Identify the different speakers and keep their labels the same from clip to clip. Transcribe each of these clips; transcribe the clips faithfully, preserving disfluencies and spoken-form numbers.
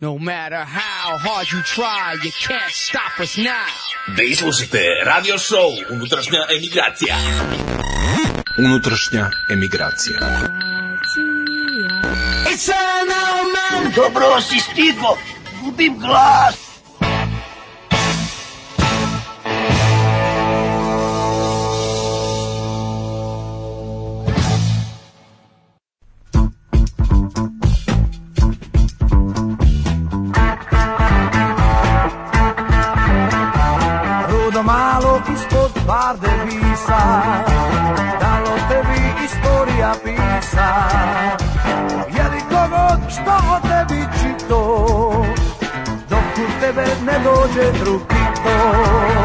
Speaker 1: No matter how hard you try, you can't stop us now.
Speaker 2: Vi slušate radio show Unutrašnja emigracija.
Speaker 3: Unutrašnja emigracija.
Speaker 4: It's an old man. Dobro si stigo, gubim glas.
Speaker 5: Malo ispod Vardevisa, dalo tebi istorija pisa, jer i kogod što o tebi čito, dok u tebe ne dođe drugi to.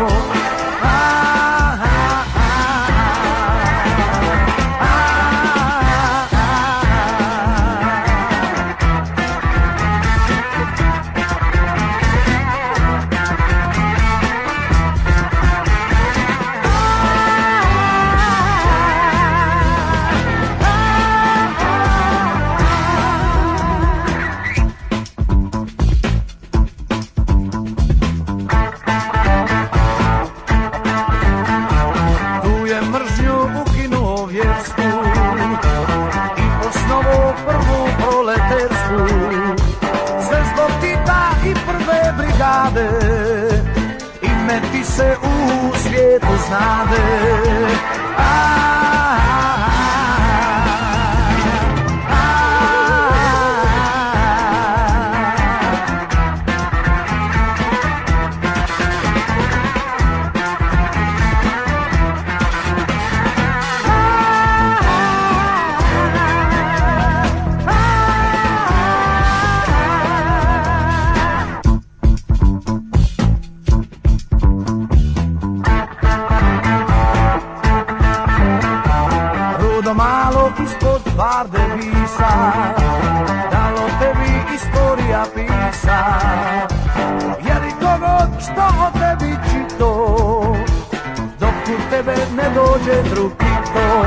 Speaker 5: Ime ti se u svijetu znade. Vardevisa, dalo tebi istorija pisa, jer i kogod što o tebi čito, dok u tebe ne dođe drugi to.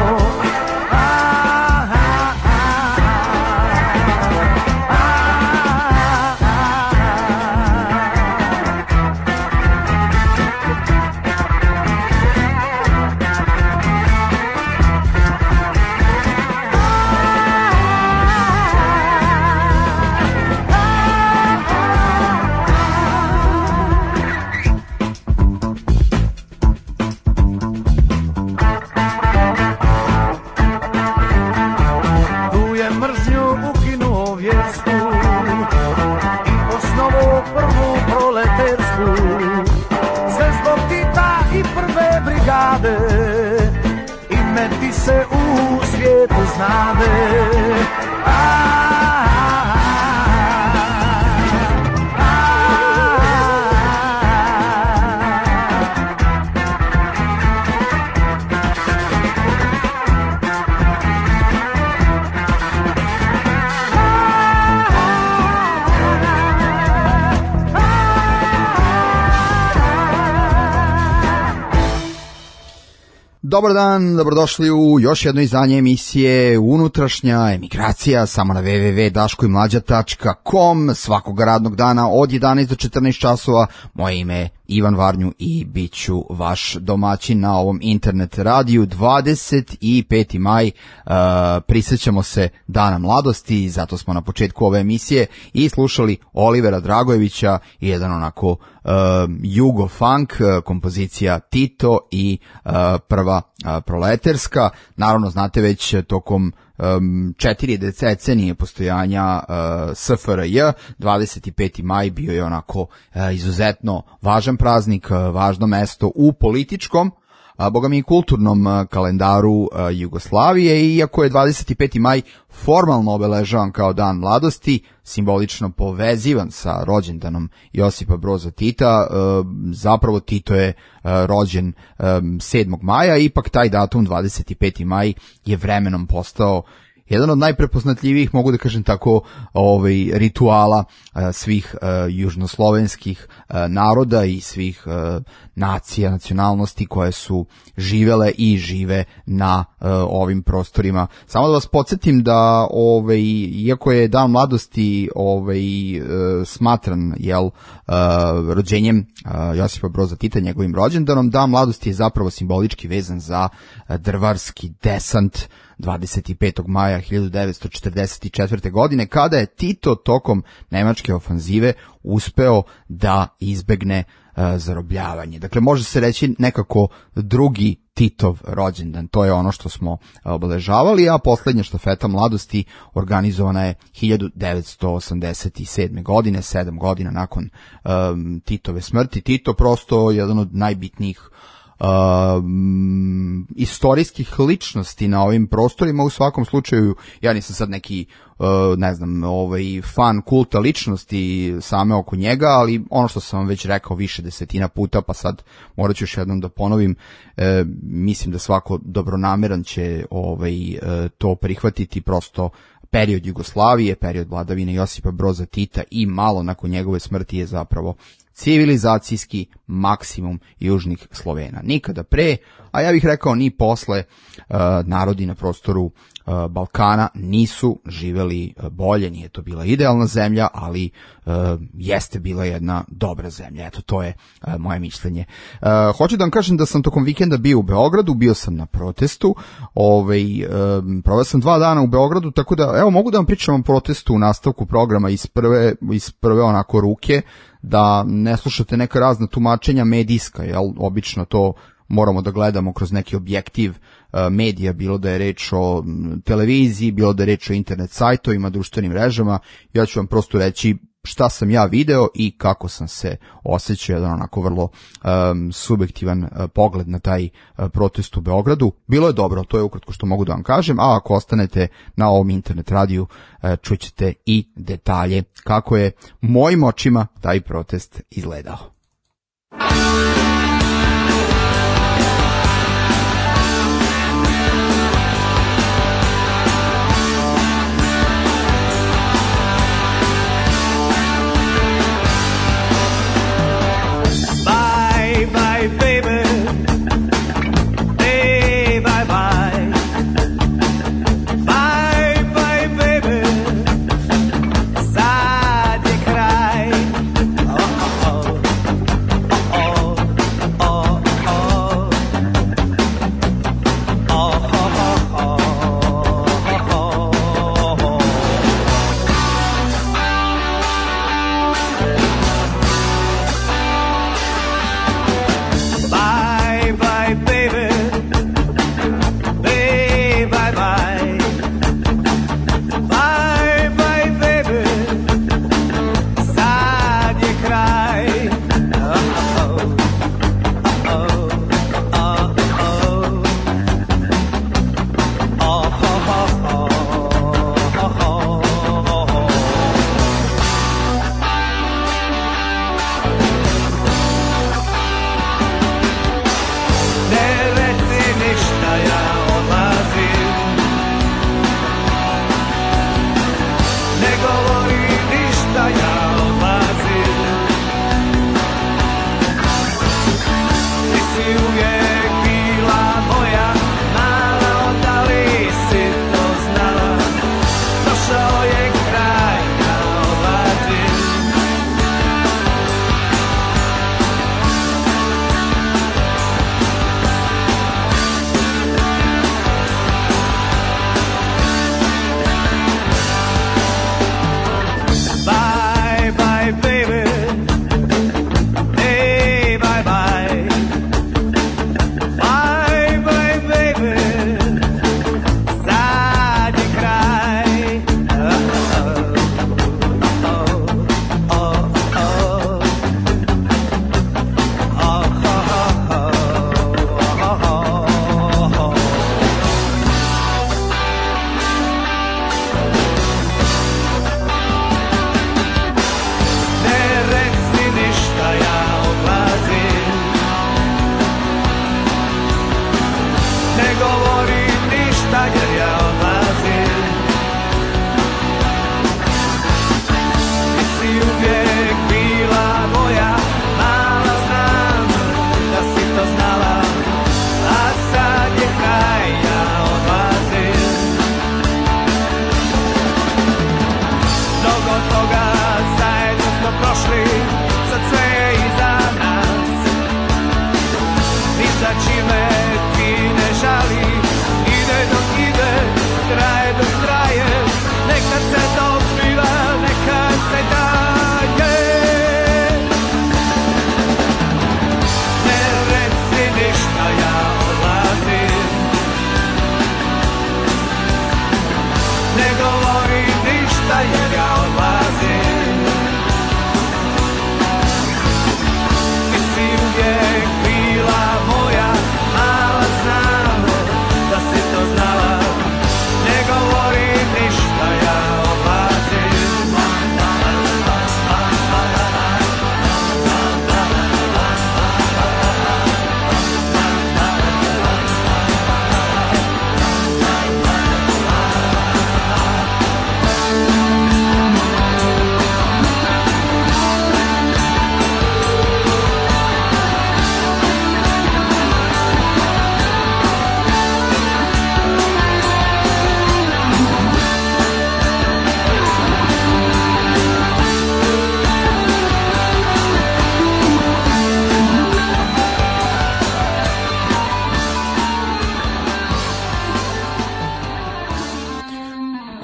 Speaker 5: Ime ti se u svijetu znade.
Speaker 6: Dobar dan, dobrodošli u još jedno izdanje emisije Unutrašnja emigracija, samo na w w w tačka daško i mlađa tačka com, svakog radnog dana od jedanaest do četrnaest časova. Moje ime je Ivan Varnju i bit ću vaš domaćin na ovom internet radiju. dvadeset peti maj, uh, prisjećamo se Dana mladosti, zato smo na početku ove emisije i slušali Olivera Dragojevića i jedan onako uh, jugo funk, uh, kompozicija Tito i uh, prva uh, proleterska. Naravno, znate već tokom Um, četiri decenije postojanja uh, S F R J, dvadeset peti maj bio je onako uh, izuzetno važan praznik, uh, važno mesto u političkom, a boga mi i kulturnom uh, kalendaru uh, Jugoslavije, iako je dvadeset peti maj formalno obeležavan kao dan mladosti, simbolično povezivan sa rođendanom Josipa Broza Tita, uh, zapravo Tito je uh, rođen um, sedmog maja, ipak taj datum dvadeset peti maj je vremenom postao jedan od najprepoznatljivijih, mogu da kažem tako, ovaj, rituala svih južnoslovenskih naroda i svih nacija, nacionalnosti koje su živele i žive na ovim prostorima. Samo da vas podsjetim da, ovaj, iako je Dan mladosti ovaj, smatran, jel, rođenjem Josipa Broza Tita, njegovim rođendanom, Dan mladosti je zapravo simbolički vezan za drvarski desant dvadeset petog maja hiljadu devetsto četrdeset četvrte. godine, kada je Tito tokom nemačke ofanzive uspeo da izbegne uh, zarobljavanje. Dakle, može se reći nekako drugi Titov rođendan, to je ono što smo obeležavali, a poslednja štafeta mladosti organizovana je hiljadu devetsto osamdeset sedme. godine, sedam godina nakon um, Titove smrti. Tito prosto jedan od najbitnijih Um, istorijskih ličnosti na ovim prostorima. U svakom slučaju, ja nisam sad neki uh, ne znam, ovaj fan kulta ličnosti same oko njega, ali ono što sam vam već rekao više desetina puta, pa sad morat ću još jednom da ponovim, e, mislim da svako dobronameran će ovaj, e, to prihvatiti. Prosto period Jugoslavije, period vladavine Josipa Broza Tita i malo nakon njegove smrti je zapravo civilizacijski maksimum južnih Slovena. Nikada pre, a ja bih rekao ni posle, uh, narodi na prostoru uh, Balkana nisu živeli bolje, nije to bila idealna zemlja, ali uh, jeste bila jedna dobra zemlja. Eto, to je uh, moje mišljenje. Uh, hoću da vam kažem da sam tokom vikenda bio u Beogradu, bio sam na protestu, ovaj, um, proveo sam dva dana u Beogradu, tako da, evo, mogu da vam pričam o protestu u nastavku programa iz prve, iz prve onako ruke, da ne slušate neka razna tumačenja medijska, jel, obično to moramo da gledamo kroz neki objektiv uh, medija, bilo da je reč o televiziji, bilo da je reč o internet sajtovima, društvenim mrežama. Ja ću vam prosto reći šta sam ja video i kako sam se osjećao, jedan onako vrlo um, subjektivan uh, pogled na taj uh, protest u Beogradu. Bilo je dobro, to je ukratko što mogu da vam kažem, a ako ostanete na ovom internet radiju, uh, čućete i detalje kako je mojim očima taj protest izgledao.
Speaker 3: Sad je kraj, oh, oh, oh, oh.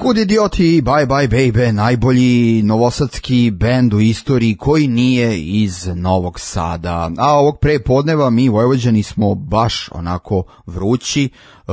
Speaker 6: Good Idioti, Bye Bye Baby, najbolji novosadski bend u istoriji koji nije iz Novog Sada. A ovog pre podneva mi Vojvođani smo baš onako vrući,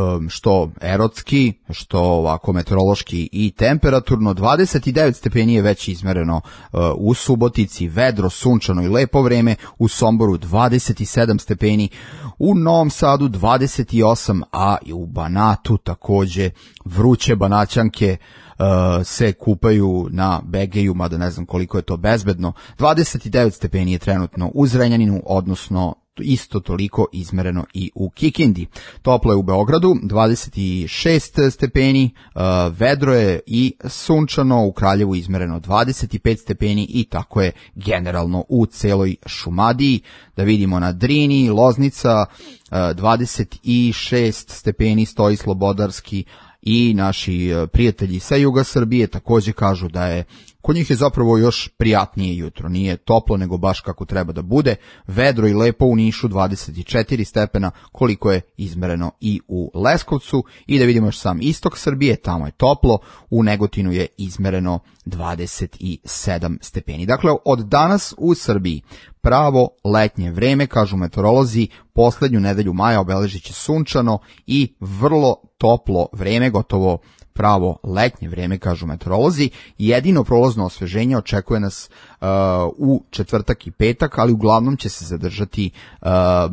Speaker 6: što erotski, što ovako meteorološki i temperaturno. dvadeset devet stepeni je već izmereno u Subotici, vedro, sunčano i lepo vreme, u Somboru dvadeset sedam stepeni, u Novom Sadu dvadeset osam, a i u Banatu takođe vruće Banaćanke uh, se kupaju na Begeju, mada ne znam koliko je to bezbedno. dvadeset devet stepeni je trenutno u Zrenjaninu, odnosno isto toliko izmereno i u Kikindi. Toplo je u Beogradu, dvadeset šest stepeni, uh, vedro je i sunčano, u Kraljevu izmereno dvadeset pet stepeni i tako je generalno u celoj Šumadiji. Da vidimo na Drini, Loznica, uh, dvadeset šest stepeni stoji Slobodarski, i naši prijatelji sa juga Srbije takođe kažu da je kod njih je zapravo još prijatnije jutro, nije toplo nego baš kako treba da bude, vedro i lepo u Nišu dvadeset četiri stepena, koliko je izmereno i u Leskovcu. I da vidimo još sam istok Srbije, tamo je toplo, u Negotinu je izmereno dvadeset sedam stepeni. Dakle, od danas u Srbiji pravo letnje vreme, kažu meteorolozi, poslednju nedelju maja obeležit će sunčano i vrlo toplo vreme, gotovo pravo letnje vreme, kažu meteorolozi. Jedino prolazno osveženje očekuje nas uh, u četvrtak i petak, ali uglavnom će se zadržati uh,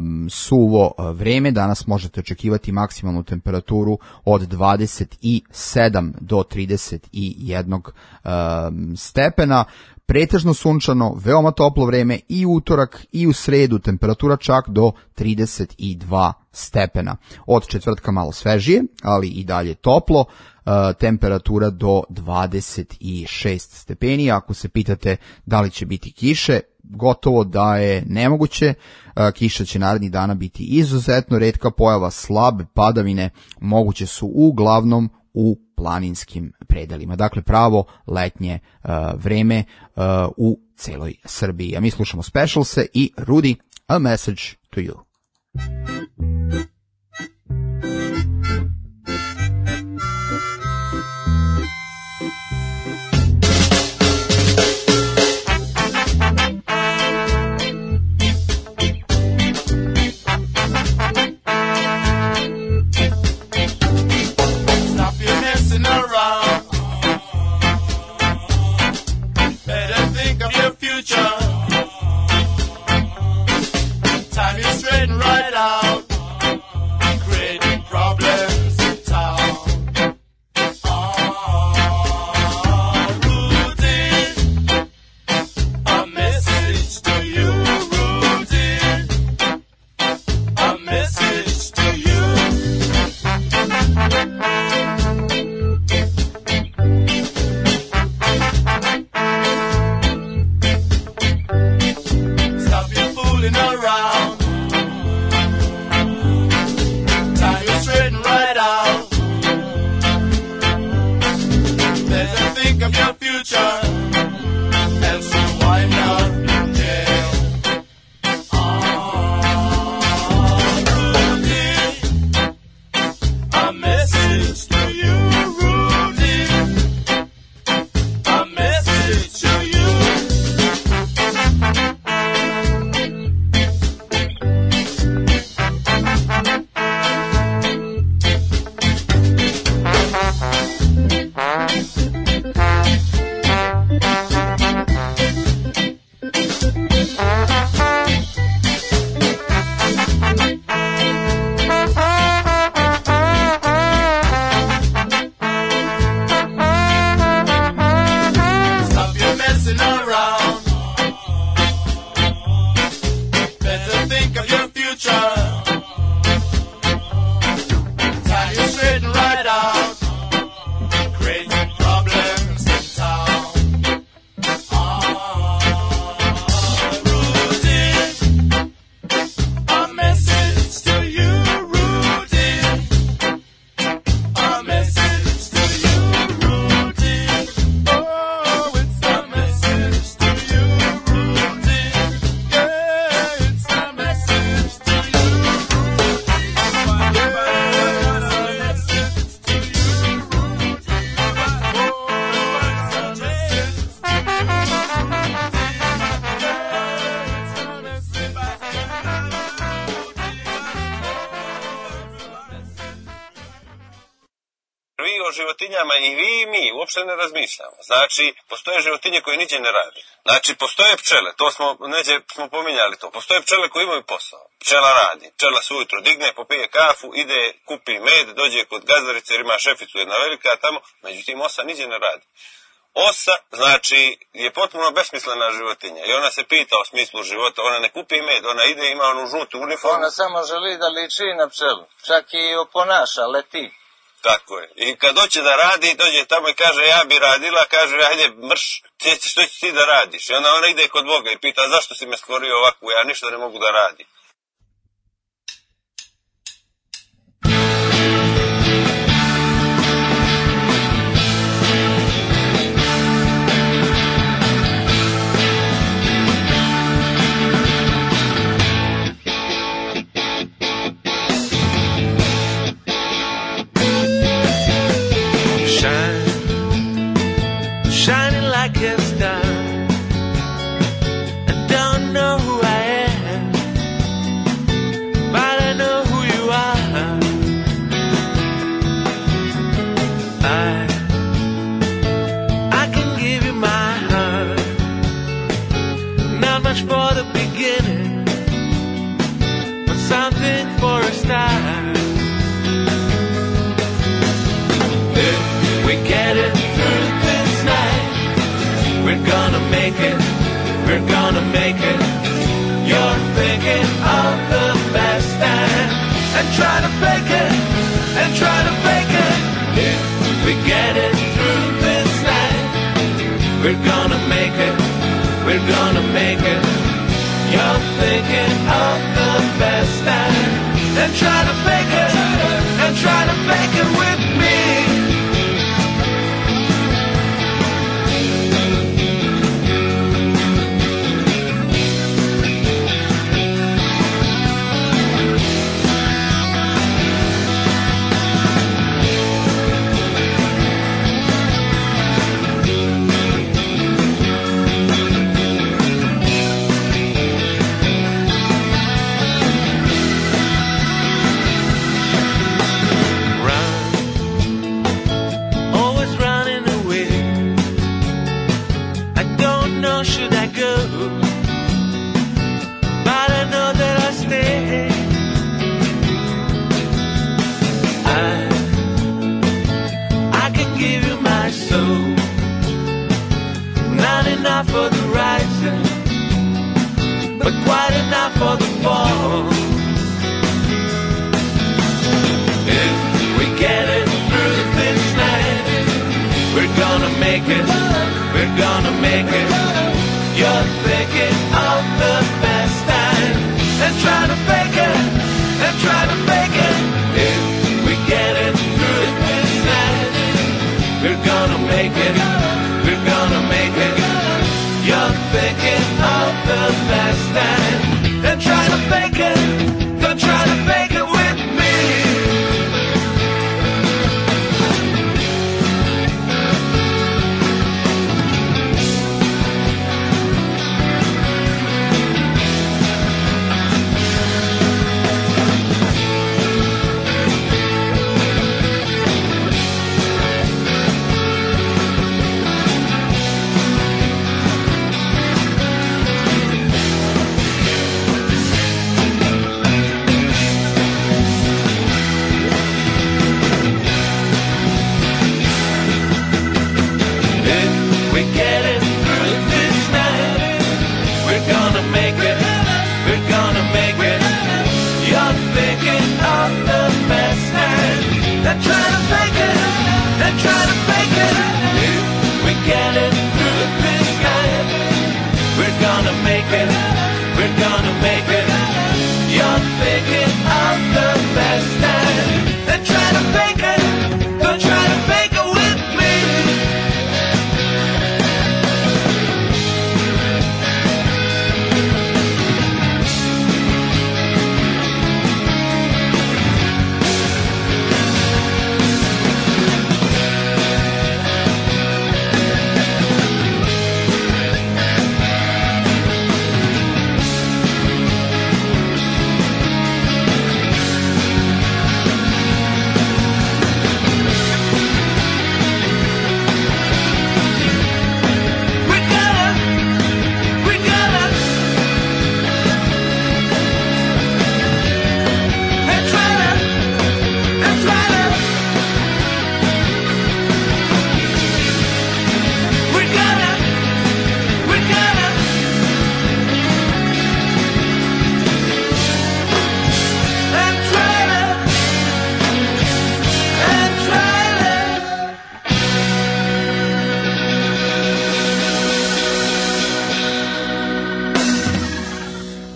Speaker 6: suvo vreme. Danas možete očekivati maksimalnu temperaturu od dvadeset sedam do trideset jedan uh, stepena. Pretežno sunčano, veoma toplo vreme i utorak i u sredu, temperatura čak do trideset dva stepena. Od četvrtka malo svežije, ali i dalje toplo, uh, temperatura do dvadeset šest stepeni. Ako se pitate da li će biti kiše, gotovo da je nemoguće. Uh, kiša će narednih dana biti izuzetno retka pojava, slabe padavine moguće su uglavnom u planinskim predelima. Dakle, pravo letnje uh, vreme uh, u celoj Srbiji. A mi slušamo Specialse i Rudy, A Message to You.
Speaker 3: Time is straighten right out.
Speaker 7: životinjama i vi i mi uopšte ne razmišljamo. Znači, postoje životinje koje niđe ne rade. Znači, postoje pčele, to smo, neđe smo pominjali to, postoje pčele koje imaju posao. Pčela radi, pčela se ujutro digne, popije kafu, ide, kupi med, dođe kod gazdarice jer ima šeficu jedna velika tamo, međutim osa niđe ne radi. Osa, znači, je potpuno besmislena životinja i ona se pita o smislu života, ona ne kupi med, ona ide, ima onu žutu uniformu.
Speaker 8: Ona samo želi da liči na pčelu, čak i oponaša, leti.
Speaker 7: Tako je. I kad doće da radi, dođe tamo i kaže ja bi radila, kaže ajde mrš, što ćeš ti da radiš? I onda ona ide kod Boga i pita zašto si me stvorio ovako, ja ništa ne mogu da radim.
Speaker 3: Shining like a star. I don't know who I am, but I know who you are. I, I can give you my heart. Not much for the beginning, but something for a start. If we get it through this night, we're gonna make it, we're gonna make it. You're thinking of the best and, and try to fake it, and try to fake it. If we get it through this night, we're gonna make it, we're gonna make it. You're thinking of the best and, and try to fake it, and try to fake it with me. Should I go? But I know that I stay. I, I can give you my soul. Not enough for the rising, but quite enough for the fall. If we get it through this night, we're gonna make it, we're gonna make it. You're thinking of the best time, and try to fake it, and try to fake it. If we get it through this night, we're gonna make it, we're gonna make it. You're thinking of the best time, and try to fake it, don't try to fake it with me. And try to fake it, and try to fake it. If we get it through this night, we're gonna make it, we're gonna make it. You're thinking of the best time, and try to fake it, don't try to fake it with me.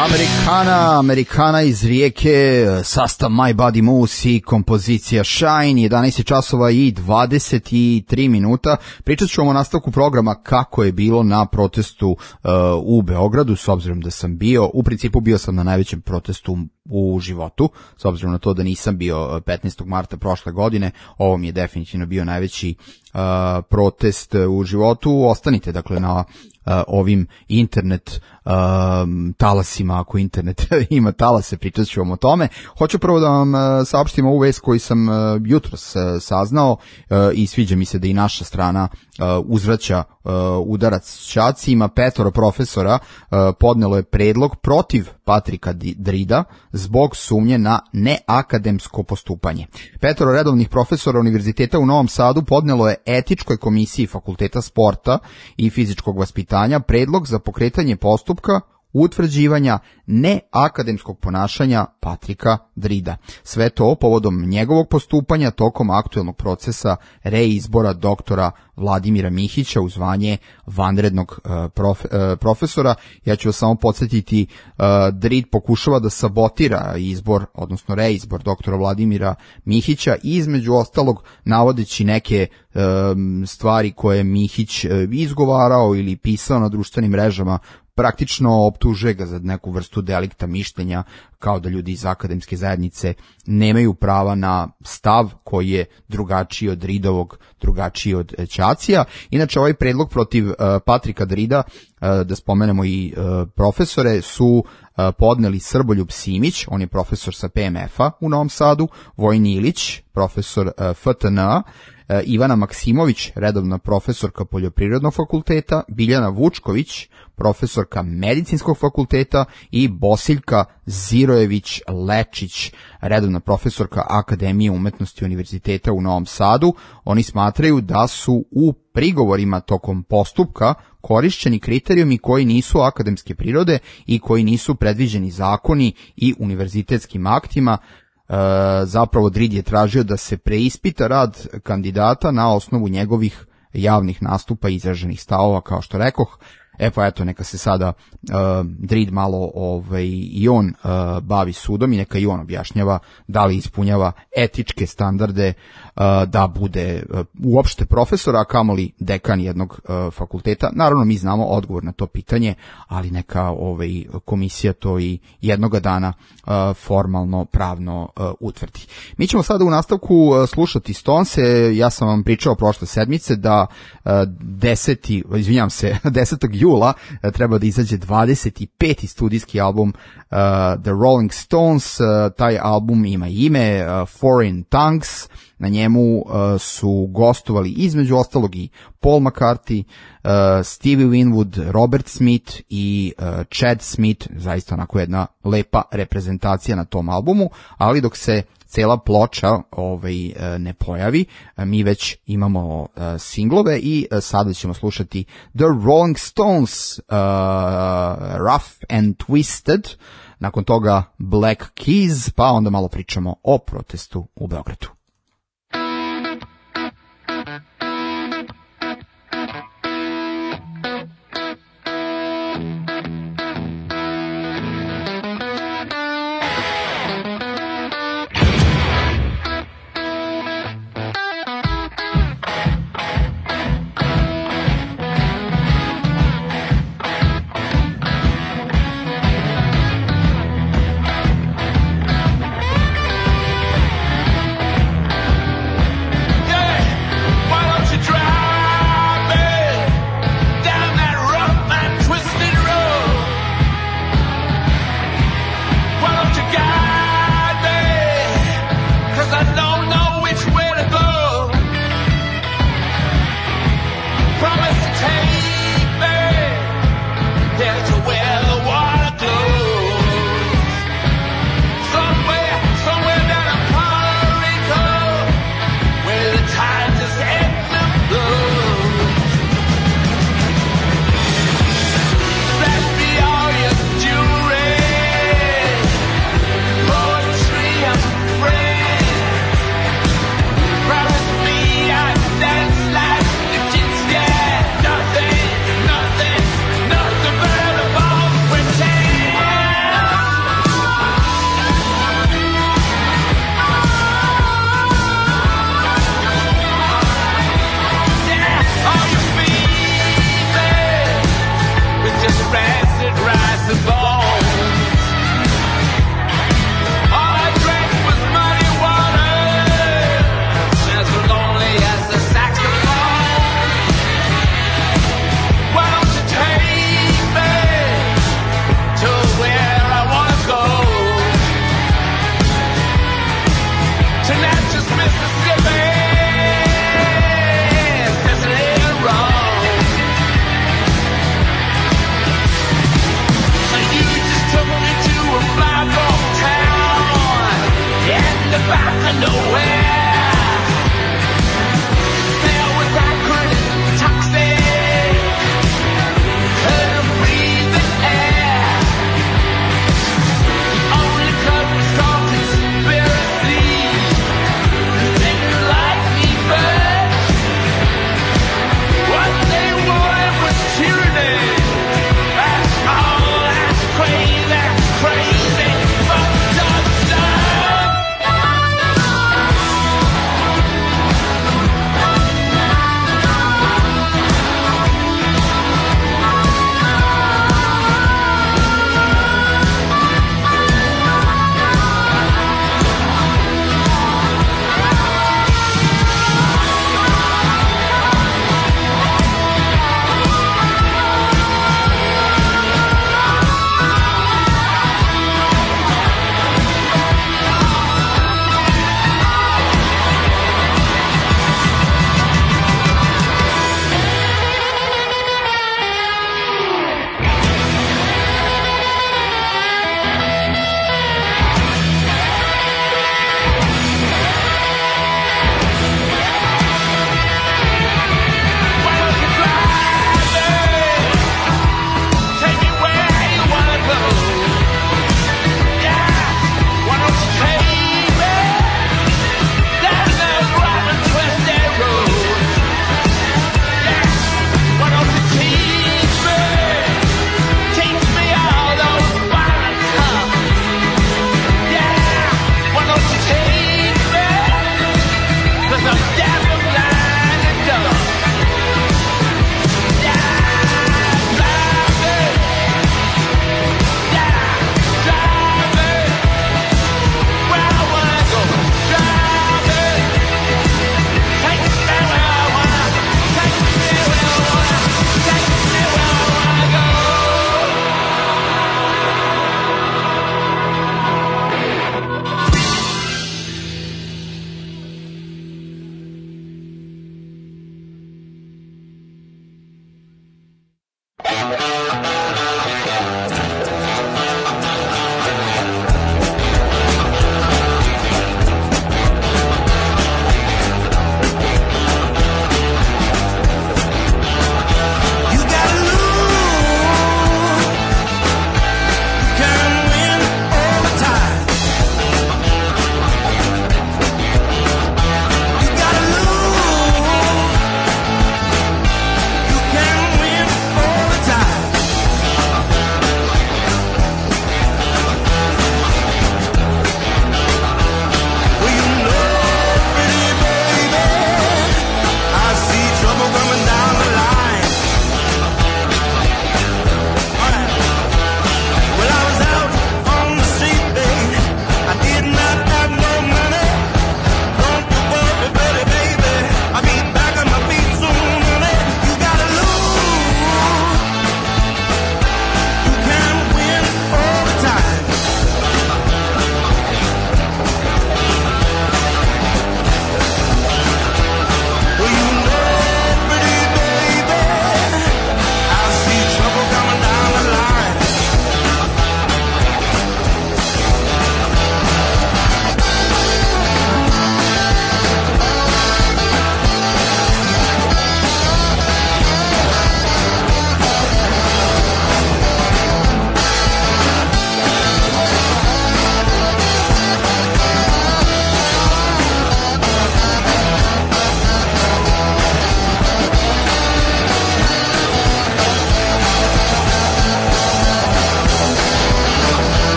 Speaker 6: Amerikana, Amerikana iz Rijeke, sastav My Body Moves i kompozicija Shine, jedanaest časova i dvadeset tri minuta. Pričat ću vam o nastavku programa kako je bilo na protestu uh, u Beogradu, s obzirom da sam bio, u principu bio sam na najvećem protestu u životu, s obzirom na to da nisam bio petnaestog marta prošle godine, ovo mi je definitivno bio najveći uh, protest u životu. Ostanite dakle na Uh, ovim internet um, talasima, ako internet ima talase, pričat ću vam o tome. Hoću prvo da vam uh, saopštim ovu vest koju sam uh, jutros uh, saznao uh, i sviđa mi se da i naša strana uh, uzvraća uh, udarac ćacima. Petoro profesora uh, podnelo je predlog protiv Patrika Drida zbog sumnje na neakademsko postupanje. Petoro redovnih profesora Univerziteta u Novom Sadu podnelo je etičkoj komisiji Fakulteta sporta i fizičkog vaspitanja predlog za pokretanje postupka utvrđivanja neakademskog ponašanja Patrika Drida. Sve to povodom njegovog postupanja tokom aktuelnog procesa reizbora doktora Vladimira Mihića u zvanje vanrednog uh, prof, uh, profesora. Ja ću vas samo podsjetiti, uh, Drid pokušava da sabotira izbor, odnosno reizbor doktora Vladimira Mihića i između ostalog navodeći neke um, stvari koje je Mihić uh, izgovarao ili pisao na društvenim mrežama, praktično optužuje ga za neku vrstu delikta mišljenja, kao da ljudi iz akademske zajednice nemaju prava na stav koji je drugačiji od Dridovog, drugačiji od Ćacija. Inače, ovaj predlog protiv uh, Patrika Drida, uh, da spomenemo i uh, profesore, su uh, podneli Srboljub Simić, on je profesor sa P M F-a u Novom Sadu, Vojin Ilić, profesor uh, F T N-a, Ivana Maksimović, redovna profesorka Poljoprivrednog fakulteta, Biljana Vučković, profesorka Medicinskog fakulteta i Bosiljka Zirojević-Lečić, redovna profesorka Akademije umetnosti Univerziteta u Novom Sadu. Oni smatraju da su u prigovorima tokom postupka korišćeni kriterijumi koji nisu akademske prirode i koji nisu predviđeni zakoni i univerzitetskim aktima. E, zapravo Drid je tražio da se preispita rad kandidata na osnovu njegovih javnih nastupa i izraženih stavova, kao što rekoh. E pa eto, neka se sada uh, Drid malo ovaj, i on uh, bavi sudom i neka i on objašnjava da li ispunjava etičke standarde uh, da bude uh, uopšte profesor, a kamoli dekan jednog uh, fakulteta. Naravno, mi znamo odgovor na to pitanje, ali neka ovaj, komisija to i jednoga dana uh, formalno, pravno uh, utvrdi. Mi ćemo sada u nastavku uh, slušati Stonese. Ja sam vam pričao prošle sedmice da uh, deseti, izvinjam se, desetog jula treba da izađe dvadeset peti studijski album uh, The Rolling Stones. Uh, taj album ima ime uh, Foreign Tongues. Na njemu uh, su gostovali između ostalog i Paul McCartney, uh, Stevie Winwood, Robert Smith i uh, Chad Smith. Zaista onako jedna lepa reprezentacija na tom albumu, ali dok se cela ploča ovaj, ne pojavi, mi već imamo uh, singlove i uh, sada ćemo slušati The Rolling Stones, uh, Rough and Twisted, nakon toga Black Keys, pa onda malo pričamo o protestu u Beogradu.
Speaker 3: Why don't you drive me down that rough and twisted road?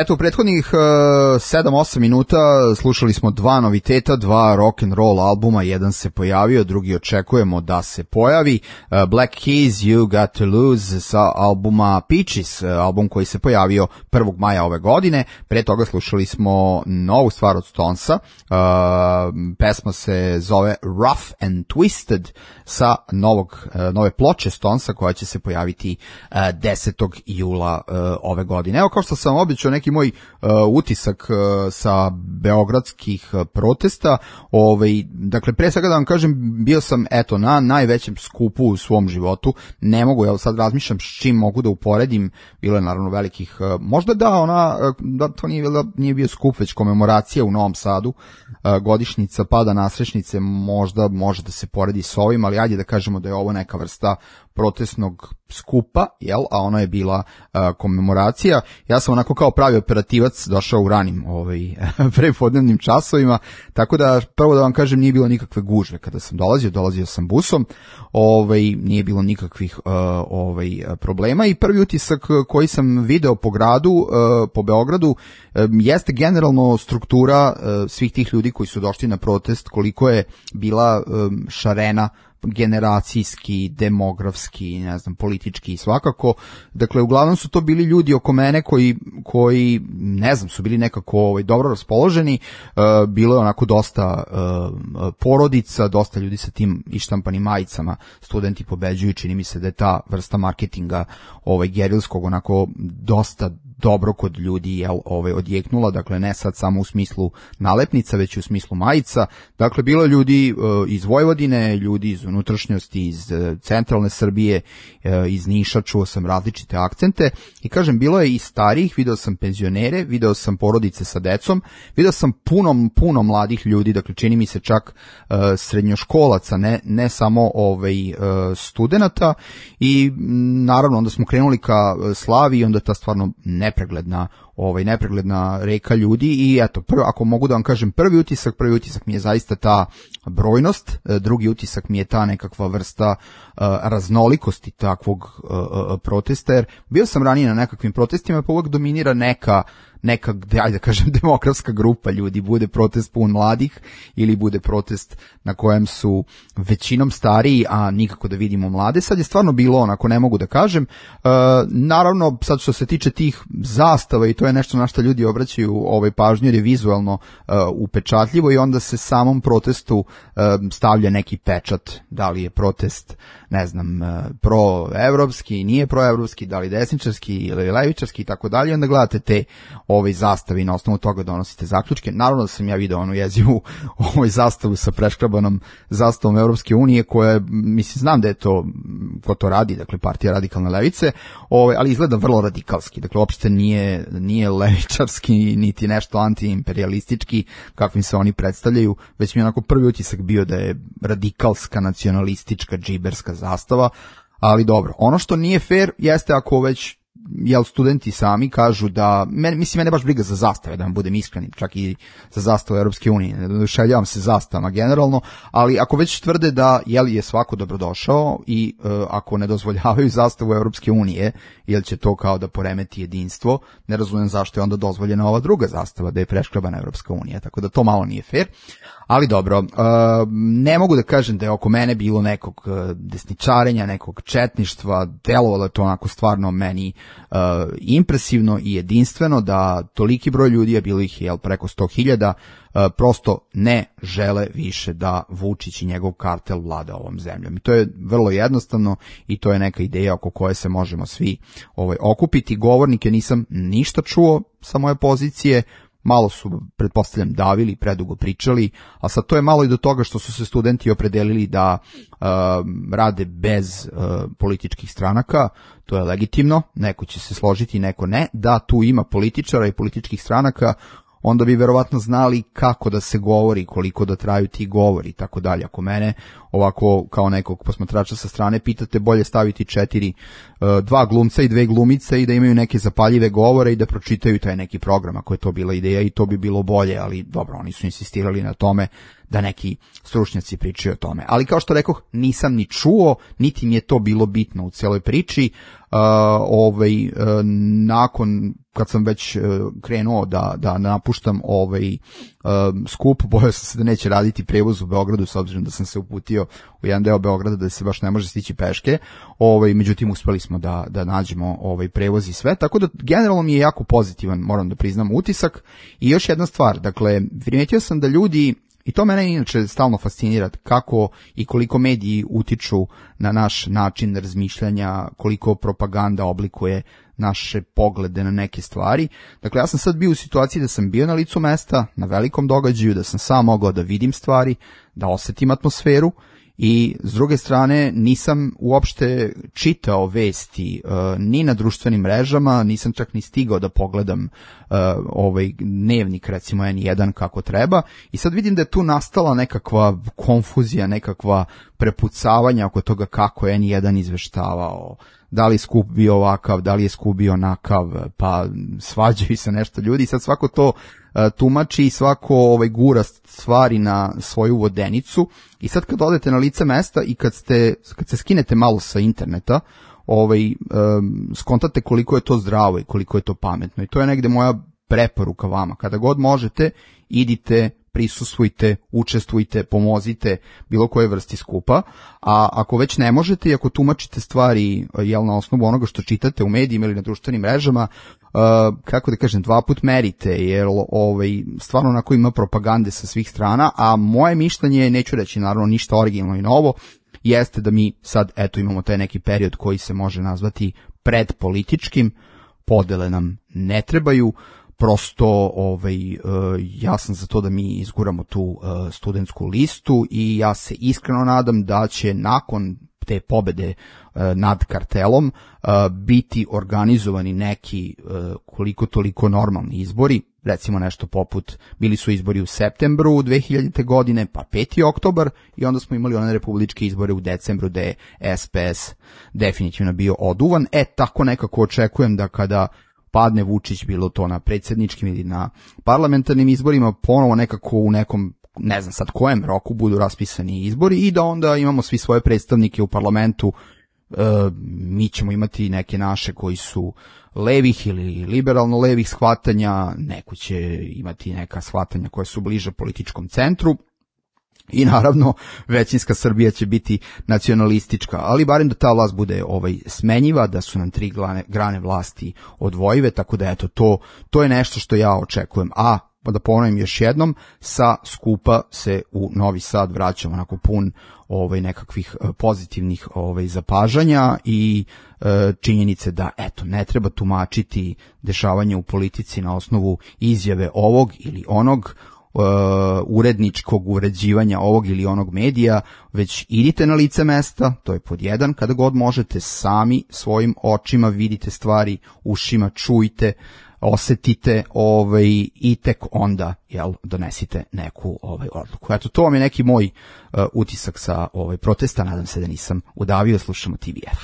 Speaker 6: Eto, u prethodnih sedam osam minuta slušali smo dva noviteta, dva rock and roll albuma, jedan se pojavio, drugi očekujemo da se pojavi. Uh, Black Keys, You Got to Lose sa albuma Peaches, uh, album koji se pojavio prvog maja ove godine. Pre toga slušali smo novu stvar od Stonesa, uh, pesma se zove Rough and Twisted sa novog, uh, nove ploče Stonesa koja će se pojaviti uh, desetog jula uh, ove godine. Evo, kao što sam običao, neki moj uh, utisak uh, sa beogradskih uh, protesta. Ovaj, dakle, pre svega da vam kažem, bio sam eto na najvećem skupu u svom životu. Ne mogu, evo sad razmišljam s čim mogu da uporedim. Bilo je naravno velikih, uh, možda da ona, uh, da to nije, da, nije bio skup, već komemoracija u Novom Sadu, uh, godišnjica pada Nasrečnice, možda može da se poredi s ovim, ali ajde da kažemo da je ovo neka vrsta protestnog skupa, jel, a ono je bila uh, komemoracija. Ja sam onako kao pravi operativac došao u ranim ovaj, prepodnevnim časovima, tako da prvo da vam kažem nije bilo nikakve gužve kada sam dolazio, dolazio sam busom, ovaj, nije bilo nikakvih uh, ovaj, problema i prvi utisak koji sam video po gradu, uh, po Beogradu, um, jeste generalno struktura uh, svih tih ljudi koji su došli na protest, koliko je bila um, šarena generacijski, demografski, ne znam, politički i svakako. Dakle, uglavnom su to bili ljudi oko mene koji, koji ne znam, su bili nekako ovaj, dobro raspoloženi. Uh, bilo je onako dosta uh, porodica, dosta ljudi sa tim ištampanim majicama. Studenti pobeđuju, čini mi se da je ta vrsta marketinga ovaj, gerilskog onako dosta dobro kod ljudi jel, ovaj, odjeknula, dakle ne sad samo u smislu nalepnica, već u smislu majica. Dakle, bilo je ljudi uh, iz Vojvodine, ljudi iz unutrašnjosti, iz uh, centralne Srbije, uh, iz Niša, čuo sam različite akcente i kažem, bilo je i starijih, video sam penzionere, video sam porodice sa decom, video sam puno, puno mladih ljudi, dakle čini mi se čak uh, srednjoškolaca, ne, ne samo ovaj, uh, studenata i m, naravno onda smo krenuli ka slavi i onda ta stvarno nepregledna, ovaj nepregledna reka ljudi i eto, prvo, ako mogu da vam kažem prvi utisak, prvi utisak mi je zaista ta brojnost, drugi utisak mi je ta nekakva vrsta uh, raznolikosti takvog uh, protesta, jer bio sam ranije na nekakvim protestima, pa uvek dominira neka neka, ajde da kažem, demografska grupa ljudi, bude protest pun mladih ili bude protest na kojem su većinom stariji, a nikako da vidimo mlade. Sad je stvarno bilo onako, ne mogu da kažem. E, naravno, sad što se tiče tih zastava i to je nešto na što ljudi obraćaju ovaj pažnju jer je vizualno e, upečatljivo i onda se samom protestu e, stavlja neki pečat, da li je protest, ne znam, proevropski, nije proevropski, da li desničarski ili levičarski i tako dalje, onda gledate te ove zastave i na osnovu toga donosite zaključke. Naravno da sam ja video onu jezivu ovoj zastavu sa preškrabanom zastavom Evropske unije koja, mislim, znam da je to, ko to radi, dakle partija radikalne levice, ove, ali izgleda vrlo radikalski, dakle uopšte nije, nije levičarski niti nešto antiimperialistički kakvim se oni predstavljaju, već mi je onako prvi utisak bio da je radikalska, nacionalistička, džiberska zastava, ali dobro, ono što nije fair jeste ako već jel studenti sami kažu da, men, mislim, mene baš briga za zastave, da vam budem iskrenim, čak i za zastavu Europske unije, ne došeljavam se zastavama generalno, ali ako već tvrde da jel je svako dobrodošao i uh, ako ne dozvoljavaju zastavu Europske unije, jel će to kao da poremeti jedinstvo, ne razumijem zašto je onda dozvoljena ova druga zastava, da je preškrabana Europska unija, tako da to malo nije fair. Ali dobro, uh, ne mogu da kažem da je oko mene bilo nekog uh, desničarenja, nekog četništva, delovalo je to onako stvarno meni uh, impresivno i jedinstveno da toliki broj ljudi, a bilo ih je preko sto hiljada, uh, prosto ne žele više da Vučić i njegov kartel vlada ovom zemljom. I to je vrlo jednostavno i to je neka ideja oko koje se možemo svi ovaj, okupiti. Govornike nisam ništa čuo sa moje pozicije, malo su, pretpostavljam, davili, predugo pričali, a sad to je malo i do toga što su se studenti opredelili da uh, rade bez uh, političkih stranaka, to je legitimno, neko će se složiti, neko ne, da tu ima političara i političkih stranaka, onda bi verovatno znali kako da se govori, koliko da traju ti govori i tako dalje. Ako mene ovako kao nekog posmatrača sa strane pitate, bolje staviti četiri, dva glumca i dve glumice i da imaju neke zapaljive govore i da pročitaju taj neki program, ako je to bila ideja, i to bi bilo bolje, ali dobro, oni su insistirali na tome da neki stručnjaci pričaju o tome. Ali kao što rekoh, nisam ni čuo, niti mi je to bilo bitno u cijeloj priči. Uh, ovaj, uh, nakon kad sam već uh, krenuo da, da napuštam ovaj uh, skup, bojao sam se da neće raditi prevoz u Beogradu, s obzirom da sam se uputio u jedan deo Beograda da se baš ne može stići peške. Ovaj, međutim, uspeli smo da, da nađemo ovaj prevoz i sve, tako da generalno mi je jako pozitivan, moram da priznam, utisak. I još jedna stvar, dakle, primetio sam da ljudi, i to mene inače stalno fascinira, kako i koliko mediji utiču na naš način razmišljanja, koliko propaganda oblikuje naše poglede na neke stvari. Dakle, ja sam sad bio u situaciji da sam bio na licu mesta, na velikom događaju, da sam sam mogao da vidim stvari, da osetim atmosferu, i s druge strane nisam uopšte čitao vesti uh, ni na društvenim mrežama, nisam čak ni stigao da pogledam uh, ovaj dnevnik, recimo en jedan, kako treba, i sad vidim da je tu nastala nekakva konfuzija, nekakva prepucavanja oko toga kako je en jedan izveštavao, da li je skup bio ovakav, da li je skup bio onakav, pa svađaju se nešto ljudi i sad svako to uh, tumači i svako ovaj gura stvari na svoju vodenicu. I sad kad odete na lice mesta i kad ste kad se skinete malo sa interneta, ovaj um, skontate koliko je to zdravo i koliko je to pametno. I to je negde moja preporuka vama. Kada god možete, idite, prisustvujte, učestvujte, pomozite bilo koje vrsti skupa, a ako već ne možete i ako tumačite stvari jel, na osnovu onoga što čitate u medijima ili na društvenim mrežama, uh, kako da kažem, dva put merite, jer ovaj, stvarno onako ima propagande sa svih strana, a moje mišljenje, neću reći naravno ništa originalno i novo, jeste da mi sad eto imamo taj neki period koji se može nazvati predpolitičkim, podele nam ne trebaju, prosto ovaj, ja sam za to da mi izguramo tu studentsku listu i ja se iskreno nadam da će nakon te pobede nad kartelom biti organizovani neki koliko toliko normalni izbori, recimo nešto poput, bili su izbori u septembru dve hiljadite godine, pa peti oktobar, i onda smo imali one republičke izbore u decembru gde je es pe es definitivno bio oduvan. E, tako nekako očekujem da kada padne Vučić, bilo to na predsjedničkim ili na parlamentarnim izborima, ponovo nekako u nekom, ne znam sad kojem roku, budu raspisani izbori i da onda imamo svi svoje predstavnike u parlamentu. E, mi ćemo imati neke naše koji su levih ili liberalno levih shvatanja, neko će imati neka shvatanja koja su bliže političkom centru. I naravno, većinska Srbija će biti nacionalistička, ali barem da ta vlast bude ovaj smenjiva, da su nam tri grane, grane vlasti odvojive, tako da eto, to, to je nešto što ja očekujem. A, da ponovim još jednom, sa skupa se u Novi Sad vraćamo onako pun ovaj nekakvih pozitivnih ovaj zapažanja i e, činjenice da eto, ne treba tumačiti dešavanje u politici na osnovu izjave ovog ili onog, Uh, uredničkog uređivanja ovog ili onog medija, već idite na lice mesta, to je pod jedan, kada god možete, sami svojim očima vidite stvari, ušima čujte, osetite ovaj, i tek onda jel, donesite neku ovaj, odluku. Eto, to vam je neki moj uh, utisak sa ovaj, protesta, nadam se da nisam udavio, slušamo T V F.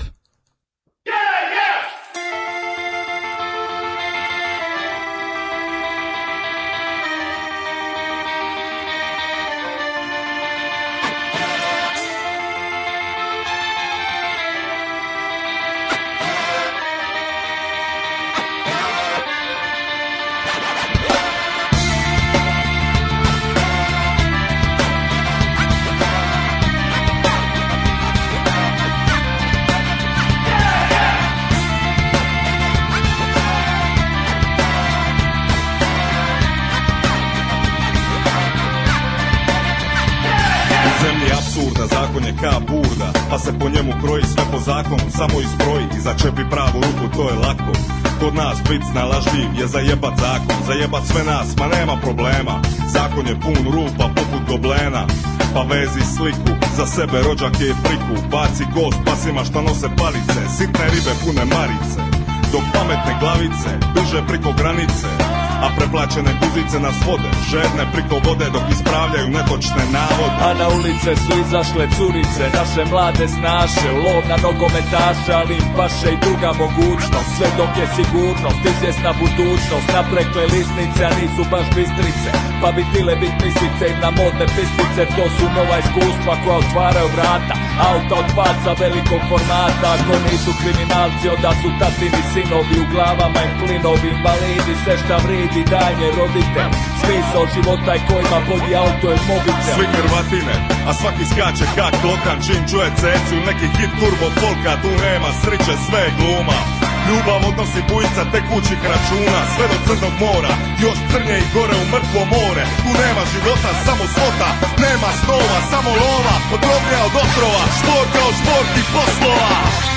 Speaker 9: Zakon je ka burda, pa se po njemu kroji sve po zakonu, samo izbroji i začepi pravu ruku, to je lako. Kod nas bit snalažljiv je zajebat zakon, zajebat sve nas, ma nema problema. Zakon je pun rupa poput goblena, pa vezi sliku, za sebe rođake i friku, baci gost pasima šta nose palice, sitne ribe pune marice, dok pametne glavice biže priko granice. a preplaćene guzice nas vode, žedne priko vode dok ispravljaju netočne navode.
Speaker 10: A na ulice su izašle curice, naše mlade snaše, u lov na nogometaše, ali im paše i druga mogućnost, sve dok je sigurnost, izvjesna budućnost, naprekle lisnice, a nisu baš bistrice, pa bi tile bit mislice i na modne pistice, to su nova iskustva koja otvaraju vrata, auta od paca velikog formata, ako nisu kriminalci, onda su tatini sinovi, u glavama im plinovi, invalidi, sve šta vridi, dajnje roditelj, smisao života je kojima vodi auto ili mobitel.
Speaker 9: Svi krvatine, a svaki skače kak klokan, čim čuje cecu ili neki hit turbo folka, tu nema sriće, sve je gluma. Ljubav odnosi bujica tekućih računa, sve do crnog mora, još crnje i gore u mrtvo more. Tu nema života, samo svota, nema snova, samo lova, odrobnija od otrova, šport kao šport i poslova.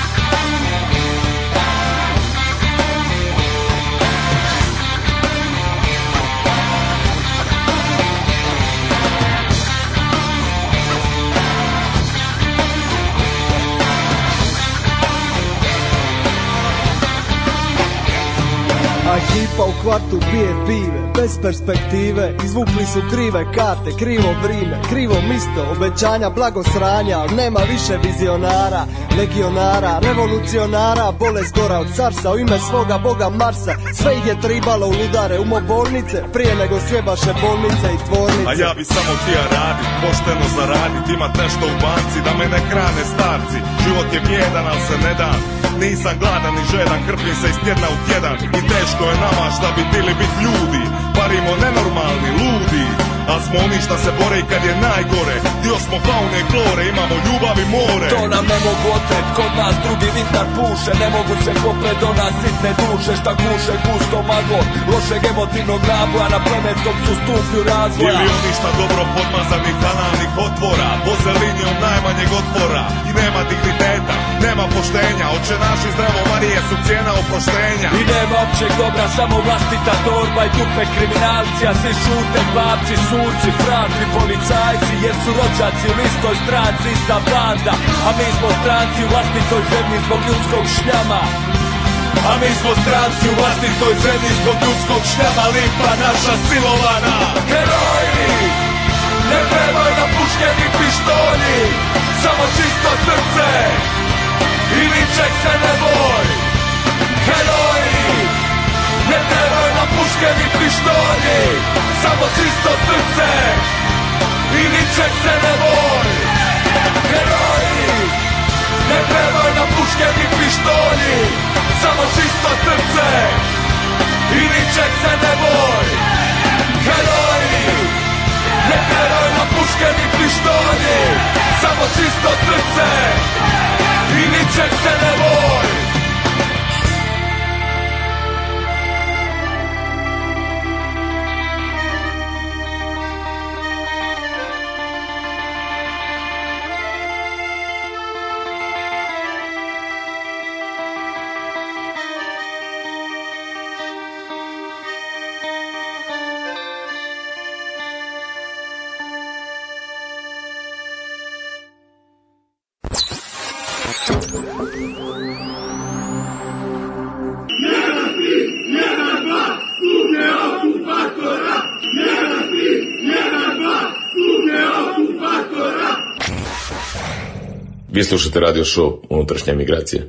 Speaker 5: A ekipa u kvartu pije pive, bez perspektive, izvukli su krive karte, krivo vrime, krivo misto, obećanja, blago sranja, al nema više vizionara, legionara, revolucionara, bolest gora od carsa, u ime svoga boga Marsa, sve ih je tribalo u ludare, umobolnice, prije nego sjebaše bolnice i tvornice.
Speaker 9: A ja bi samo htio radit, pošteno zaradit, imat nešto u banci, da me ne hrane starci, život je bjedan, al se ne dam. Nisam gladan ni žedan, krpim se iz tjedna u tjedan i teško je nama šta bi bili bit ljudi, parimo nenormalni, ludi, a smo oni šta se bore i kad je najgore, dio smo faune i flore, imamo ljubav i more.
Speaker 10: To nam ne mogu otret, kod nas drugi vitar puše, ne mogu se popred do nas sitne duše, šta kuše gusto maglo, lošeg emotivnog naboja na plemenskom su stupnju razvoja.
Speaker 9: Ili oni šta dobro podmazanih analnih otvora, voze linijom najmanjeg otpora i nema digniteta, nema poštenja, oče naši zdravo Marije su cijena oproštenja.
Speaker 10: I nema općeg dobra, samo vlastita torba i dupe kriminalci, a svi šute, babci, suci, franti, policajci, jer su rođaci u istoj stranci, ista banda, a mi smo stranci u vlastitoj zemlji zbog ljudskog šljama. A mi smo stranci u vlastitoj zemlji zbog ljudskog šljama, limpa naša silovana. Heroji, ne trebaju na puške ni pištolji, samo čisto srce i ničeg se ne boj. Heroji, ne trebaju na puške ni pištolji, samo čisto srce i ničeg se ne boj. Heroji, ne trebaju na puške ni pištolji, samo čisto srce i ničeg se ne boj. Heroji, ne trebaju na puške ni pištolji, samo čisto srce i ničeg se ne boj.
Speaker 2: Vi slušate radio show Unutrašnja migracija.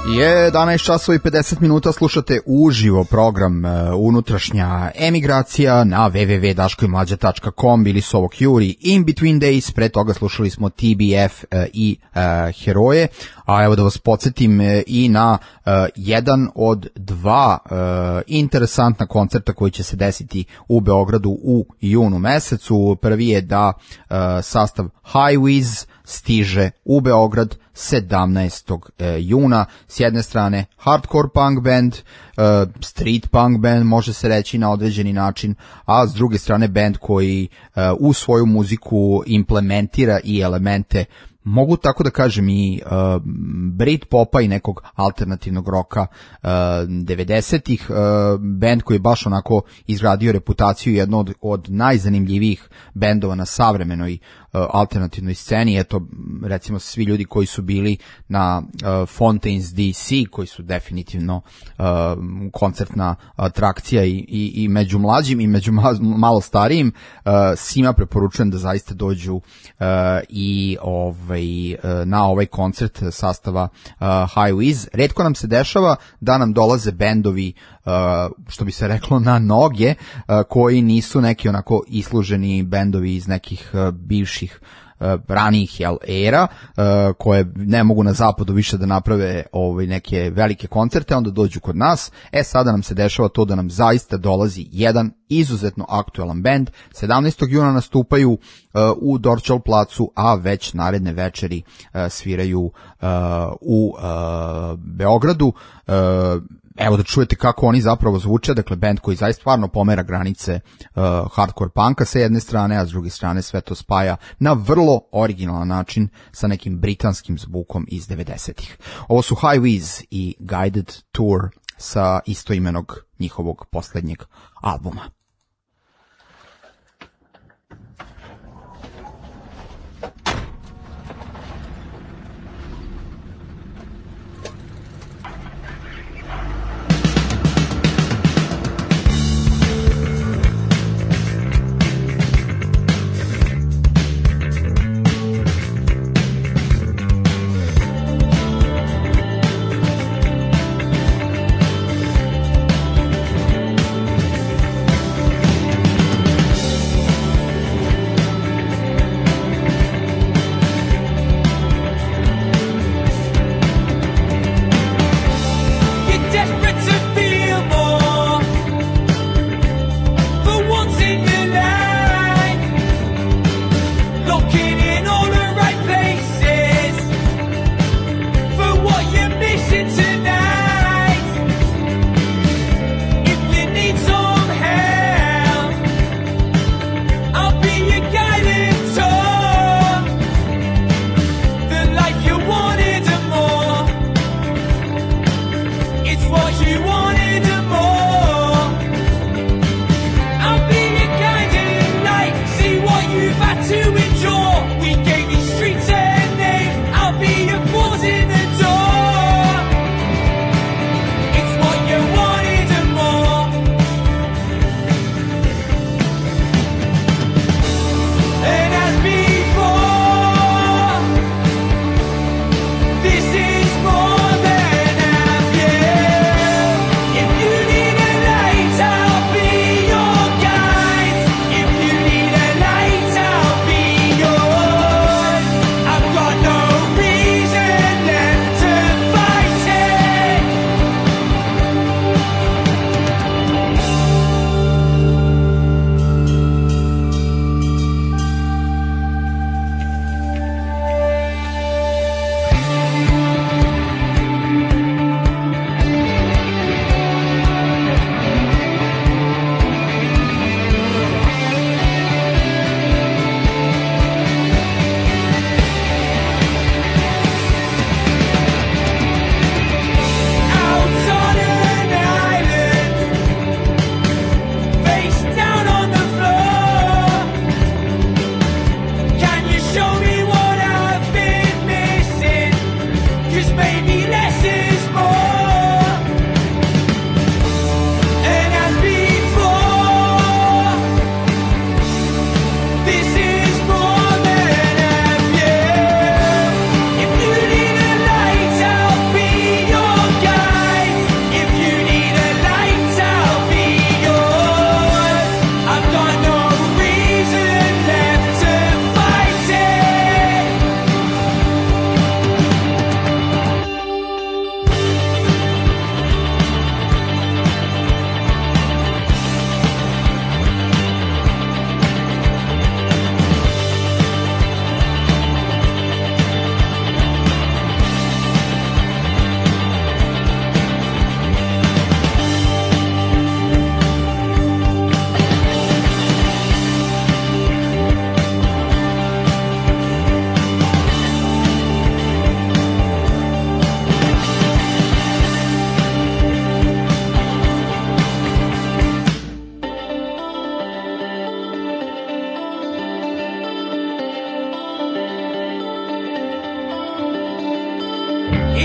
Speaker 6: jedanaest časova i pedeset minuta, slušate uživo program uh, Unutrašnja emigracija na w w w tačka daško i mlađa tačka com. Bili su ovo Cure, In Between Days, pre toga slušali smo T B F uh, i uh, Heroje, a evo da vas podsjetim uh, i na uh, jedan od dva uh, interesantna koncerta koji će se desiti u Beogradu u junu mesecu. Prvi je da uh, sastav Highwiz stiže u Beograd sedamnaestog juna. S jedne strane hardcore punk band, street punk band može se reći na određeni način, a s druge strane band koji u svoju muziku implementira i elemente, mogu tako da kažem, i uh, Brit popa i nekog alternativnog roka uh, devedesetih. Uh, band koji je baš onako izgradio reputaciju jedno od, od najzanimljivijih bendova na savremenoj uh, alternativnoj sceni. Eto, recimo svi ljudi koji su bili na uh, Fontaines D C, koji su definitivno uh, koncertna atrakcija i, i, i među mlađim i među malo, malo starijim, uh, svima preporučujem da zaista dođu uh, i ovaj na ovaj koncert sastava uh, Highwiz. Retko nam se dešava da nam dolaze bendovi, uh, što bi se reklo, na noge, uh, koji nisu neki onako isluženi bendovi iz nekih uh, bivših Uh, ranijih jel, era, uh, koje ne mogu na zapadu više da naprave ovaj, neke velike koncerte, onda dođu kod nas. E, sada nam se dešava to da nam zaista dolazi jedan izuzetno aktuelan bend. sedamnaestog juna nastupaju uh, u Dorčol placu, a već naredne večeri uh, sviraju uh, u uh, Beogradu. Uh, Evo da čujete kako oni zapravo zvuče, dakle band koji zaista stvarno pomera granice uh, hardcore punka sa jedne strane, a s druge strane sve to spaja na vrlo originalan način sa nekim britanskim zvukom iz devedesetih. Ovo su Highwiz i Guided Tour sa istoimenog njihovog poslednjeg albuma.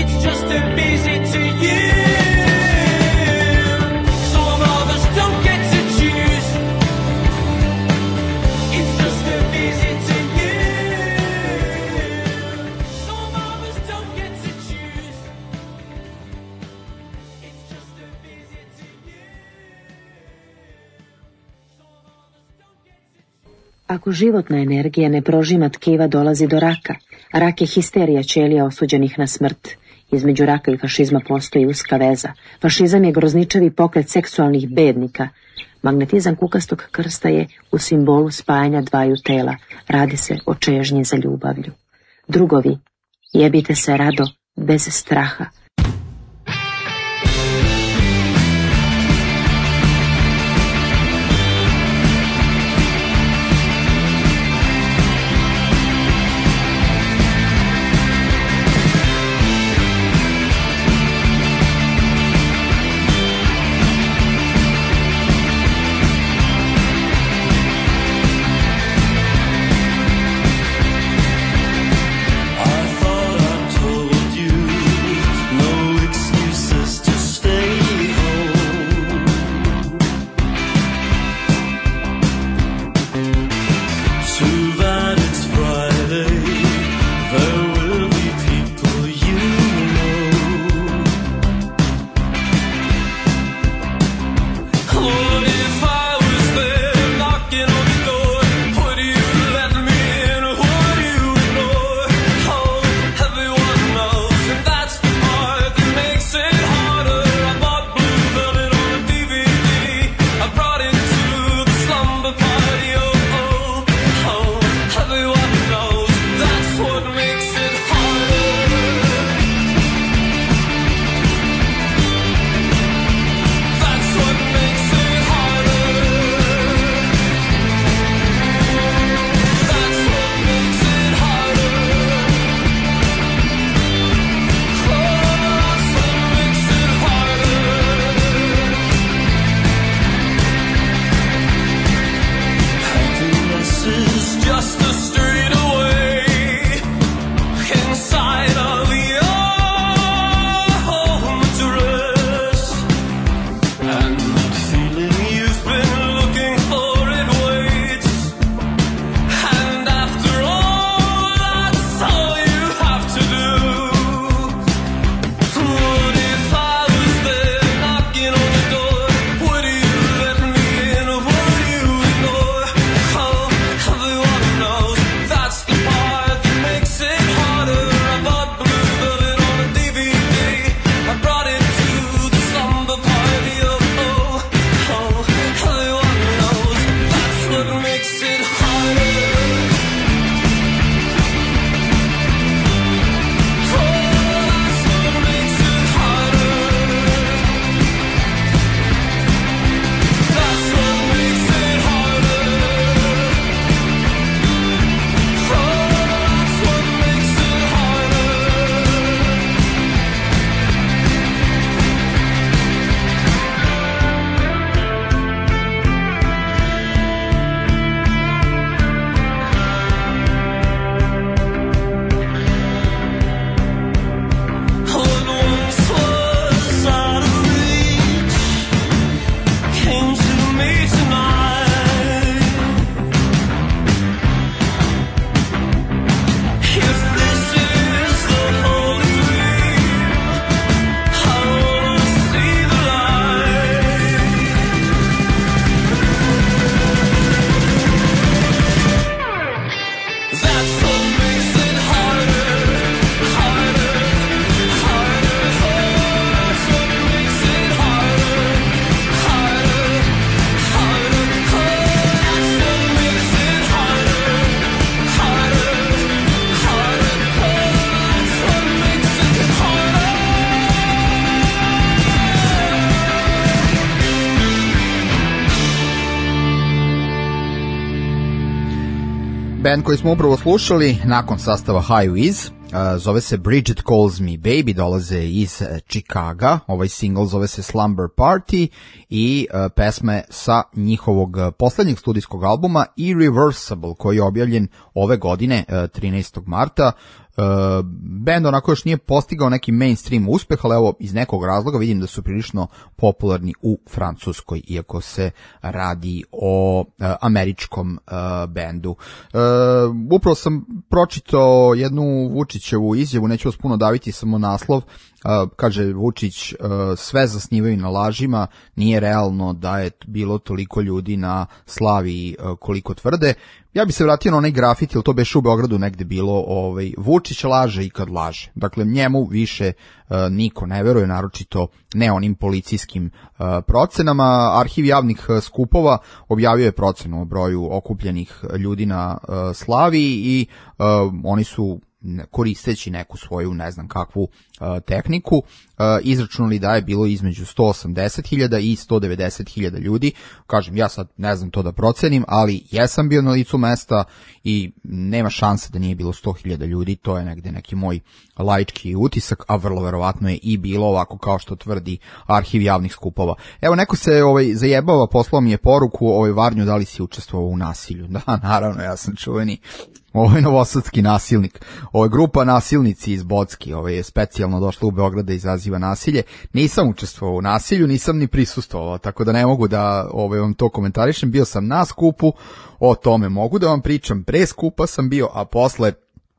Speaker 3: It's just too busy to you. Some of us don't get to choose. It's just too busy to you. Some of us don't get to choose. It's just too busy to you.
Speaker 11: Ako životna energija ne prožima tkiva, dolazi do raka. Rak je histerija ćelija osuđenih na smrt. Između raka i fašizma postoji uska veza. Fašizam je grozničavi pokret seksualnih bednika. Magnetizam kukastog krsta je u simbolu spajanja dvaju tela. Radi se o čežnji za ljubavlju. Drugovi, jebite se rado, bez straha.
Speaker 6: Band koji smo upravo slušali nakon sastava High Wiz, uh, zove se Bridget Calls Me Baby, dolaze iz uh, Chicaga, ovaj single zove se Slumber Party i uh, pesme sa njihovog uh, poslednjeg studijskog albuma Irreversible, koji je objavljen ove godine, uh, trinaestog marta. Uh, band onako još nije postigao neki mainstream uspeh, ali evo iz nekog razloga vidim da su prilično popularni u Francuskoj, iako se radi o uh, američkom uh, bendu. Uh, upravo sam pročitao jednu Vučićevu izjavu, neću vas puno daviti, samo naslov. Uh, kaže Vučić, uh, sve zasnivaju na lažima, nije realno da je bilo toliko ljudi na slavi uh, koliko tvrde. Ja bi se vratio na onaj grafit, ili to beše u Beogradu negde bilo, ovaj, Vučić laže i kad laže. Dakle, njemu više uh, niko ne veruje, naročito ne onim policijskim uh, procenama. Arhiv javnih uh, skupova objavio je procenu o broju okupljenih ljudi na uh, slavi i uh, oni su koristeći neku svoju ne znam kakvu uh, tehniku uh, izračunali da je bilo između sto osamdeset hiljada i sto devedeset hiljada ljudi. Kažem, ja sad ne znam to da procenim, ali jesam bio na licu mesta i nema šanse da nije bilo sto hiljada ljudi, to je negde neki moj laički utisak, a vrlo verovatno je i bilo ovako kao što tvrdi arhiv javnih skupova. Evo, neko se ovaj zajebava, poslao mi je poruku, ovaj Varnju, da li si učestvovao u nasilju? Da, naravno, ja sam čuveni ovo je novosadski nasilnik. Ovo je grupa nasilnici iz Bocki, ovo je specijalno došla u Beograd da izaziva nasilje. Nisam učestvovao u nasilju, nisam ni prisustvovao, tako da ne mogu da ovaj, vam to komentarišem. Bio sam na skupu, o tome mogu da vam pričam, pre skupa sam bio, a posle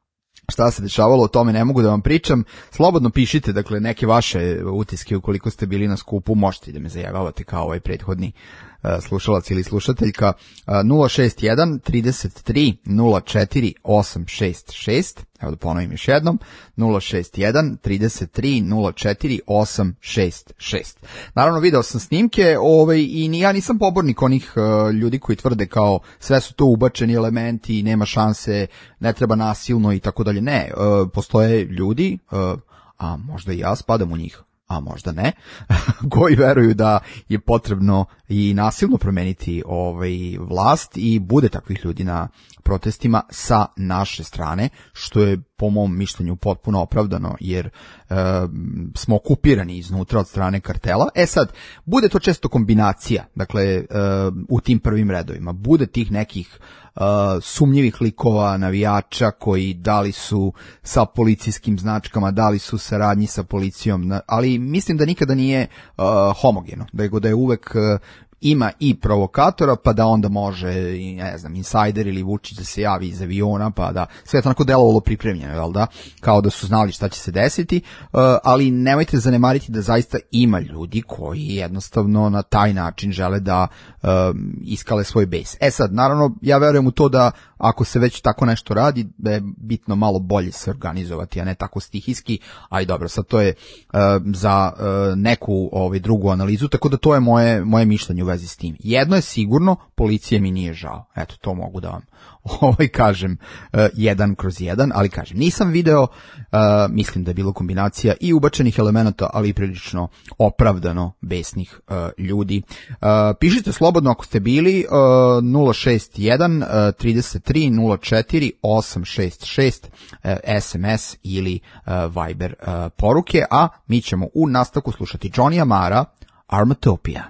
Speaker 6: šta se dešavalo, o tome ne mogu da vam pričam. Slobodno pišite, dakle, neke vaše utiske ukoliko ste bili na skupu, možete da me zajavavate kao ovaj prethodni slušalac ili slušateljka. Nula šest jedan trideset tri nula četiri osam šest šest, evo da ponovim još jednom, nula šest jedan trideset tri nula četiri osam šest šest. Naravno, video sam snimke ovaj, i ja nisam pobornik onih uh, ljudi koji tvrde kao sve su to ubačeni elementi, nema šanse, ne treba nasilno i tako dalje. Ne, uh, postoje ljudi, uh, a možda i ja spadam u njih, a možda ne, koji veruju da je potrebno i nasilno promeniti ovaj vlast i bude takvih ljudi na protestima sa naše strane, što je po mom mišljenju potpuno opravdano, jer e, smo okupirani iznutra od strane kartela. E sad, bude to često kombinacija, dakle, e, u tim prvim redovima, bude tih nekih Uh, sumnjivih likova, navijača koji da li su sa policijskim značkama, da li su saradnji sa policijom, ali mislim da nikada nije uh, homogeno, da je, da je uvek uh, ima i provokatora, pa da onda može, ne znam, insajder ili Vučić da se javi iz aviona, pa da sve je to onako delovalo pripremljeno, jel da? Kao da su znali šta će se desiti, uh, ali nemojte zanemariti da zaista ima ljudi koji jednostavno na taj način žele da uh, iskale svoj bejs. E sad, naravno, ja verujem u to da ako se već tako nešto radi, da je bitno malo bolje se organizovati, a ne tako stihijski, aj dobro, sad to je uh, za uh, neku ovaj, drugu analizu, tako da to je moje, moje mišljenje u vezi s tim. Jedno je sigurno, policije mi nije žao. Eto, to mogu da vam ovaj kažem uh, jedan kroz jedan, ali kažem, nisam video, uh, mislim da je bilo kombinacija i ubačenih elemenata, ali i prilično opravdano besnih uh, ljudi. Uh, pišite slobodno ako ste bili, uh, nula šest jedan trideset tri nula četiri osam šest šest uh, S M S ili uh, Viber uh, poruke, a mi ćemo u nastavku slušati Johnny Mara, Armatopia.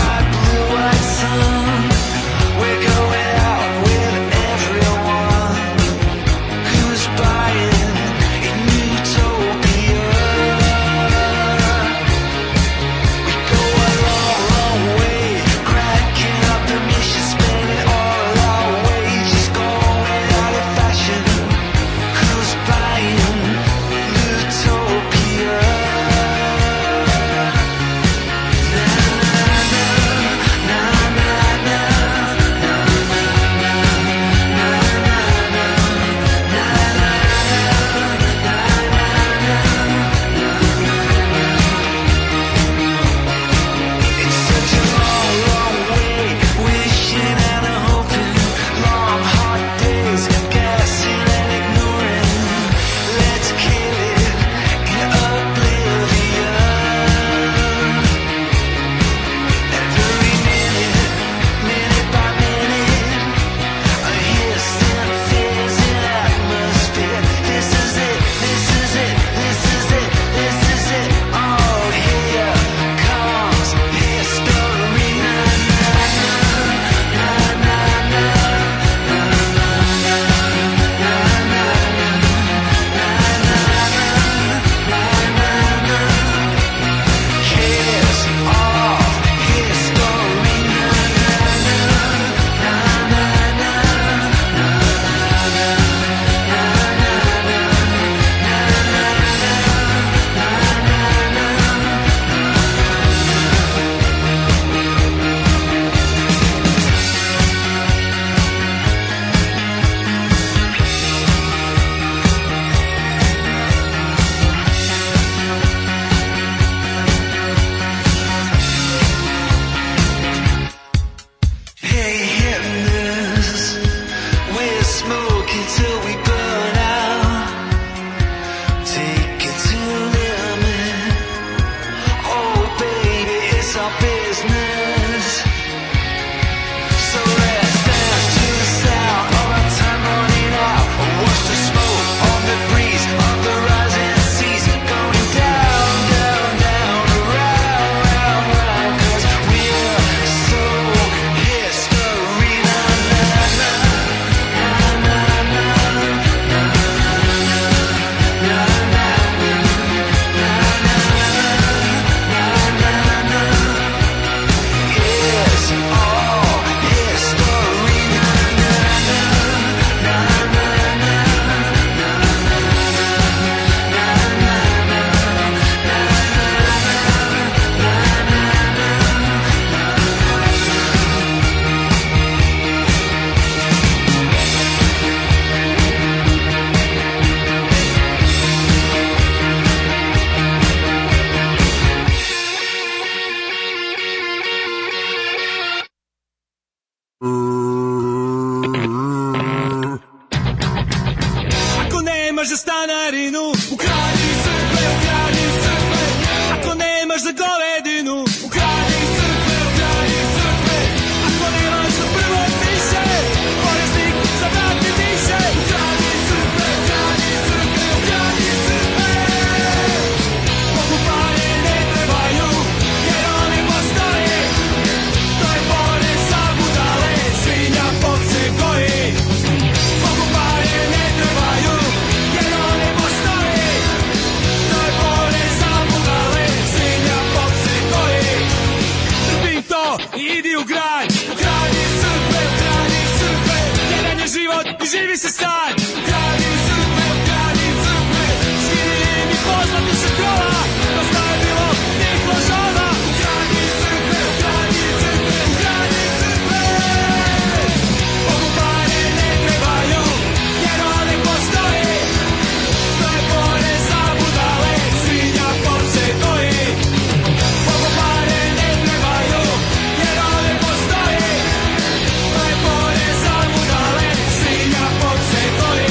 Speaker 3: We're going out with everyone. i živi se sad. Gradi crkve, gradi crkve, skini mi poznati se krova, dosta je bilo tih lažova. Gradi crkve, gradi crkve, gradi crkve. Bogu pare ne trebaju, jer one postoji. To je porez za budale, svinja pop se koji. Bogu pare ne trebaju, jer one postoji. To je porez za budale, svinja pop se koji.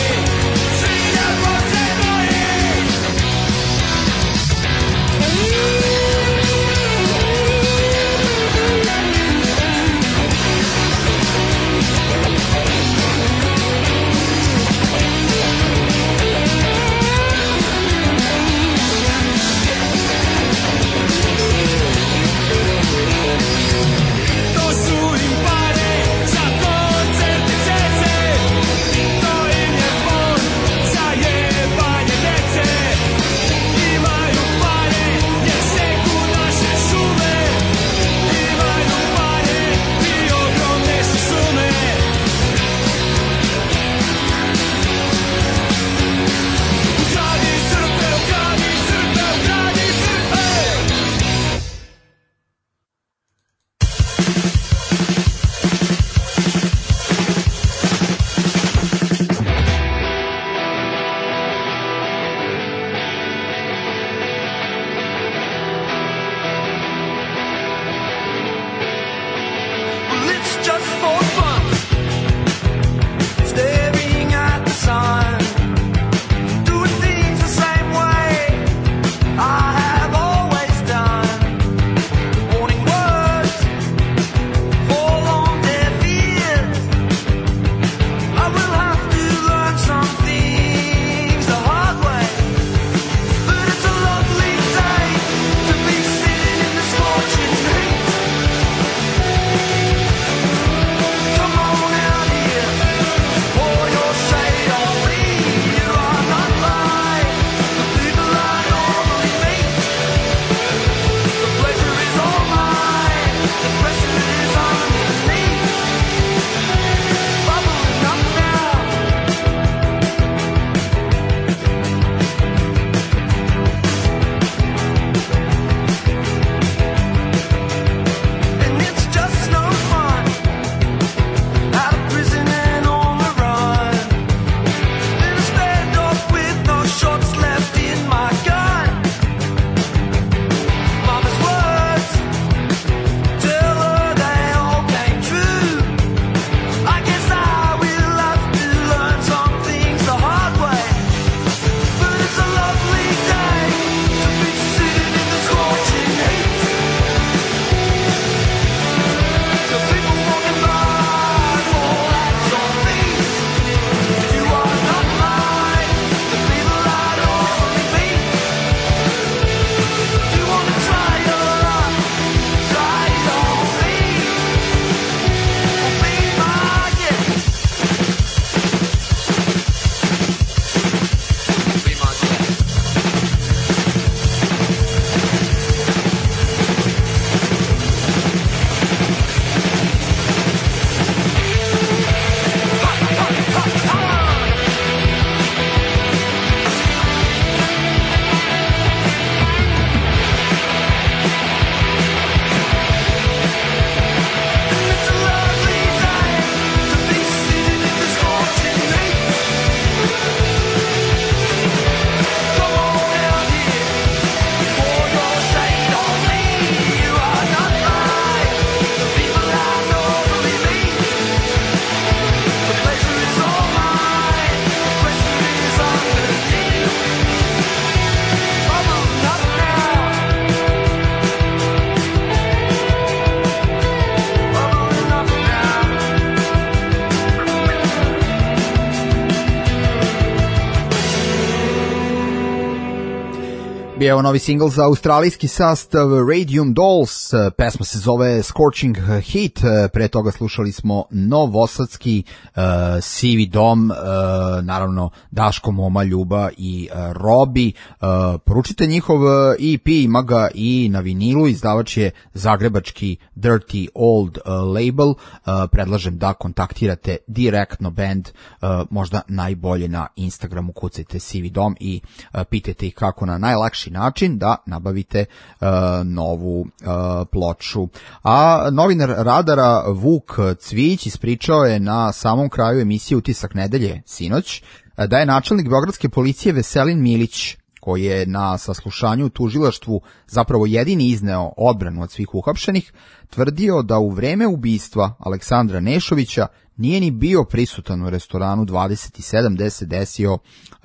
Speaker 6: bio je novi singl za australijski sastav Radium Dolls, pesma se zove Scorching Heat, pre toga slušali smo novosadski uh, Sivi dom, uh, naravno Daško, Moma, Ljuba i uh, Robi. Uh, poručite njihov E P, ima ga i na vinilu, izdavač je zagrebački Dirty Old uh, label, uh, predlažem da kontaktirate direktno band, uh, možda najbolje na Instagramu, kucajte Sivi dom i uh, pitajte ih kako na najlakši način da nabavite uh, novu uh, ploču. A novinar Radara Vuk Cvić ispričao je na samom kraju emisije Utisak nedelje sinoć da je načelnik beogradske policije Veselin Milić, koji je na saslušanju u tužilaštvu zapravo jedini izneo odbranu od svih uhapšenih, tvrdio da u vreme ubistva Aleksandra Nešovića nije ni bio prisutan u restoranu dvadeset sedam gde se desio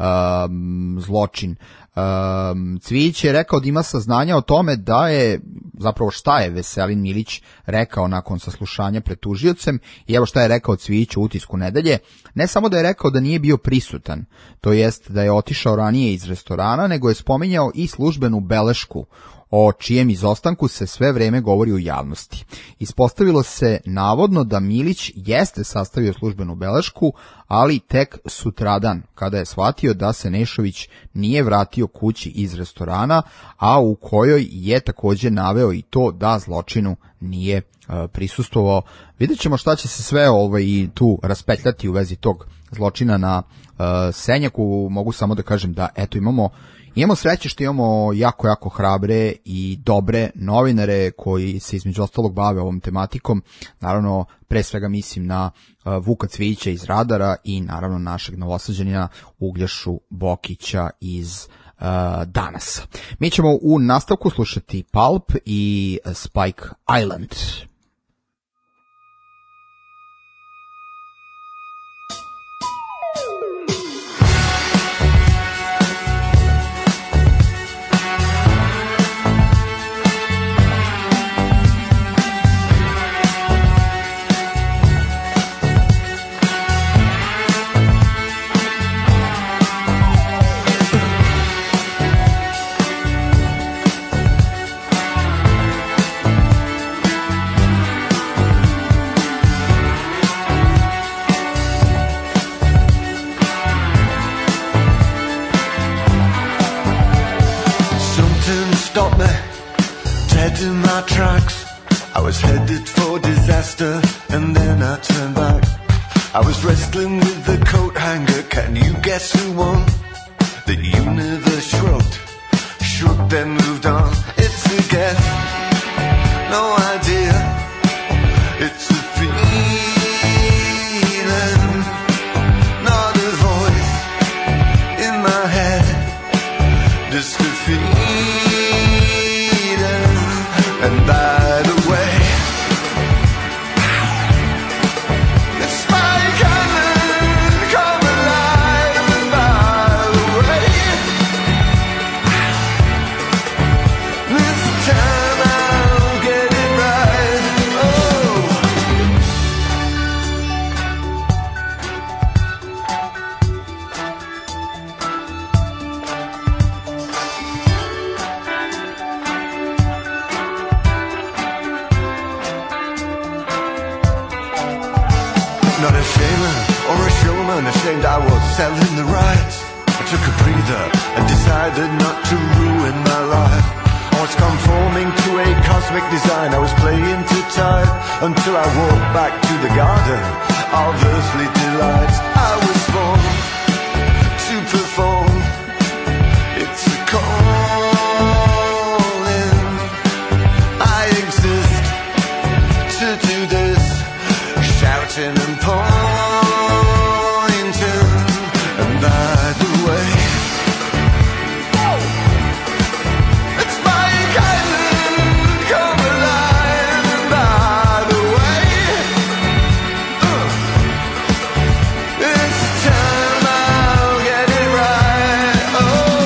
Speaker 6: um, zločin. Um, Cvić je rekao da ima saznanja o tome da je, zapravo šta je Veselin Milić rekao nakon saslušanja pred tužiocem, i evo šta je rekao Cvić u Utisku nedelje. Ne samo da je rekao da nije bio prisutan, to jest da je otišao ranije iz restorana, nego je spominjao i službenu belešku o čijem izostanku se sve vreme govori u javnosti. Ispostavilo se navodno da Milić jeste sastavio službenu belešku, ali tek sutradan, kada je shvatio da se Nešović nije vratio kući iz restorana, a u kojoj je takođe naveo i to da zločinu nije uh, prisustvovao. Vidjet ćemo šta će se sve ovaj, i tu raspetljati u vezi tog zločina na uh, Senjaku. Mogu samo da kažem da eto imamo Imamo sreće što imamo jako, jako hrabre i dobre novinare koji se između ostalog bave ovom tematikom. Naravno, pre svega mislim na uh, Vuka Cvića iz Radara i naravno našeg Novosađanina Uglješu Bokića iz uh, Danas. Mi ćemo u nastavku slušati Pulp i Spike Island.
Speaker 3: In my tracks, I was headed for disaster, and then I turned back. I was wrestling with the coat hanger. Can you guess who won? The universe shrugged, shrugged then moved on. It's a guess, no idea. It's a feeling, not a voice in my head, just a feeling. And by the way, it's Spike Island, come alive. And by the way, this time I'll get it right. Oh, not a shamer or a showman, ashamed I was selling the rights. I took a breather and decided not to ruin my life. I was conforming to a cosmic design. I was playing too tight until I walked back to the garden of earthly delights. I was born to perform. It's a calling. I exist to do this, shouting and pointing. And by the way, it's Spike Island, come alive. And by the way, uh, this time I'll get it right. Oh,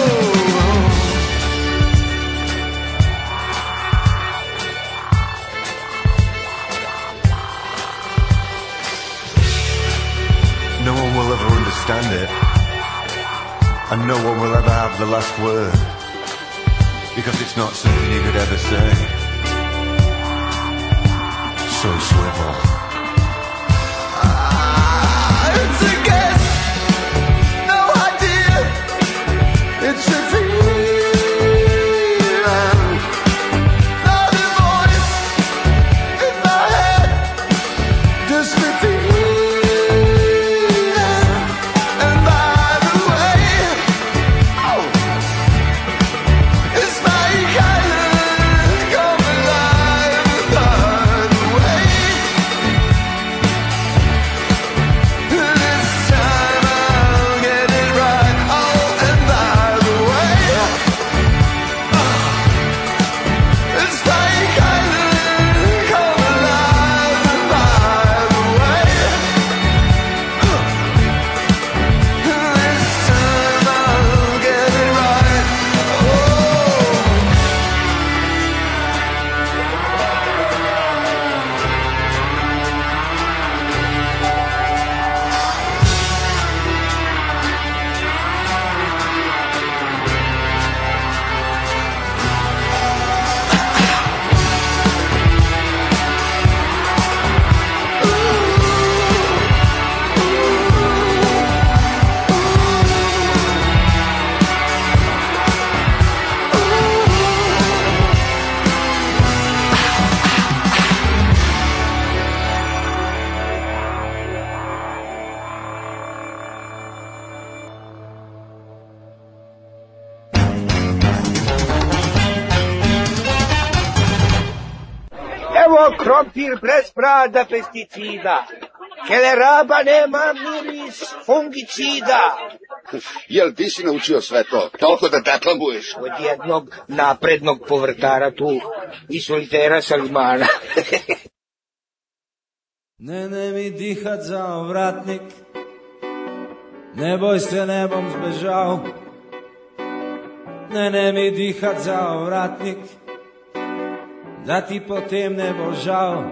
Speaker 3: no one will ever understand it, and no one will ever have the last word. because it's not something you could ever say. So swivel.
Speaker 12: Ah, it's a guess, no idea. It's a feeling, not a voice in my head, just a feeling. And by the way, oh, it's my island come alive. By the way, this time I'll get it right. Oh, and by the way, it's my island come alive. By the way, this time I'll get it right. Oh.
Speaker 4: Evo krompir bez brada pesticida. Keleraba nema miris fungicida.
Speaker 13: Jel ti si naučio sve to? Toliko da deklamuješ?
Speaker 4: Od jednog naprednog povrtara tu i solitera Salimana.
Speaker 14: Ne, ne mi dihat za ovratnik, ne boj se, ne bom zbežal. Ne, ne mi dihat za ovratnik, da ti potem ne bo žal.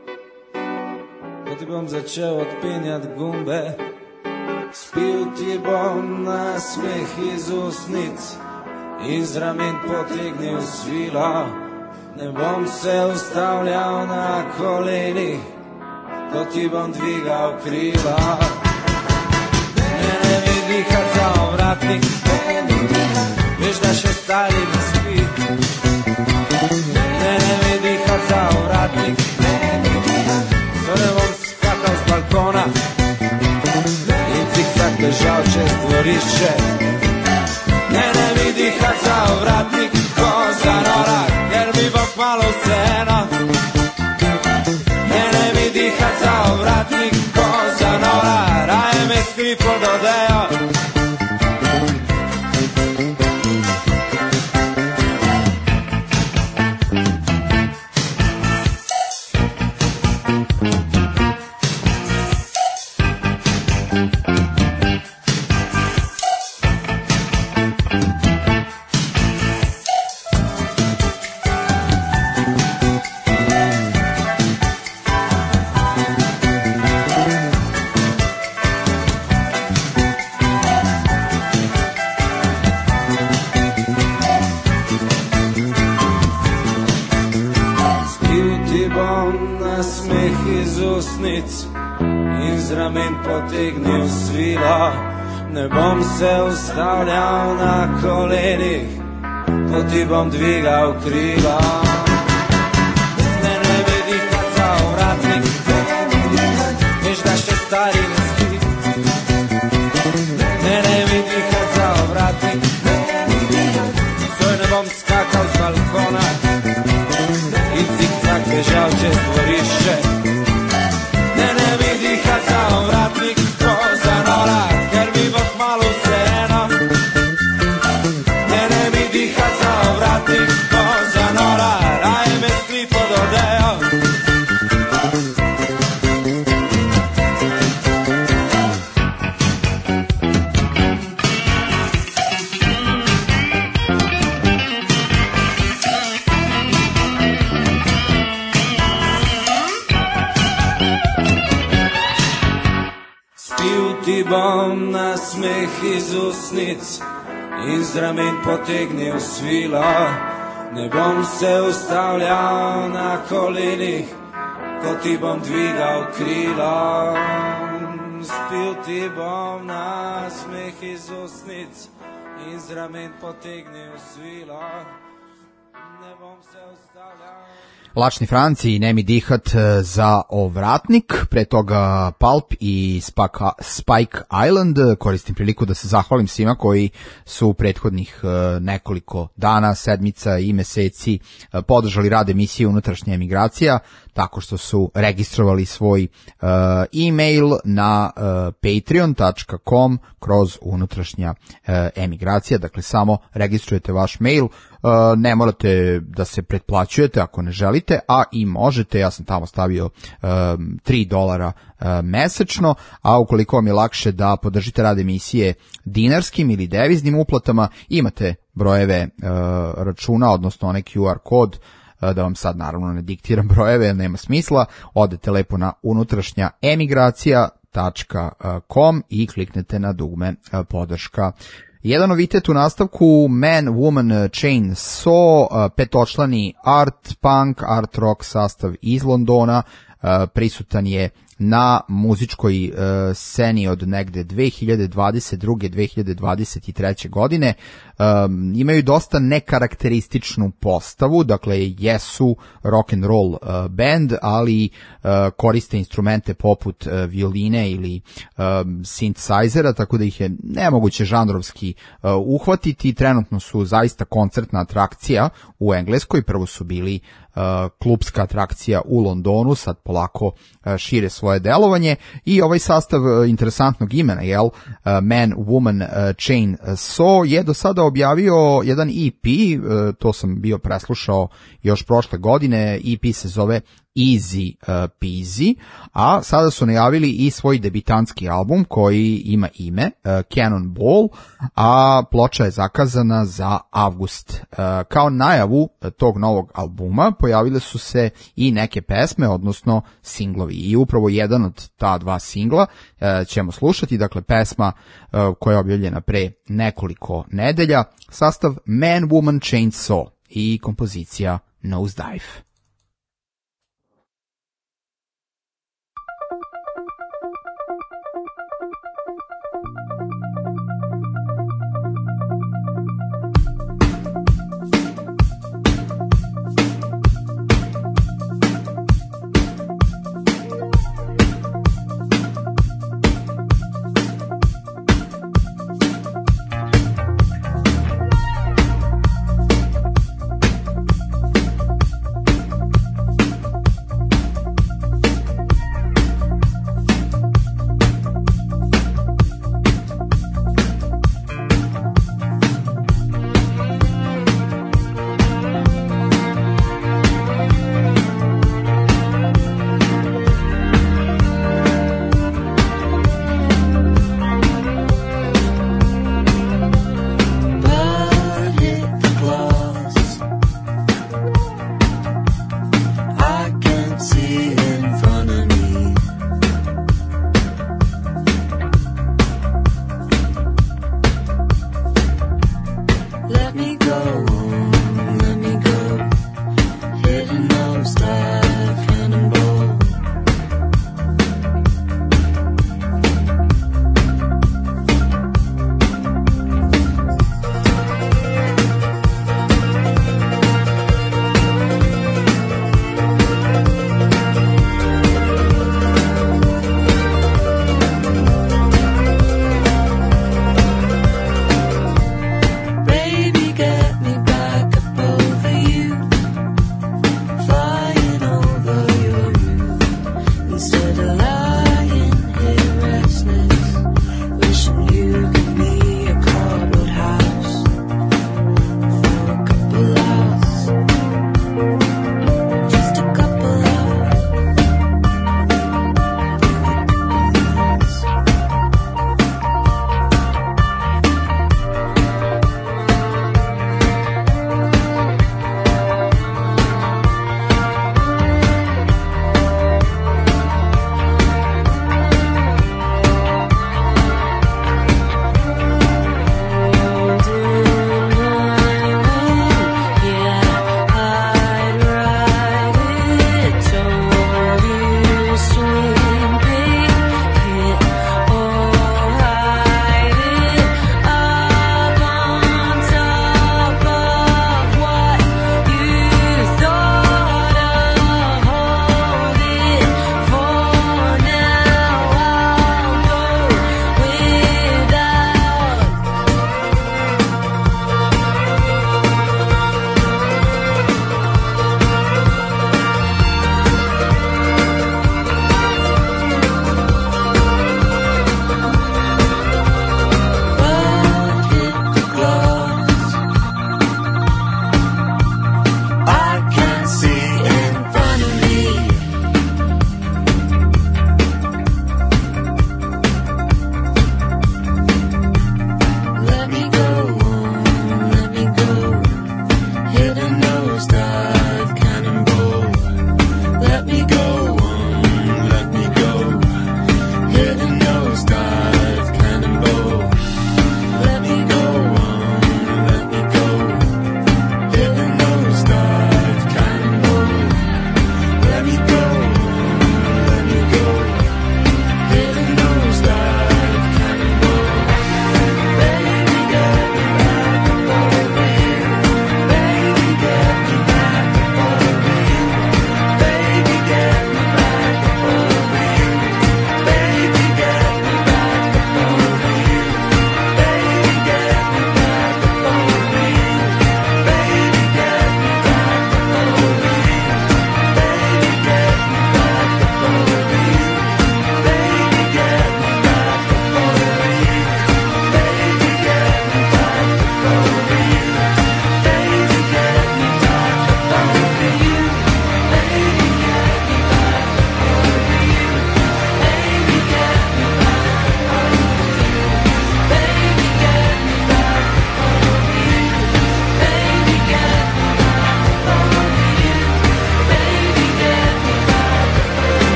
Speaker 14: Ko ti bom začel odpenjat gumbe, spil ti bom na smeh iz usnic, iz ramen potegnil svilo. Ne bom se ustavljal na kolenih, ko ti bom dvigal krila. Ne, ne mi dihat za ovratnik, veš da še stari ne spi. Ne, ne mi dihat za ovratnik, to ne bom skakal z balkona in cikcak bežal čez dvorišče. Ne, ne mi dihat za ovratnik, ko za nora, ker mi bo kmalu vseeno. Ne, ne mi dihat za ovratnik, ko za nora, raje me skri pod odejo. Iz ramen potegnil svilo. Ne bom se ustavljal na kolenih, ko ti bom dvigal krila. Ne, ne mi dihat za ovratnik, veš da še stari ne spi. Ne, ne mi dihat za ovratnik, soj ne bom skakal z balkona in cikcak bežal čez dvorišče. Ne, ne mi dihat za ovratnik, ko za nora, ker mi bo kmalu vseeno. Ne, ne mi dihat za ovratnik, ko za nora, raje me skri pod odejo. Ti bom na smeh iz usnic, instrument potegni v svilo, ne bom se ustavljal na kolenih, ko ti bom dvigal krilo. Spil ti bom na smeh iz ustnic, instrument potegni v svilo, ne bom se ustavljal.
Speaker 6: Lačni Franci i Nemi dihat za Ovratnik, pre toga Pulp i Spike Island. Koristim priliku da se zahvalim svima koji su u prethodnih nekoliko dana, sedmica i meseci podržali rad emisije Unutrašnja emigracija, tako što su registrovali svoj uh, e-mail na uh, patreon tačka com kroz Unutrašnja uh, emigracija. Dakle, samo registrujete vaš mail, uh, ne morate da se pretplaćujete ako ne želite, a i možete. Ja sam tamo stavio um, tri dolara uh, mesečno, a ukoliko vam je lakše da podržite rad emisije dinarskim ili deviznim uplatama, imate brojeve uh, računa, odnosno onaj Q R kod, da vam sad naravno ne diktiram brojeve, nema smisla. Odete lepo na unutrašnja emigracija tačka com i kliknete na dugme podrška. Jedan novitet u nastavku, Man, Woman, Chainsaw, petočlani art punk, art rock sastav iz Londona, prisutan je na muzičkoj uh, sceni od negde dve hiljade dvadeset druge do dve hiljade dvadeset treće godine. Um, imaju dosta nekarakterističnu postavu, dakle jesu rock and roll uh, band, ali uh, koriste instrumente poput uh, violine ili um, synthesizera, tako da ih je nemoguće žanrovski uh, uhvatiti. Trenutno su zaista koncertna atrakcija u Engleskoj, prvo su bili uh, klubska atrakcija u Londonu, sad polako uh, šire svoje delovanje i ovaj sastav uh, interesantnog imena, jel, uh, Man, Woman, uh, Chainsaw je do sada objavio jedan E P, uh, to sam bio preslušao još prošle godine. E P se zove Easy uh, Peasy, a sada su najavili i svoj debitanski album koji ima ime uh, Cannonball, a ploča je zakazana za avgust. Uh, kao najavu tog novog albuma pojavile su se i neke pesme, odnosno singlovi, i upravo jedan od ta dva singla uh, ćemo slušati, dakle pesma uh, koja je objavljena pre nekoliko nedelja, sastav Man, Woman, Chainsaw i kompozicija Nosedive.
Speaker 12: Thank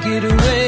Speaker 3: get away.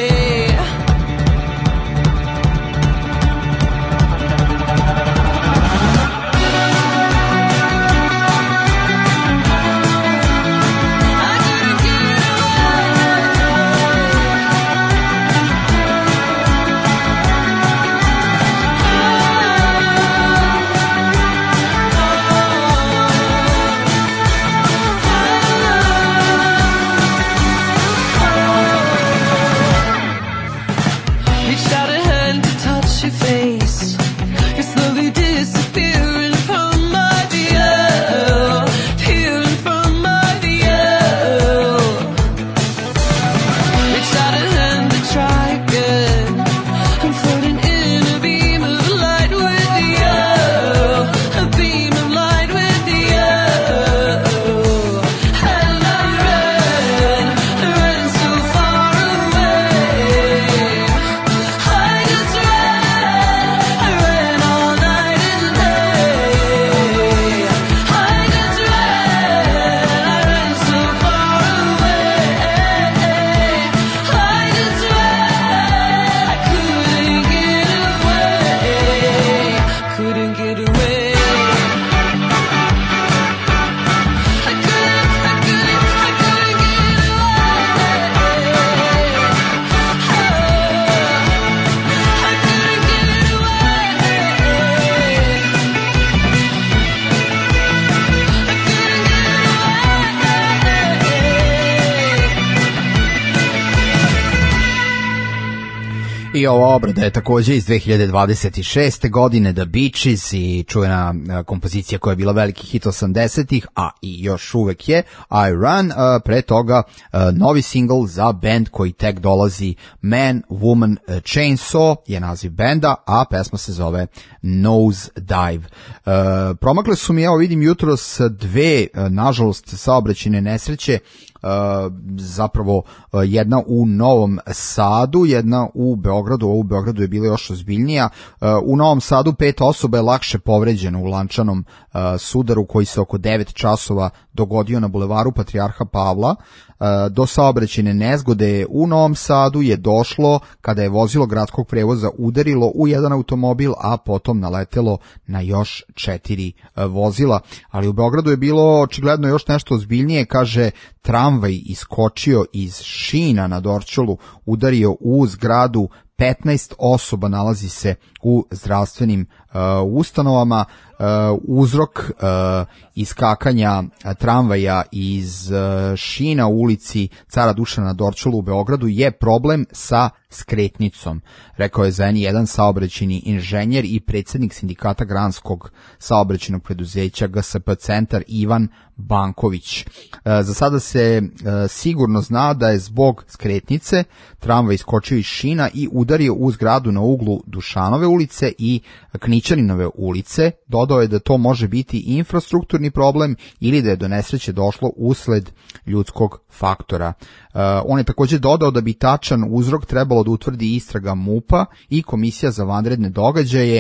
Speaker 6: I ova obrada je takođe iz dve hiljade dvadeset šeste. godine The Bee Gees i čuvena kompozicija koja je bila veliki hit osamdesetih, a i još uvek je I Run. Pre toga novi singl za band koji tek dolazi, Man, Woman, Chainsaw je naziv benda, a pesma se zove Nose Dive. Promakle su mi, evo vidim jutros, dve nažalost saobraćajne nesreće. Uh, zapravo uh, jedna u Novom Sadu, jedna u Beogradu. Ovo u Beogradu je bila još ozbiljnija. Uh, u Novom Sadu pet osoba je lakše povređeno u lančanom uh, sudaru koji se oko devet časova dogodio na bulevaru Patrijarha Pavla. Uh, do saobraćajne nezgode u Novom Sadu je došlo kada je vozilo gradskog prevoza udarilo u jedan automobil, a potom naletelo na još četiri uh, vozila. Ali u Beogradu je bilo očigledno još nešto ozbiljnije. Kaže, tramvaj iskočio iz šina na Dorćolu, udario u zgradu, petnaest osoba nalazi se u zdravstvenim uh, ustanovama. Uh, uzrok uh, iskakanja tramvaja iz uh, šina u ulici Cara Dušana na Dorćolu u Beogradu je problem sa skretnicom, rekao je za en jedan saobraćajni inženjer i predsjednik sindikata granskog saobraćajnog preduzeća G S P Centar Ivan Banković. Uh, za sada se uh, sigurno zna da je zbog skretnice tramvaj iskočio iz šina i udario u zgradu na uglu Dušanove ulice i Knićaninove ulice. Dodao je da to može biti infrastrukturni problem ili da je do nesreće došlo usled ljudskog faktora. Uh, on je također dodao da bi tačan uzrok trebalo da utvrdi istraga MUP-a i Komisija za vanredne događaje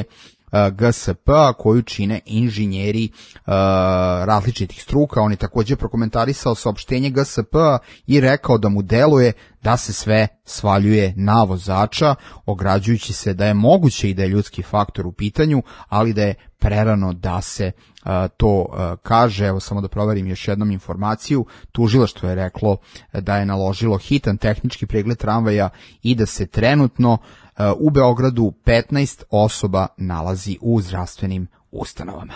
Speaker 6: G S P-a koju čine inženjeri uh, različitih struka. On je također prokomentarisao saopštenje G S P-a i rekao da mu deluje da se sve svaljuje na vozača, ograđujući se da je moguće i da je ljudski faktor u pitanju, ali da je prerano da se uh, to uh, kaže. Evo samo da proverim još jednom informaciju. Tužilaštvo je reklo da je naložilo hitan tehnički pregled tramvaja i da se trenutno uh, u Beogradu petnaest osoba nalazi u zdravstvenim ustanovama.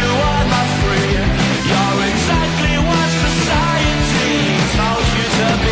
Speaker 3: To be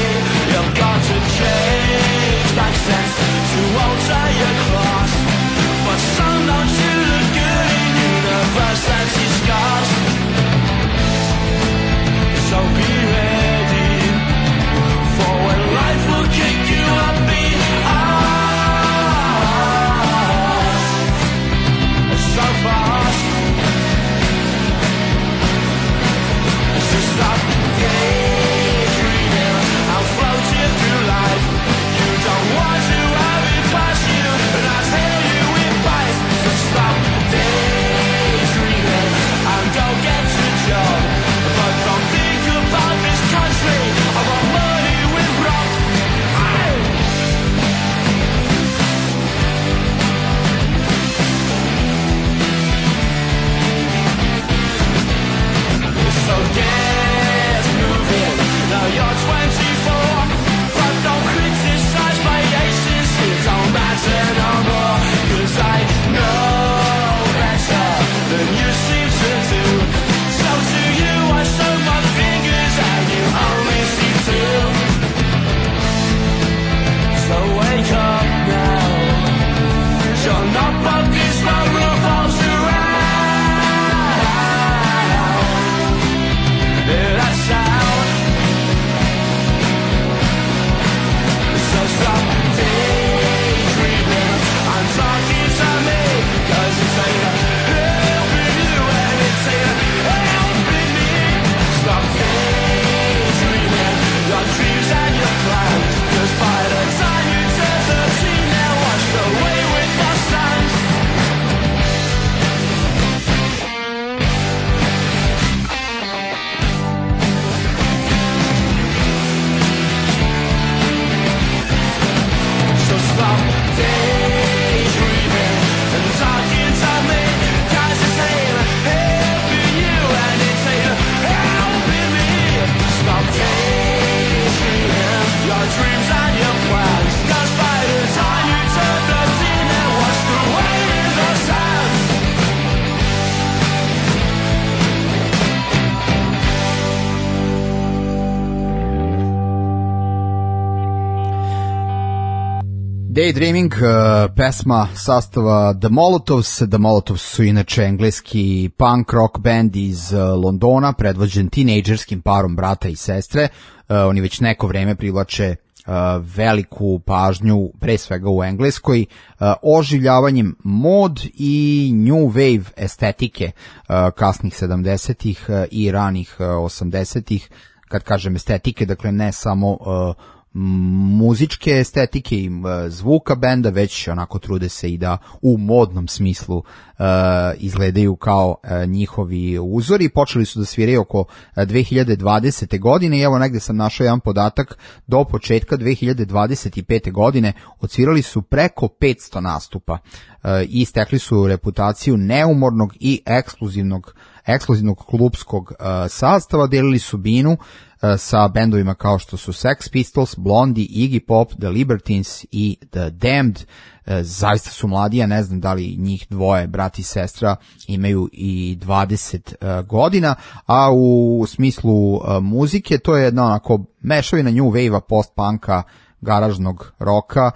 Speaker 3: but this world revolves around that sound. So stop daydreaming, I'm talking to me, 'cause it's like helping you and it's like helping me. Stop daydreaming, your dreams and your plans, 'cause by the time you turn thirteen, they're washed away with the sands. So stop daydreaming and talking to me, 'cause it's ain't helping you and it's ain't helping me. Stop daydreaming, your dreams and your plans, 'cause by the time you turn thirteen, they're washed away in the sand.
Speaker 6: Daydreaming, uh, pesma sastava The Molotovs. The Molotovs su inače engleski punk rock band iz uh, Londona, predvođen tinejdžerskim parom brata i sestre. Uh, oni već neko vreme privlače uh, veliku pažnju, pre svega u Engleskoj, uh, oživljavanjem mod i new wave estetike uh, kasnih sedamdesetih uh, i ranih uh, osamdesetih. Kad kažem estetike, dakle ne samo uh, muzičke estetike i zvuka benda, već onako trude se i da u modnom smislu uh, izgledaju kao uh, njihovi uzori. Počeli su da sviraju oko uh, dve hiljade dvadesete. godine i evo negde sam našao jedan podatak, do početka dve hiljade dvadeset pete. godine odsvirali su preko petsto nastupa uh, i stekli su reputaciju neumornog i ekskluzivnog ekskluzivnog klubskog uh, sastava. Delili su binu sa bendovima kao što su Sex Pistols, Blondie, Iggy Pop, The Libertines i The Damned. Zaista su mladi, ja ne znam da li njih dvoje, brat i sestra, imaju i dvadeset godina, a u smislu muzike to je jedna onako mešavina new wave-a, post-punka, garažnog roka,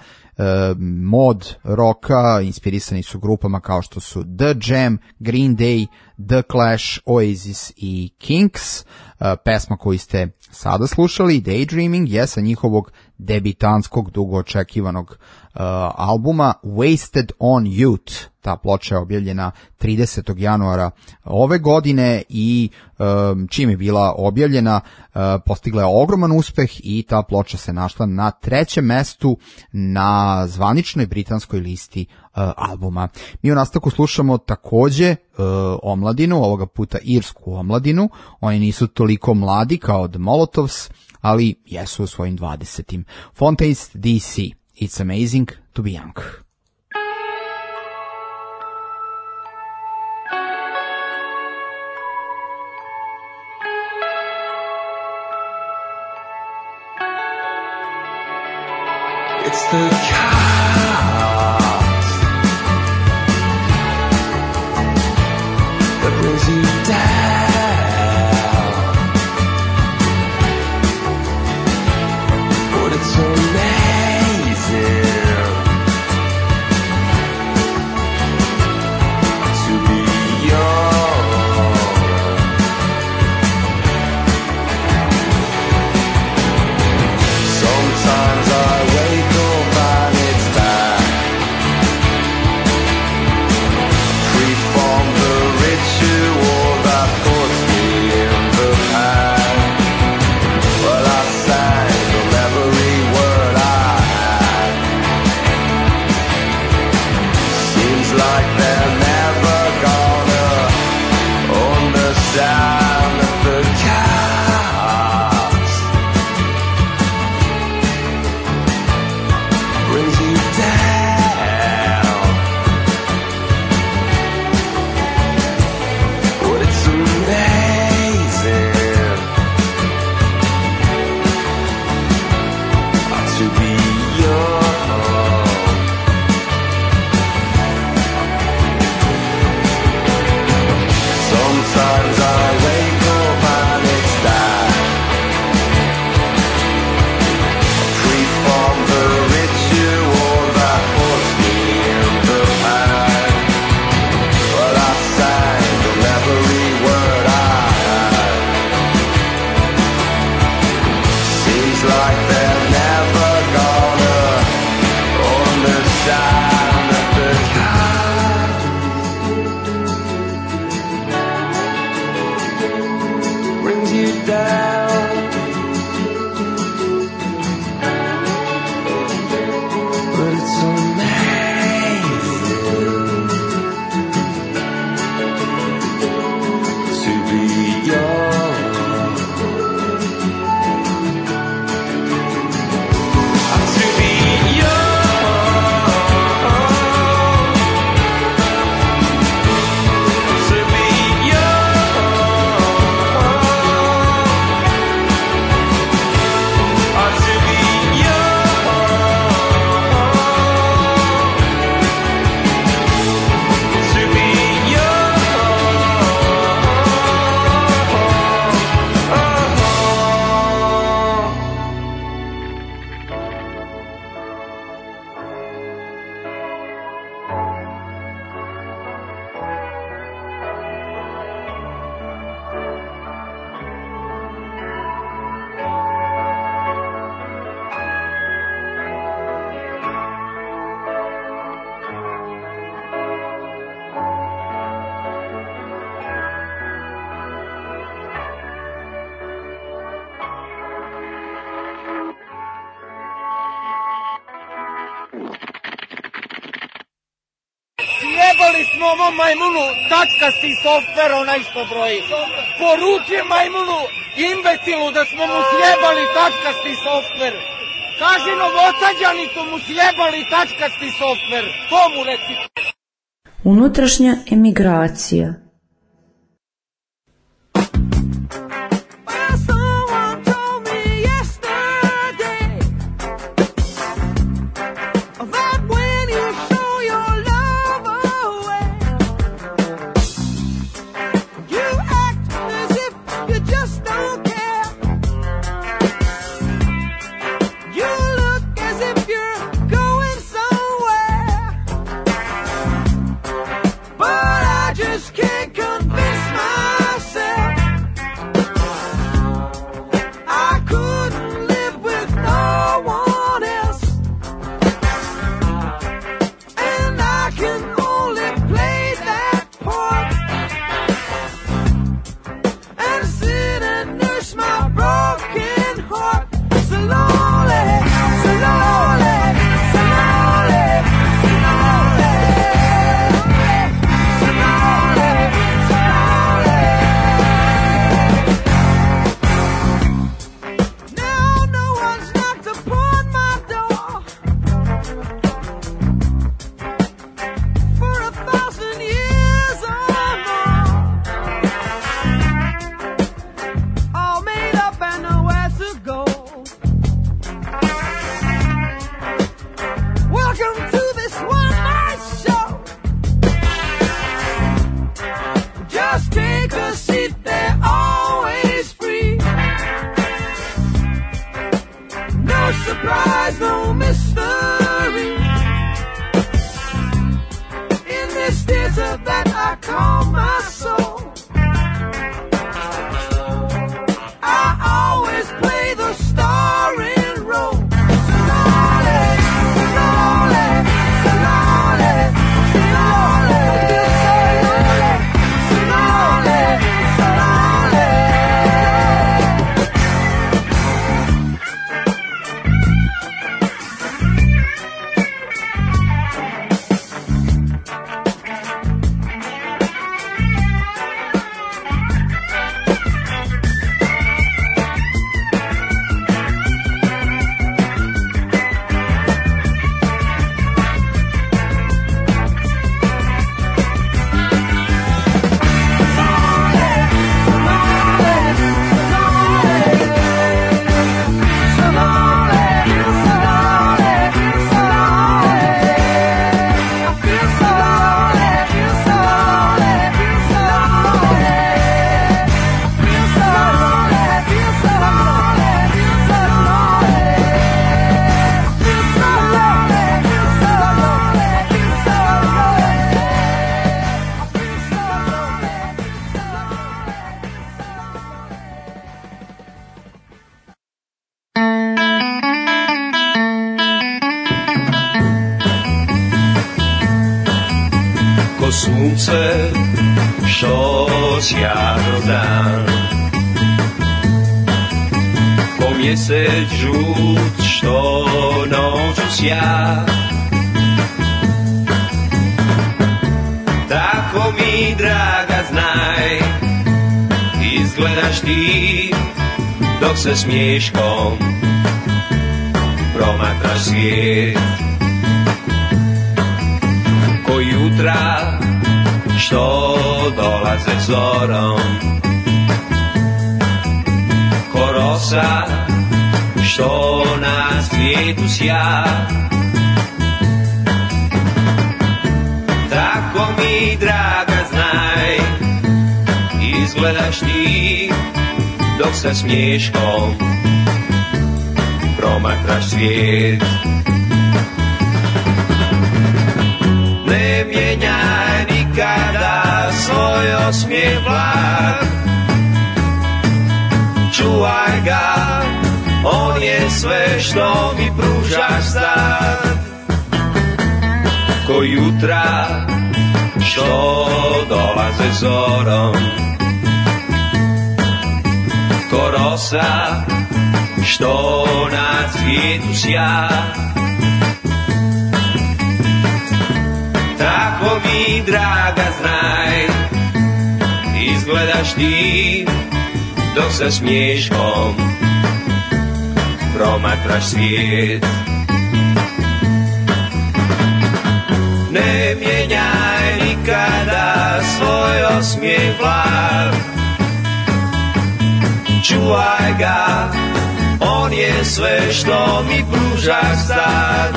Speaker 6: mod roka, inspirisani su grupama kao što su The Jam, Green Day, The Clash, Oasis i Kinks. Pesma koju ste sada slušali, Daydreaming, je sa njihovog debitanskog dugo očekivanog uh, albuma Wasted on Youth. Ta ploča je objavljena tridesetog januara ove godine i um, čim je bila objavljena uh, postigla je ogroman uspeh i ta ploča se našla na trećem mestu na zvaničnoj britanskoj listi uh, albuma. Mi u nastavku slušamo takođe uh, omladinu, ovoga puta irsku omladinu. Oni nisu toliko mladi kao The Molotovs, ali jesu u svojim dvadesetim. Fontaines D C, It's Amazing to be Young.
Speaker 3: It's the chaos that brings you down, but it's amazing to be young. Sometimes I wake up and it's dark, free from the ritual that puts me in the past. Well, I sang from every word I had. Seems like they're never gonna understand the chaos brings you down, but it's amazing to be young.
Speaker 15: Dali smo ovom majmunu tačkasti softver onaj što broji. Poruči majmunu imbecilu da smo mu sjebali tačkasti softver. Kaži Novosađanicu mu sjebali tačkasti softver. To mu reci.
Speaker 16: Unutrašnja emigracija.
Speaker 3: Sunce što sjajno dan, ko mjesec žut što noću sja. Tako mi draga znaj, izgledaš ti dok se smiješkom promatraš svijet. Ko jutra što dolaze zorom, ko rosa što na svijetu sja. Tako mi draga znaj, izgledaš ti dok sa smiješkom promatraš svijet. Ne mijenjaj nikada svoj osmijeh blag, čuvaj ga, on je sve što mi pružaš sad. Ko jutra što dolaze zorom, ko rosa što na cvijetu sja. Tako Tako mi draga znaj, izgledaš ti dok sa smiješkom promatraš svijet. Ne mijenjaj nikada svoj osmijeh blag, čuvaj ga, on je sve što mi pružaš sad.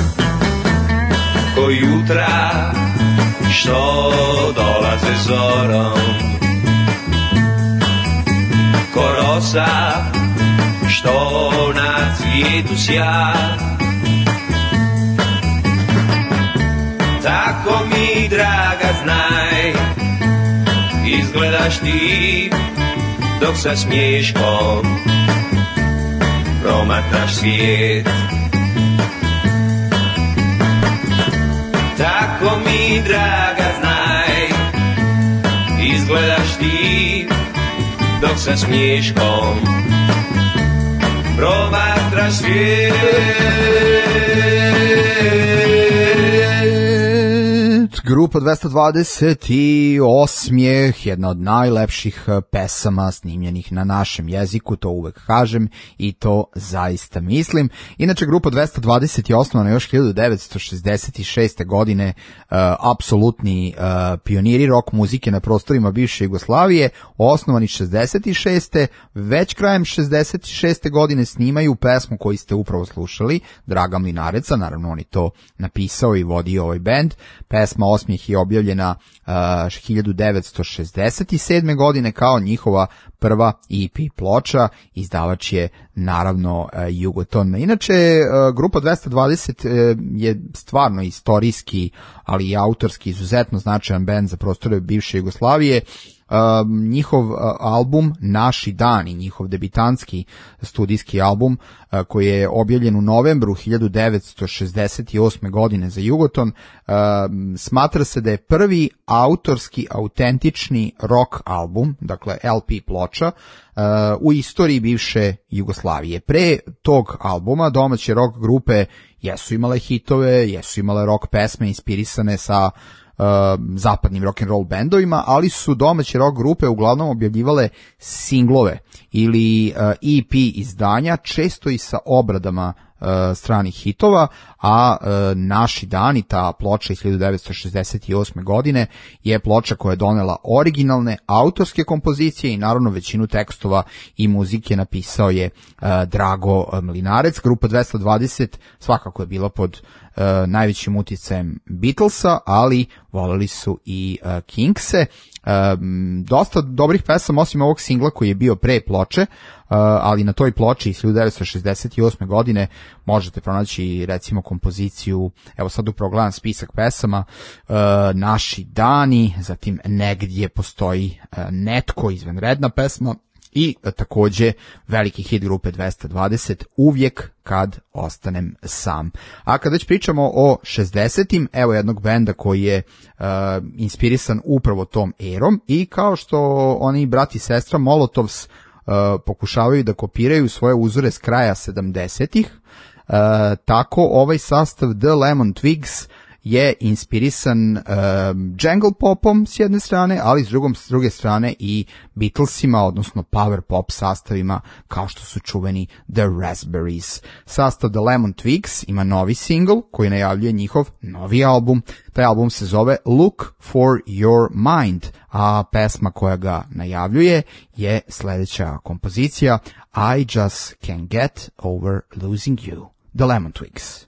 Speaker 3: Ko jutra što dolaze zorom, ko rosa što na cvijetu sja. Tako mi draga znaj, izgledaš ti dok sa smiješkom promatraš svijet. Tako mi draga znaj, izgledaš ti dok sa smiješkom promatraš svijet.
Speaker 6: Grupa dvesta dvadeset osmijeh, jedna od najlepših pesama snimljenih na našem jeziku, to uvek kažem i to zaista mislim. Inače, grupa dvesta dvadeset je osnovana još hiljadu devetsto šezdeset šeste. godine, uh, apsolutni uh, pioniri rock muzike na prostorima bivše Jugoslavije, osnovani šezdeset šeste. Već krajem šezdeset šeste. godine snimaju pesmu koju ste upravo slušali, Draga Mlinareca, naravno on je to napisao i vodio ovaj bend. Pesma Osmijeh je objavljena uh, hiljadu devetsto šezdeset sedme. godine kao njihova prva E P ploča, izdavač je naravno uh, Jugoton. Inače, uh, grupa dvesta dvadeset uh, je stvarno istorijski, ali i autorski izuzetno značajan bend za prostore bivše Jugoslavije. Uh, njihov uh, album Naši dani, njihov debitanski studijski album uh, koji je objavljen u novembru hiljadu devetsto šezdeset osme. godine za Jugoton, uh, smatra se da je prvi autorski autentični rock album, dakle L P ploča, uh, u istoriji bivše Jugoslavije. Pre tog albuma domaće rock grupe jesu imale hitove, jesu imale rock pesme inspirisane sa Uh, zapadnim rock'n'roll bendovima, ali su domaće rock grupe uglavnom objavljivale singlove ili uh, E P izdanja, često i sa obradama uh, stranih hitova, a uh, Naši dani, ta ploča iz hiljadu devetsto šezdeset osme. godine, je ploča koja je donela originalne autorske kompozicije i naravno većinu tekstova i muzike napisao je uh, Drago Mlinarec. Grupa dvesta dvadeset svakako je bila pod Uh, najvećim uticajem Beatlesa, ali voleli su i uh, Kingse. Um, dosta dobrih pesama, osim ovog singla koji je bio pre ploče, uh, ali na toj ploči iz hiljadu devetsto šezdeset osme. godine možete pronaći recimo kompoziciju, evo sad upravo gledam spisak pesama, uh, Naši dani, zatim Negdje postoji uh, netko, izvanredna pesma, i takođe veliki hit grupe dvesta dvadeset, Uvijek kad ostanem sam. A kad već pričamo o šezdesetim, evo jednog benda koji je uh, inspirisan upravo tom erom i kao što oni brat i sestra Molotovs uh, pokušavaju da kopiraju svoje uzore s kraja sedamdesetih, uh, tako ovaj sastav The Lemon Twigs je inspirisan uh, jungle popom s jedne strane, ali s, drugom, s druge strane i Beatlesima, odnosno power pop sastavima kao što su čuveni The Raspberries. Sastav The Lemon Twigs ima novi single koji najavljuje njihov novi album. Taj album se zove Look for Your Mind, a pesma koja ga najavljuje je sledeća kompozicija I Just Can't Get Over Losing You. The Lemon Twigs.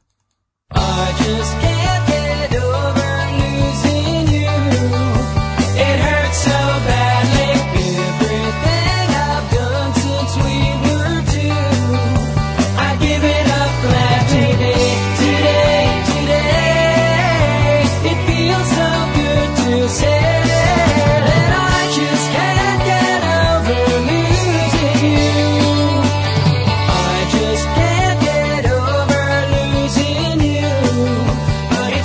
Speaker 3: I just can't get over losing you. It hurts so badly. Everything I've done since we were two, I give it up gladly. Today, today, it feels so good to say that I just can't get over losing you. I just can't get over losing you. But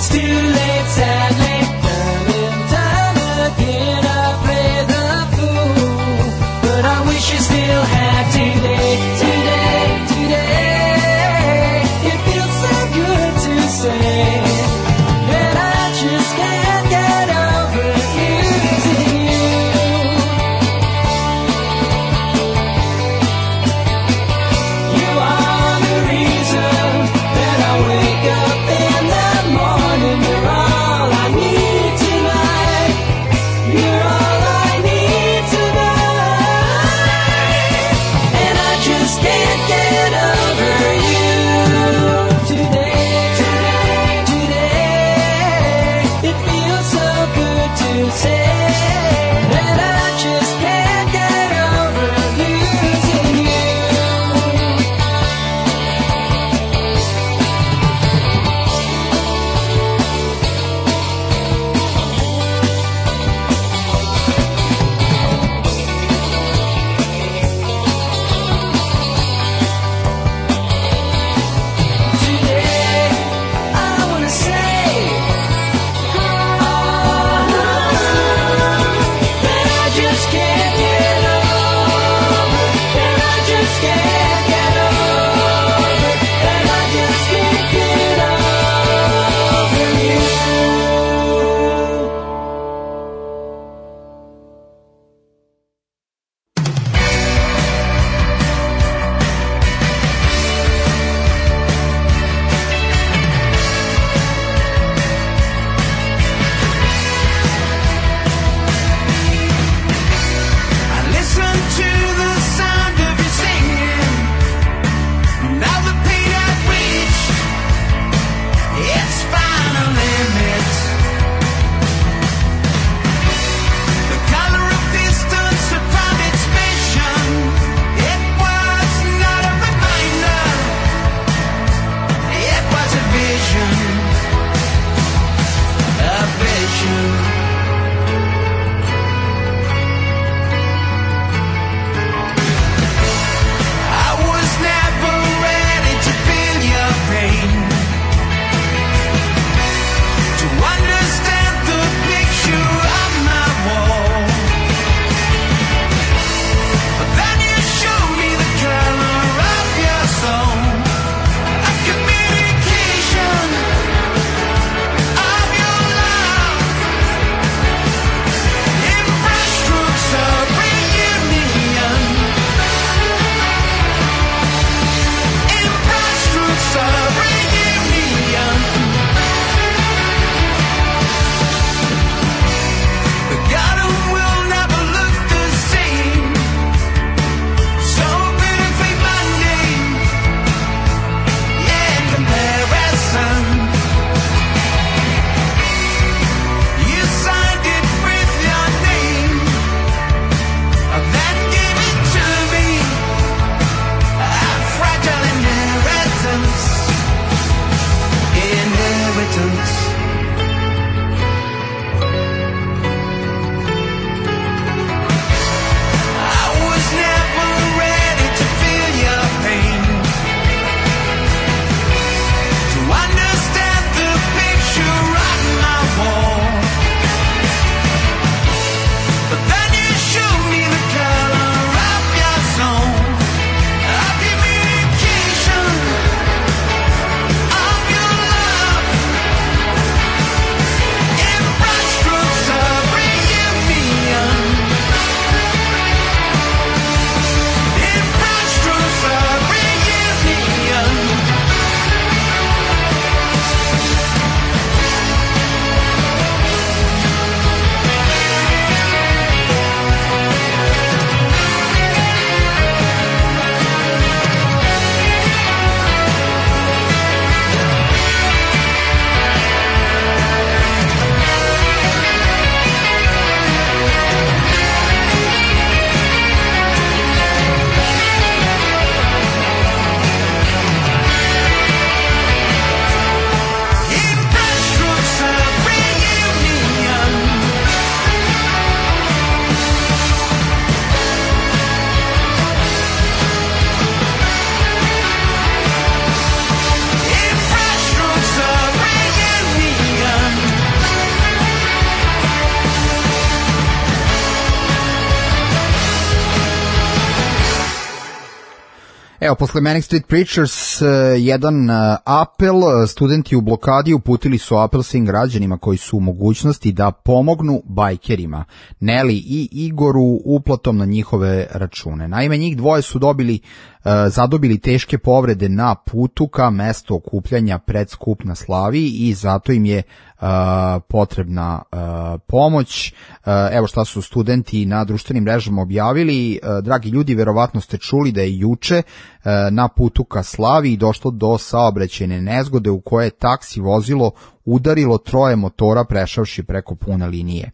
Speaker 6: Evo, posle Manic Street Preachers, jedan apel, studenti u blokadi uputili su apel svim građanima koji su u mogućnosti da pomognu bajkerima, Neli i Igoru, uplatom na njihove račune. Naime, njih dvoje su dobili zadobili teške povrede na putu ka mestu okupljanja pred skup na Slaviji i zato im je uh, potrebna uh, pomoć. Uh, evo šta su studenti na društvenim mrežama objavili. Uh, dragi ljudi, verovatno ste čuli da je juče uh, na putu ka Slaviji došlo do saobraćajne nezgode u kojoj je taksi vozilo udarilo troje motora prešavši preko pune linije.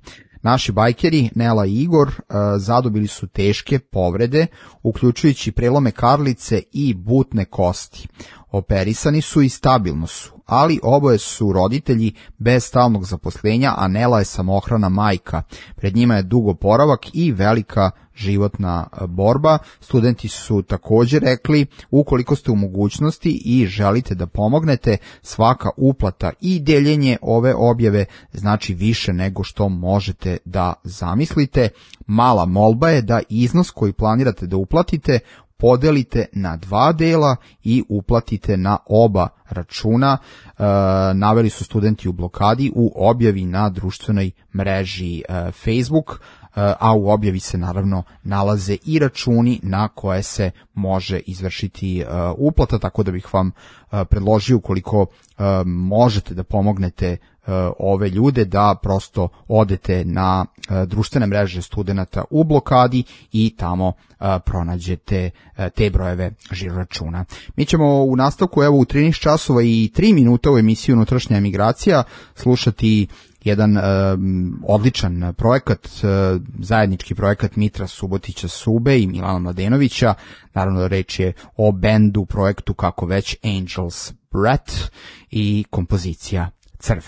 Speaker 6: Naši bajkeri, Nela i Igor, zadobili su teške povrede, uključujući prelome karlice i butne kosti. Operisani su i stabilno su, ali oboje su roditelji bez stalnog zaposlenja, a Nela je samohrana majka. Pred njima je dug oporavak i velika životna borba. Studenti su također rekli, ukoliko ste u mogućnosti i želite da pomognete, svaka uplata i deljenje ove objave znači više nego što možete da zamislite. Mala molba je da iznos koji planirate da uplatite podelite na dva dela i uplatite na oba računa. E, naveli su studenti u blokadi u objavi na društvenoj mreži e, Facebook, a u objavi se naravno nalaze i računi na koje se može izvršiti uh, uplata, tako da bih vam uh, predložio, ukoliko uh, možete da pomognete uh, ove ljude, da prosto odete na uh, društvene mreže studenata u blokadi i tamo uh, pronađete uh, te brojeve žiroračuna. Mi ćemo u nastavku, evo u trinaest časova i tri minuta u emisiji Unutrašnja emigracija slušati jedan um, odličan projekat, uh, zajednički projekat Mitra Subotića Sube i Milana Mladenovića. Naravno, reč je o bendu, projektu kako već Angel's Breath i kompozicija Crv.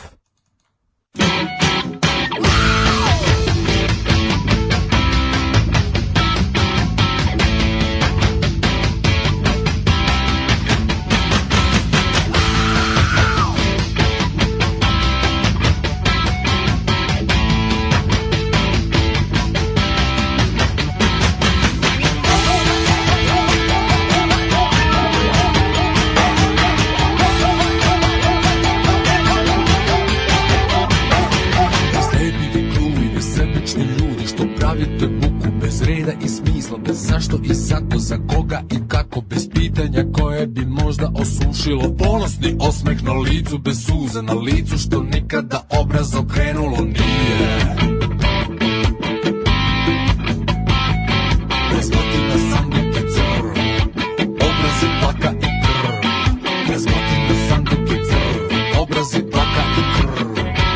Speaker 17: Pravite buku bez reda i smisla, bez zašto i zato, za koga i kako, bez pitanja koje bi možda osušilo ponosni osmeh na licu, bez suza na licu što nikada obraz okrenulo nije. Bez gotina sanduke crv, obrazi plaka i krv. Bez gotina sanduke crv, obrazi plaka i krv.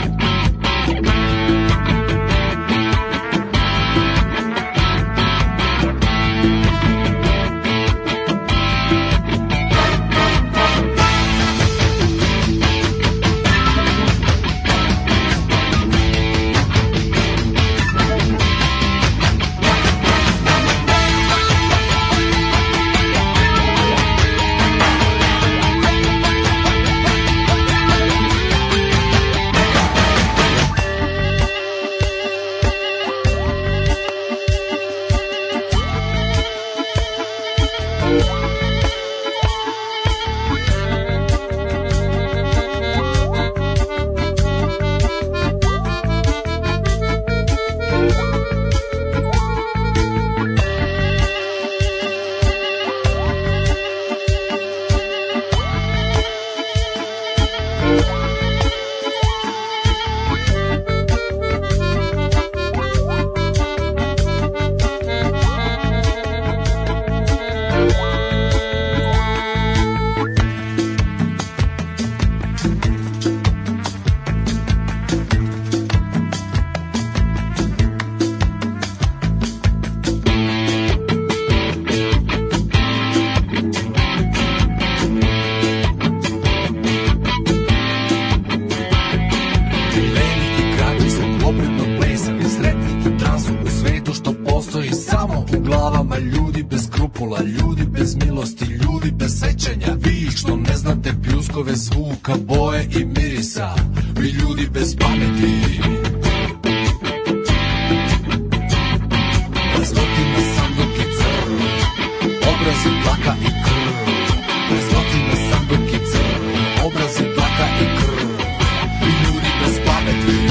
Speaker 17: Zvuka, boje i mirisa, vi ljudi bez pameti. Bez gotina sanduki crv, obrazi plaka i krv. Bez gotina sanduki crv, obrazi plaka i krv. Vi ljudi bez pameti.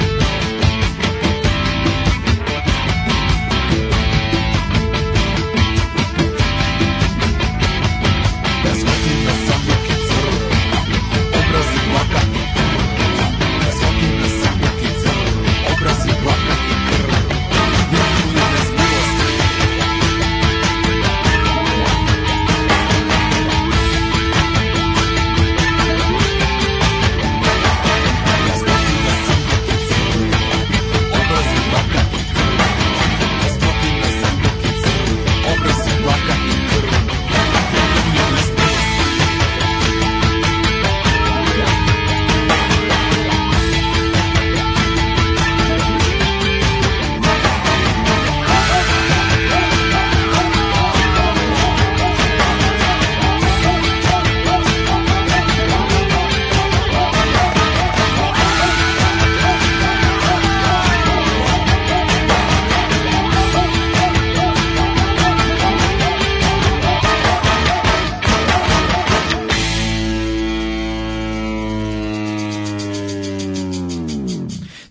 Speaker 17: Bez gotina sanduki crv, obrazi plaka i krv. Bez gotina sanduki crv,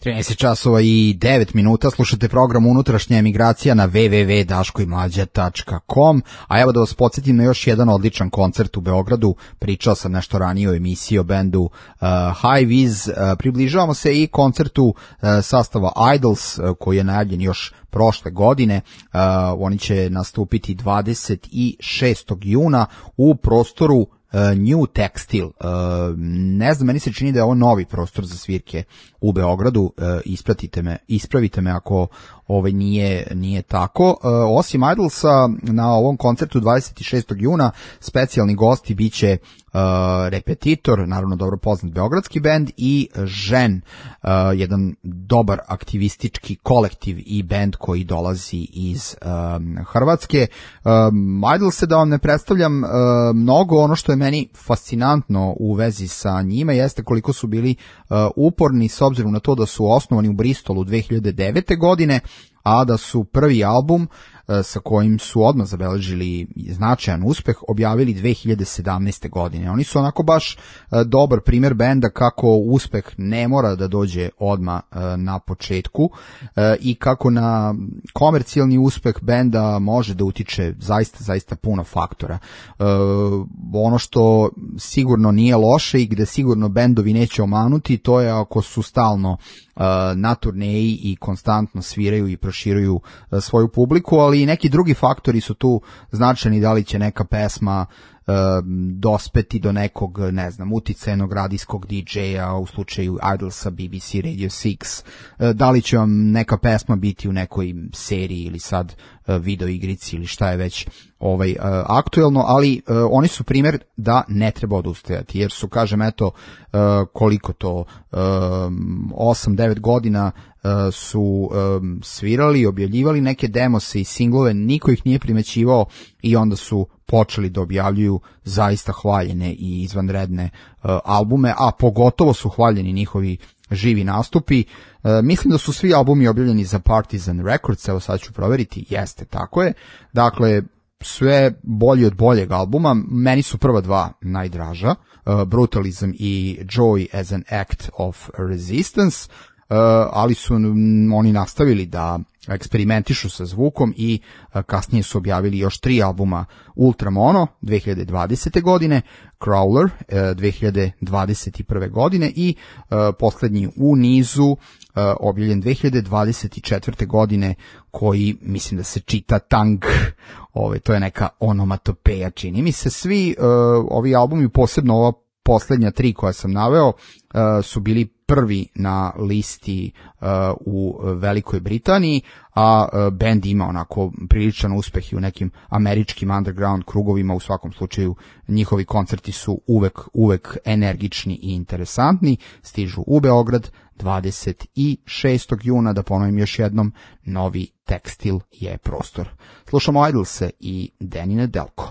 Speaker 6: trinaest časova i devet minuta, slušate program Unutrašnja emigracija na w w w tačka daško i mlađa tačka com, a evo da vas podsjetim na još jedan odličan koncert u Beogradu. Pričao sam nešto ranije o emisiji o bendu uh, High Viz. Uh, približavamo se i koncertu uh, sastava Idols, uh, koji je najavljen još prošle godine. Uh, oni će nastupiti dvadeset šestog juna u prostoru Uh, New Textile. Uh, ne znam, meni se čini da je ovo novi prostor za svirke u Beogradu. Uh, ispratite me, ispravite me ako ovaj nije nije tako. Uh, osim Idolsa, na ovom koncertu dvadeset šestog juna specijalni gosti biće uh, Repetitor, naravno dobro poznat beogradski bend, i Žen, uh, jedan dobar aktivistički kolektiv i bend koji dolazi iz um, Hrvatske. Um, Idolse, da vam ne predstavljam uh, mnogo, ono što je meni fascinantno u vezi sa njima jeste koliko su bili uh, uporni, s obzirom na to da su osnovani u Bristolu dve hiljade devete. godine, a da su prvi album sa kojim su odmah zabeležili značajan uspeh objavili dve hiljade sedamnaeste. godine. Oni su onako baš dobar primjer benda kako uspeh ne mora da dođe odmah na početku i kako na komercijalni uspeh benda može da utiče zaista, zaista puno faktora. Ono što sigurno nije loše i gde sigurno bendovi neće omanuti, to je ako su stalno na turneji i konstantno sviraju i proširuju svoju publiku, ali i neki drugi faktori su tu značajni, da li će neka pesma uh, dospeti do nekog, ne znam, uticajnog radijskog D J-a, u slučaju Idolsa B B C Radio šest, uh, da li će vam neka pesma biti u nekoj seriji ili sad uh, video igrici ili šta je već ovaj uh, aktuelno, ali uh, oni su primjer da ne treba odustajati, jer su, kažem, eto, uh, koliko to uh, osam devet godina uh, su um, svirali, objavljivali neke demose i singlove, niko ih nije primećivao i onda su počeli da objavljuju zaista hvaljene i izvanredne uh, albume, a pogotovo su hvaljeni njihovi živi nastupi. Uh, mislim da su svi albumi objavljeni za Partizan Records, evo sad ću proveriti, jeste, tako je. Dakle, sve bolji od boljeg albuma. Meni su prva dva najdraža, uh, Brutalism i Joy as an Act of Resistance, uh, ali su m, oni nastavili da eksperimentišu sa zvukom i uh, kasnije su objavili još tri albuma: Ultramono dve hiljade dvadesete. godine, Crawler uh, dve hiljade dvadeset prve. godine i uh, poslednji u nizu uh, objavljen dve hiljade dvadeset četvrte. godine, koji mislim da se čita Tang. Ove, to je neka onomatopeja, čini mi se. Svi uh, ovi albumi, posebno ova poslednja tri koja sam naveo, uh, su bili prvi na listi uh, u Velikoj Britaniji, a uh, bend ima onako priličan uspeh i u nekim američkim underground krugovima. U svakom slučaju njihovi koncerti su uvek, uvek energični i interesantni. Stižu u Beograd dvadeset šestog juna, da ponovim još jednom, Novi Tekstil je prostor. Slušamo Idolse i Danny Nedelko.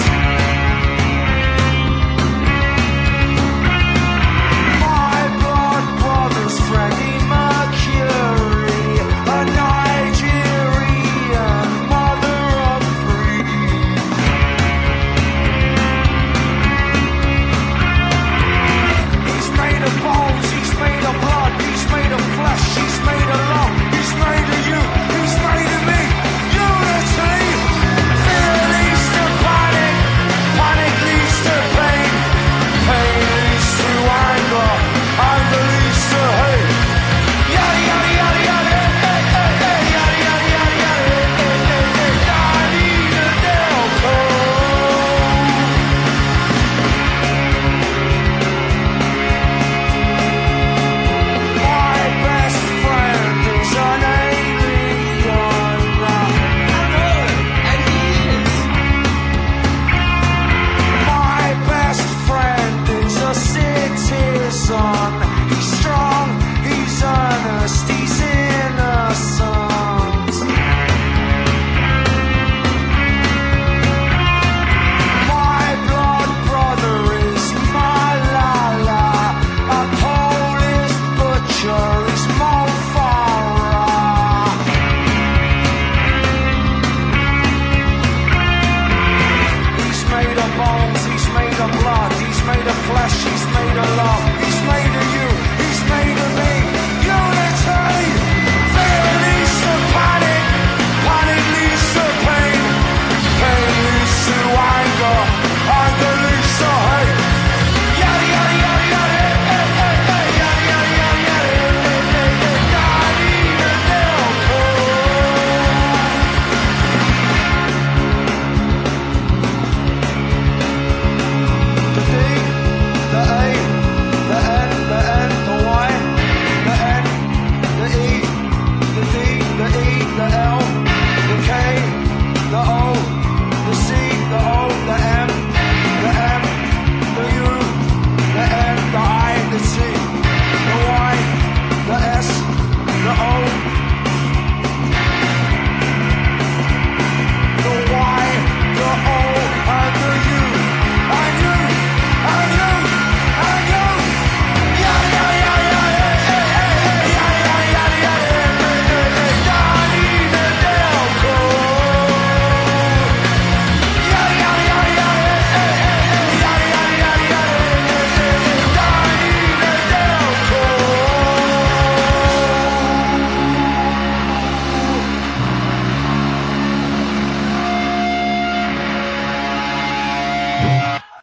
Speaker 12: My blood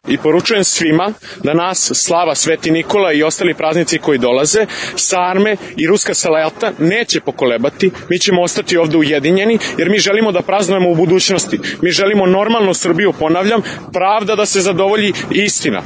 Speaker 18: I poručujem svima da nas slava Sveti Nikola i ostali praznici koji dolaze, sarme i ruska salata neće pokolebati, mi ćemo ostati ovde ujedinjeni jer mi želimo da praznujemo u budućnosti. Mi želimo normalnu Srbiju, ponavljam, pravda da se zadovolji i istina.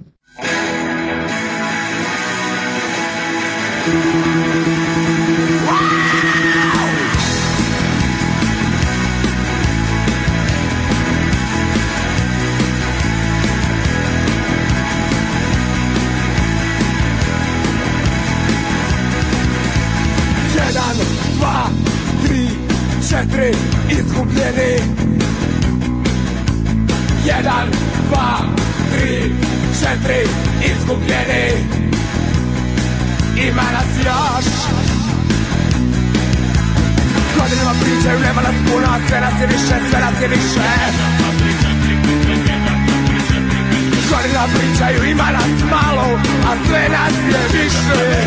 Speaker 12: Jedan, dva, tri, četiri, izgubljeni. Jedan, dva, tri, četiri, izgubljeni. Ima nas još. Godinama pričaju, nema nas puno, a sve nas je više, sve nas je više. Godinama pričaju, ima nas malo, a sve nas je više.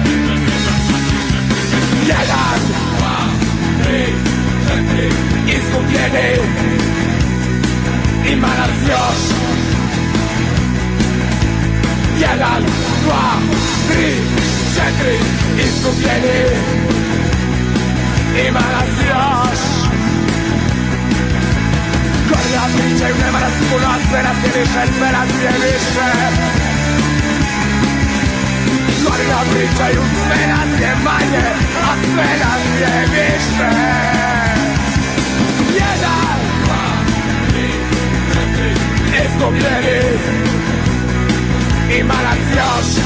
Speaker 12: Jedan, dva, tri, četiri, izgubljeni. Ima nas još. Jedan, dva, tri, četiri, izgubljeni. Ima nas još. Godina pričaju, nema nas puno, a sve nas je više, sve nas je više. Godina pričaju, sve nas je manje, a sve nas je više. Jedan, dva, tri, četiri, izgubljeni. Ima nas još.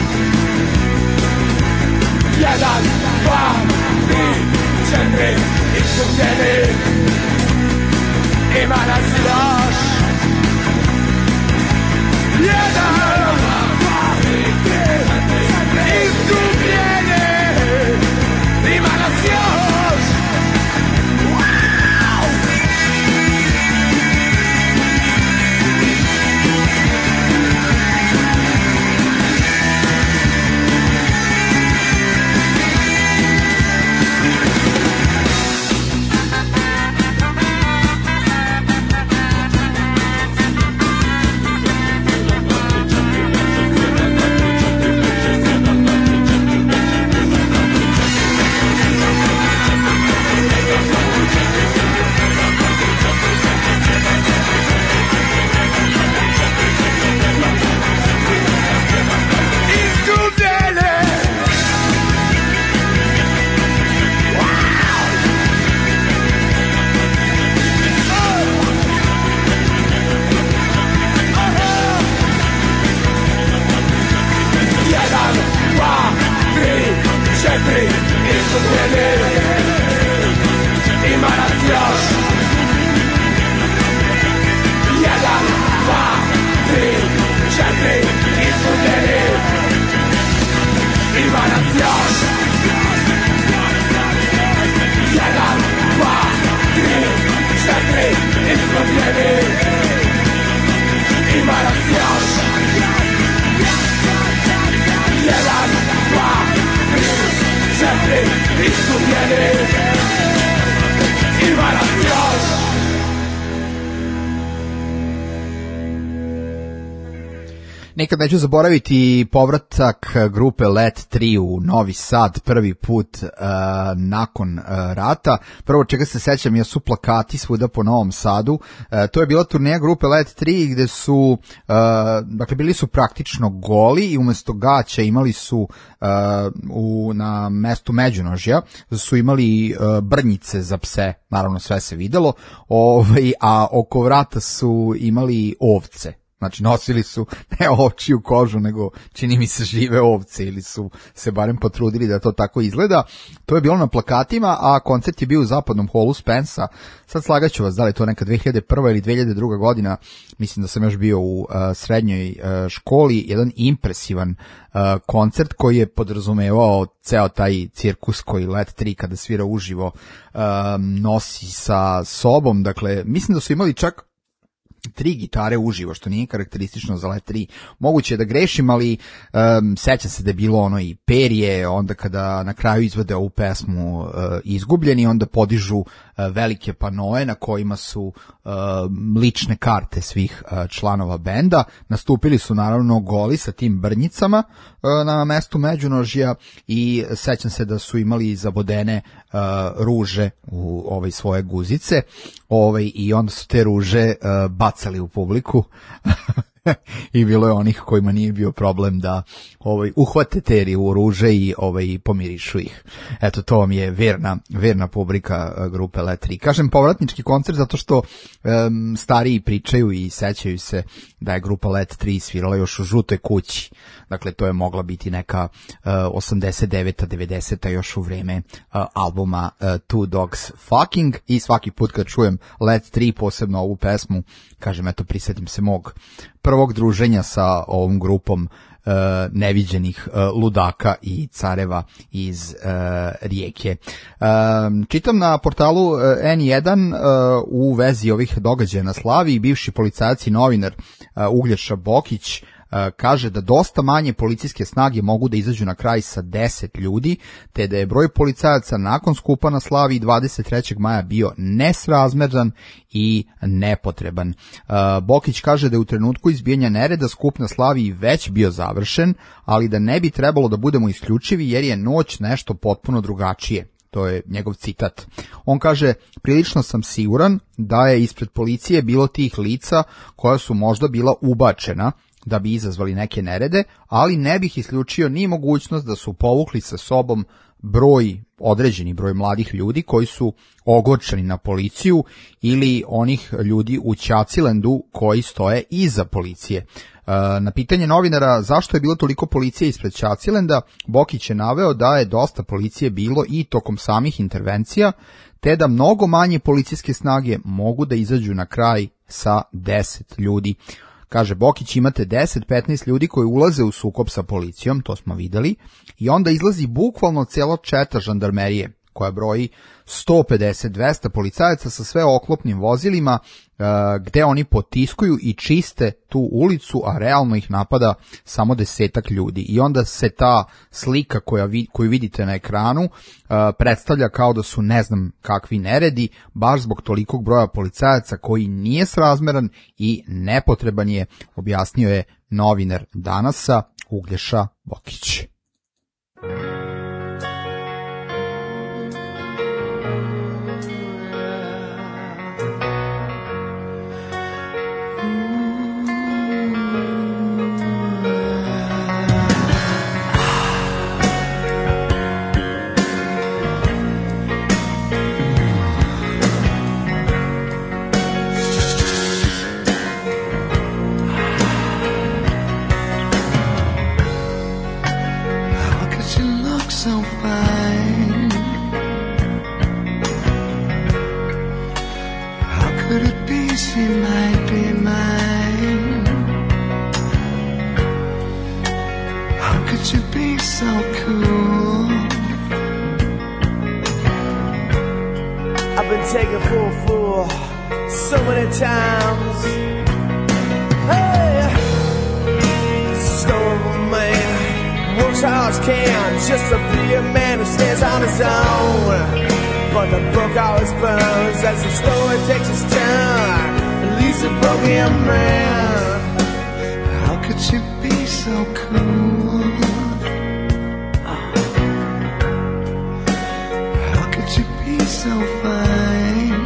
Speaker 12: Jedan, dva, tri, četiri, izgubljeni. Ima nas još. Jedan, dva, tri, četiri, izgubljeni. Ima nas još. Četiri, izgubljeni. Ima nas još. Jedan, dva, tri, četiri, izgubljeni. Ima nas još. Jedan, dva, tri, četiri, izgubljeni. Ima nas još. Jedan, dva, tri, četiri, izgubljeni. Ima nas još.
Speaker 6: Nikad neću zaboraviti povratak grupe Let tri u Novi Sad prvi put uh, nakon uh, rata. Prvo čega se sećam jesu plakati svuda po Novom Sadu. Uh, to je bila turneja grupe Let tri gde su, uh, dakle bili su praktično goli i umesto gaća imali su uh, u, na mestu međunožja su imali uh, brnjice za pse, naravno sve se videlo, ovaj, a oko vrata su imali ovce. Znači nosili su ne ovčiju kožu, nego čini mi se žive ovce ili su se barem potrudili da to tako izgleda. To je bilo na plakatima, a koncert je bio u zapadnom holu Spensa. Sad slagaću vas da li je to neka dve hiljade prva ili dve hiljade druga godina, mislim da sam još bio u uh, srednjoj uh, školi, jedan impresivan uh, koncert koji je podrazumevao ceo taj cirkus koji Let tri kada svira uživo uh, nosi sa sobom. Dakle, mislim da su imali čak tri gitare uživo, što nije karakteristično za Let tri. Moguće je da grešim, ali um, sećam se da je bilo ono i perje, onda kada na kraju izvode ovu pesmu uh, Izgubljeni, onda podižu uh, velike panoe na kojima su uh, lične karte svih uh, članova benda. Nastupili su naravno goli sa tim brnjicama uh, na mestu međunožja i sećam se da su imali zabodene uh, ruže u ovaj svoje guzice, ovaj, i onda su te ruže uh, bacali u publiku i bilo je onih kojima nije bio problem da ovaj uhvate te u ruže i ovaj pomirišu ih. Eto, to vam je verna verna publika uh, grupe Let tri. Kažem povratnički koncert zato što um, stariji pričaju i sećaju se da je grupa Let tri svirala još u Žutoj kući. Dakle, to je mogla biti neka uh, osamdeset deveta devedeseta još u vreme uh, albuma uh, Two Dogs Fucking, i svaki put kad čujem Let tri, posebno ovu pesmu, kažem, eto, prisetim se mog prvog druženja sa ovom grupom uh, neviđenih uh, ludaka i careva iz uh, Rijeke. Uh, čitam na portalu uh, en jedan uh, u vezi ovih događaja na Slavi, bivši policajac i novinar uh, Uglješa Bokić kaže da dosta manje policijske snage mogu da izađu na kraj sa deset ljudi, te da je broj policajaca nakon skupa na Slavi dvadeset trećeg maja bio nesrazmeran i nepotreban. Bokić kaže da je u trenutku izbijanja nereda skup na Slavi već bio završen, ali da ne bi trebalo da budemo isključivi jer je noć nešto potpuno drugačije. To je njegov citat. On kaže, prilično sam siguran da je ispred policije bilo tih lica koja su možda bila ubačena da bi izazvali neke nerede, ali ne bih isključio ni mogućnost da su povukli sa sobom broj, određeni broj mladih ljudi koji su ogorčeni na policiju ili onih ljudi u Ćacilendu koji stoje iza policije. Na pitanje novinara zašto je bilo toliko policije ispred Ćacilenda, Bokić je naveo da je dosta policije bilo i tokom samih intervencija, te da mnogo manje policijske snage mogu da izađu na kraj sa deset ljudi. Kaže Bokić, imate deset do petnaest ljudi koji ulaze u sukob sa policijom, to smo videli, i onda izlazi bukvalno celo četa žandarmerije, koja broji sto pedeset do dvesta policajaca sa sve oklopnim vozilima, gde oni potiskuju i čiste tu ulicu, a realno ih napada samo desetak ljudi. I onda se ta slika koja vi, koju vidite na ekranu predstavlja kao da su ne znam kakvi neredi, baš zbog tolikog broja policajaca koji nije srazmeran i nepotreban je, objasnio je novinar Danasa Uglješa Bokić.
Speaker 12: She might be mine. How could you be so cool?
Speaker 19: I've been taken for a fool so many times. Hey, stone man works hard as can just to be a man who stands on his own. But the book always burns as the story takes its turn and leaves a broken man.
Speaker 12: How could you be so cool? How could you be so fine?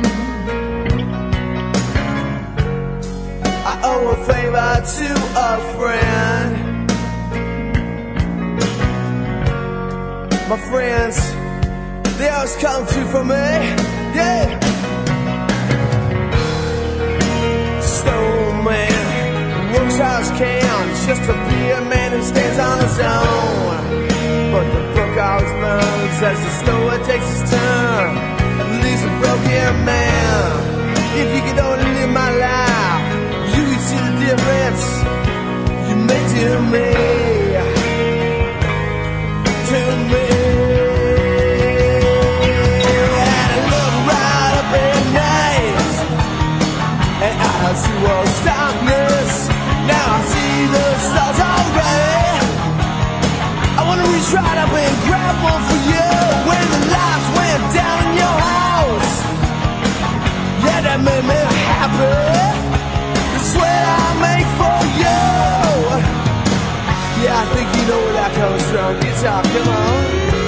Speaker 19: I owe a favor to a friend. My friends, they always come through for me, yeah. Stone man works hard as can just to be a man who stands on his own. But the book always burns as the story takes its turn and leaves a broken man. If you could only live my life, you could see the difference you make to me, to me. And I look right up at night, and I see was darkness. Now I see the stars already. I wanna reach right up and grab one for you. When the lights went down in your house, yeah, that made me happy. The sweat I make for you. Yeah, I think you know where that comes from. Guitar, come on.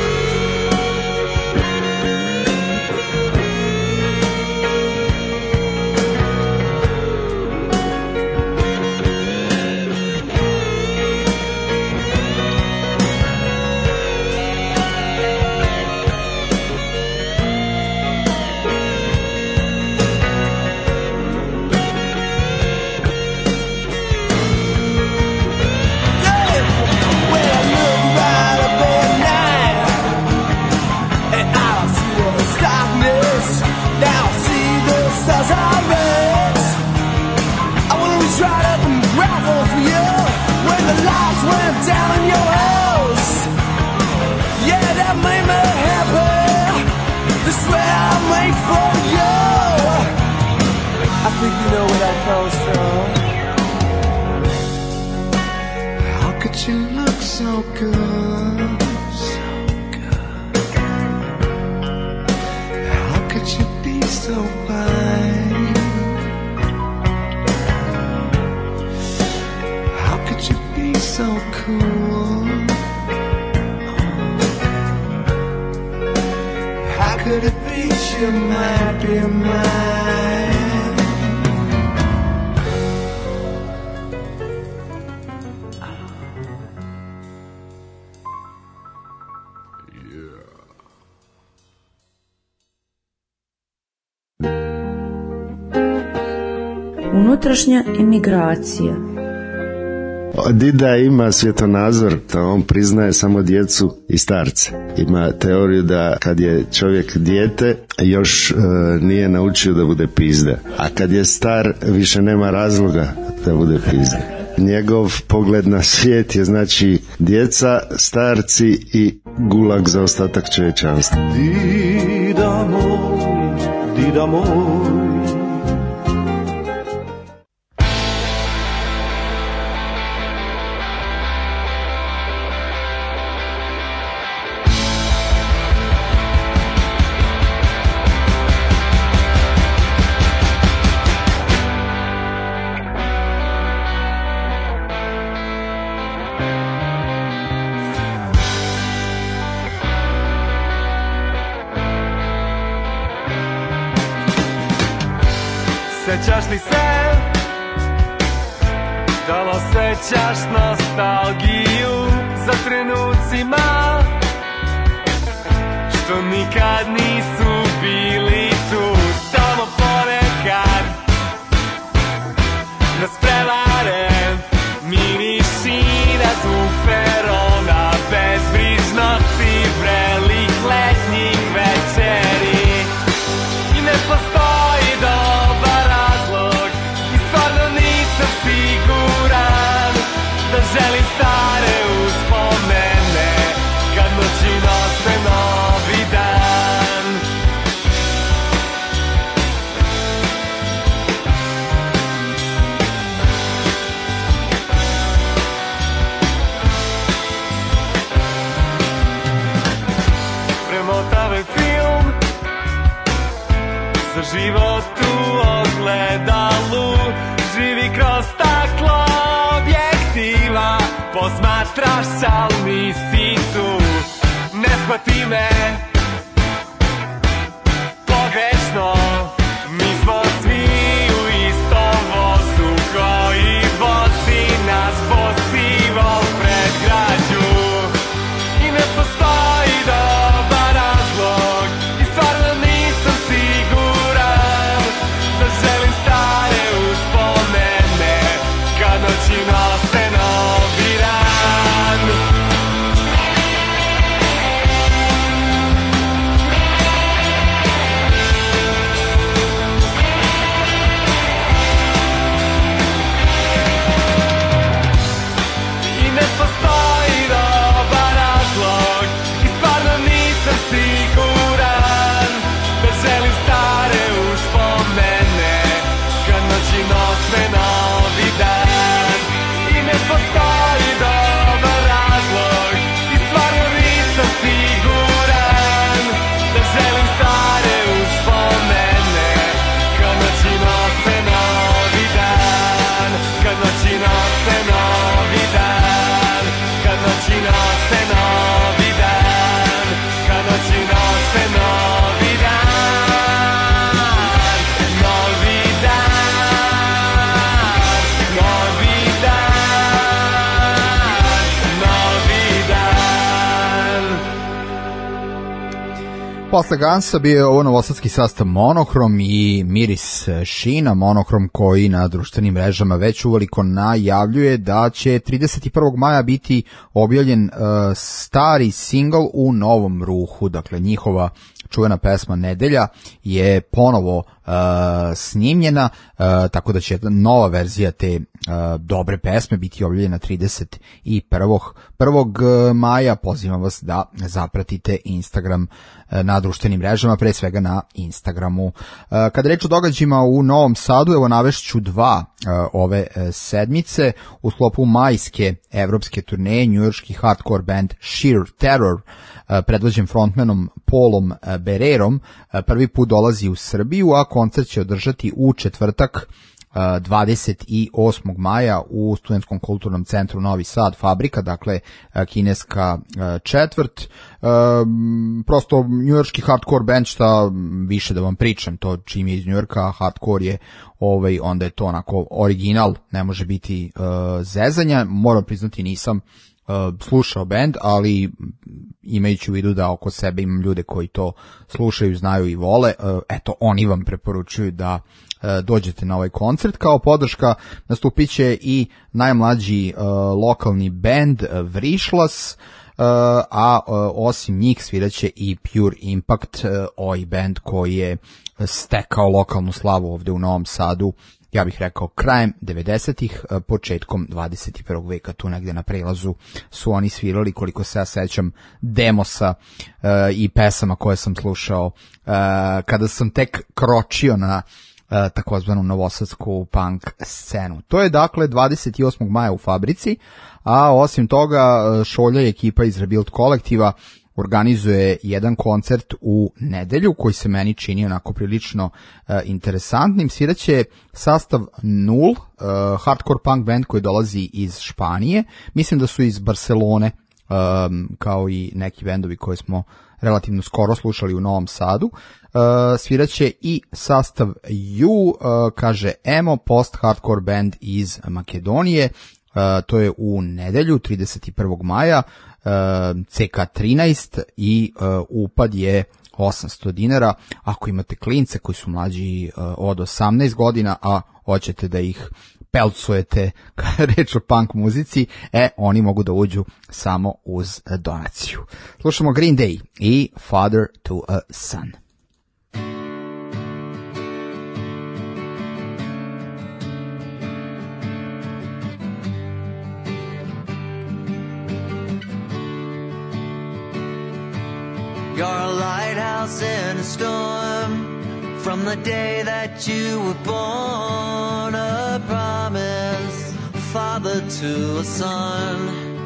Speaker 16: Unutrašnja emigracija.
Speaker 20: Dida ima svjetonazor da on priznaje samo djecu i starce. Ima teoriju da kad je čovjek dijete još e, nije naučio da bude pizda, a kad je star više nema razloga da bude pizda. Njegov pogled na svijet je znači djeca, starci i gulag za ostatak čovječanstva.
Speaker 19: Dida moj, dida moj.
Speaker 3: Sjećaš li se, da li osjećaš nostalgiju za trenucima što nikad nisu bili tu? Samo ponekad nas prevare miriši na zvuk perona, bezbrižnosti vrelih letnjih večeri i ne postoji dobar razlog i stvarno nisam siguran da želim stare uspomene kad noći nose novi dan. Premotavaj film za život u ogledalu, živi kroz staklo objektiva, posmatraš, al nisi tu. Ne shvati me pogrešno, mi smo svi u istom vozu koji vozi nas pozivom pred građu i ne postoji dobar razlog i stvarno nisam siguran da želim stare uspomene kad noći nose novi dan.
Speaker 6: Posle Gansa bio je ovo novosadski sastav Monohrom i miris šina. Monohrom koji na društvenim mrežama već uveliko najavljuje da će trideset prvog maja biti objavljen uh, stari singl u novom ruhu. Dakle, njihova čuvena pesma Nedelja je ponovo uh, snimljena, uh, tako da će nova verzija te uh, dobre pesme biti objavljena trideset prvog maja. Pozivam vas da zapratite Instagram uh, na društvenim mrežama, pre svega na Instagramu. Uh, kada reč o događajima u Novom Sadu, evo navešću dva uh, ove uh, sedmice. U sklopu majske evropske turneje njujorški hardcore band Sheer Terror, predvođen frontmanom Paulom Bererom, prvi put dolazi u Srbiju, a koncert će održati u četvrtak dvadeset osmog maja u Studentskom kulturnom centru Novi Sad, Fabrika, dakle kineska četvrt. Prosto njujorški hardcore band, šta više da vam pričam, to čim je iz Njujorka, hardcore je ovaj, onda je to onako original, ne može biti uh, zezanja. Moram priznati, nisam Uh, slušao band, ali imajući u vidu da oko sebe imam ljude koji to slušaju, znaju i vole, uh, eto, oni vam preporučuju da uh, dođete na ovaj koncert. Kao podrška nastupit će i najmlađi uh, lokalni band uh, Vrišlas, uh, a uh, osim njih sviraće i Pure Impact, uh, ovaj band koji je stekao lokalnu slavu ovde u Novom Sadu, ja bih rekao krajem devedesetih, početkom dvadeset prvog veka, tu negde na prelazu su oni svirali, koliko se ja sećam, demosa uh, i pesama koje sam slušao uh, kada sam tek kročio na uh, takozvanu novosadsku punk scenu. To je dakle dvadeset osmog maja u Fabrici, a osim toga Šolja i ekipa iz Rebuild kolektiva organizuje jedan koncert u nedelju koji se meni čini onako prilično uh, interesantnim. Sviraće sastav Nul, uh, hardcore punk band koji dolazi iz Španije. Mislim da su iz Barcelone, um, kao i neki bendovi koje smo relativno skoro slušali u Novom Sadu. Uh, sviraće i sastav U, uh, kaže emo post-hardcore band iz Makedonije. Uh, to je u nedelju trideset prvog maja, uh, C K trinaest i uh, upad je osamsto dinara. Ako imate klince koji su mlađi uh, od osamnaest godina, a hoćete da ih pelcujete kada reč o punk muzici, e, oni mogu da uđu samo uz donaciju. Slušamo Green Day i Father to a Son.
Speaker 3: You're a lighthouse in a storm. From the day that you were born, a promise, father to a son.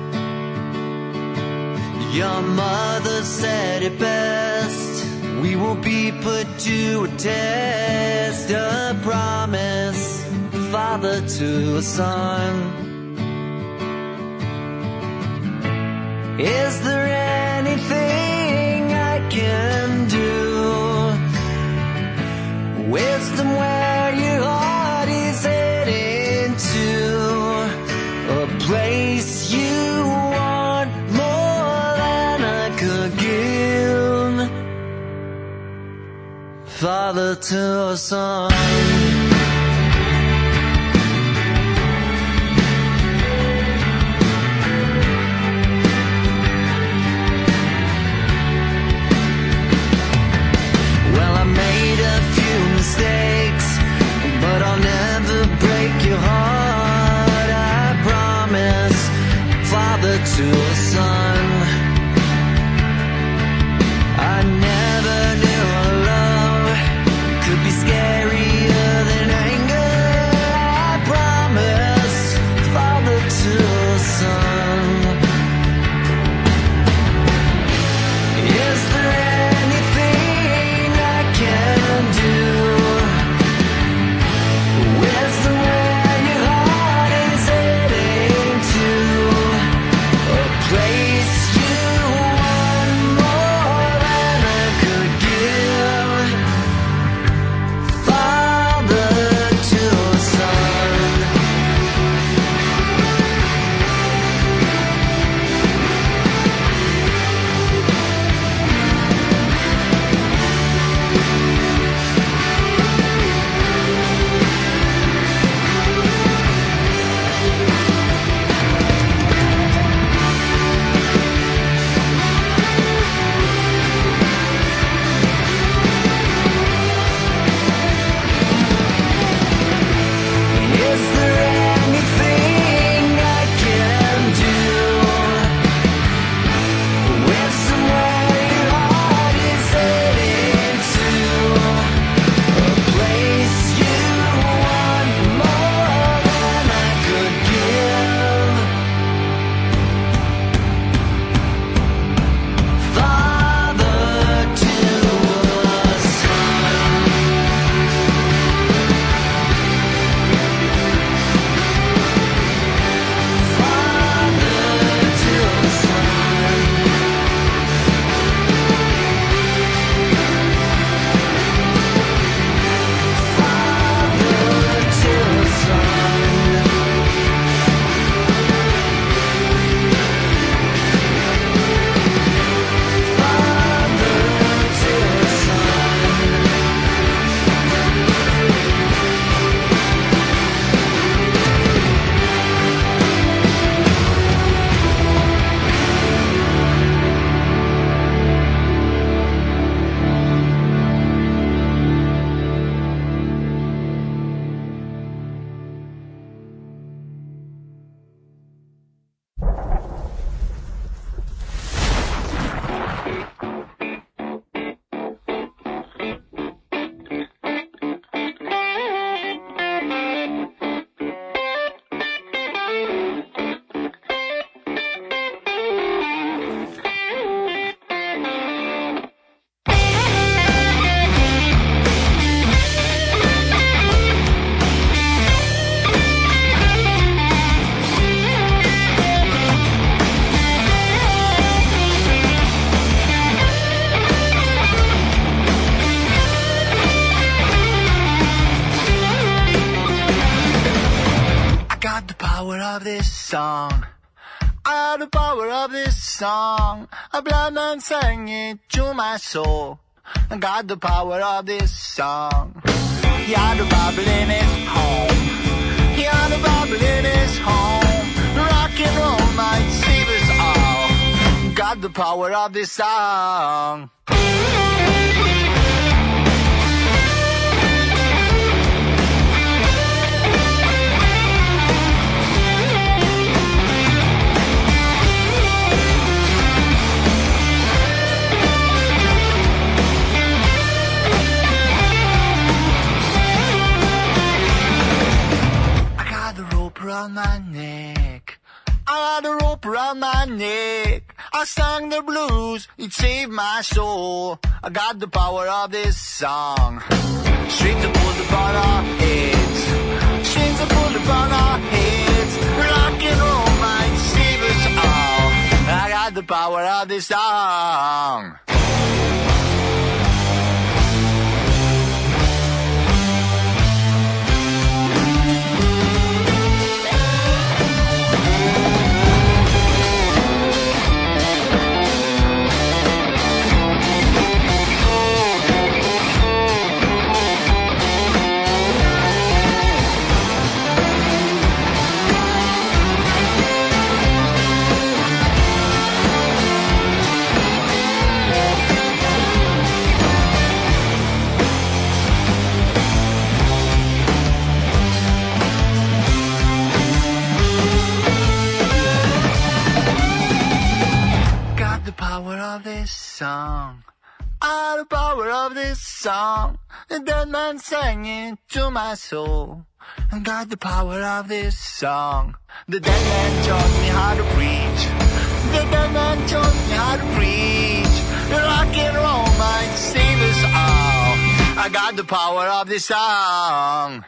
Speaker 3: Your mother said it best, we will be put to a test. A promise, father to a son. Is there anything I can do? Wisdom where your heart is heading to, a place you want more than I could give. Father to a son. Mistakes, but I'll never break your heart. I promise, father to a son. I never knew love could be scarier
Speaker 1: got the power of this song. I got the power of this song. A blind man sang it to my soul. I got the power of this song. He had a Bible in his home. He had a Bible in his home. Rock and roll might save us all. Got the power of this song. Around my neck, I had a rope around my neck. I sang the blues, it saved my soul. I got the power of this song. Strings are pulled upon our heads, strings are pulled upon our heads. Rock and roll might save us all. I got the power of this song. Power of this song. Ah, the power of this song. The dead man sang it to my soul. And got the power of this song. The dead man taught me how to preach. The dead man taught me how to preach. Rock and roll might save us all. I got the power of this song.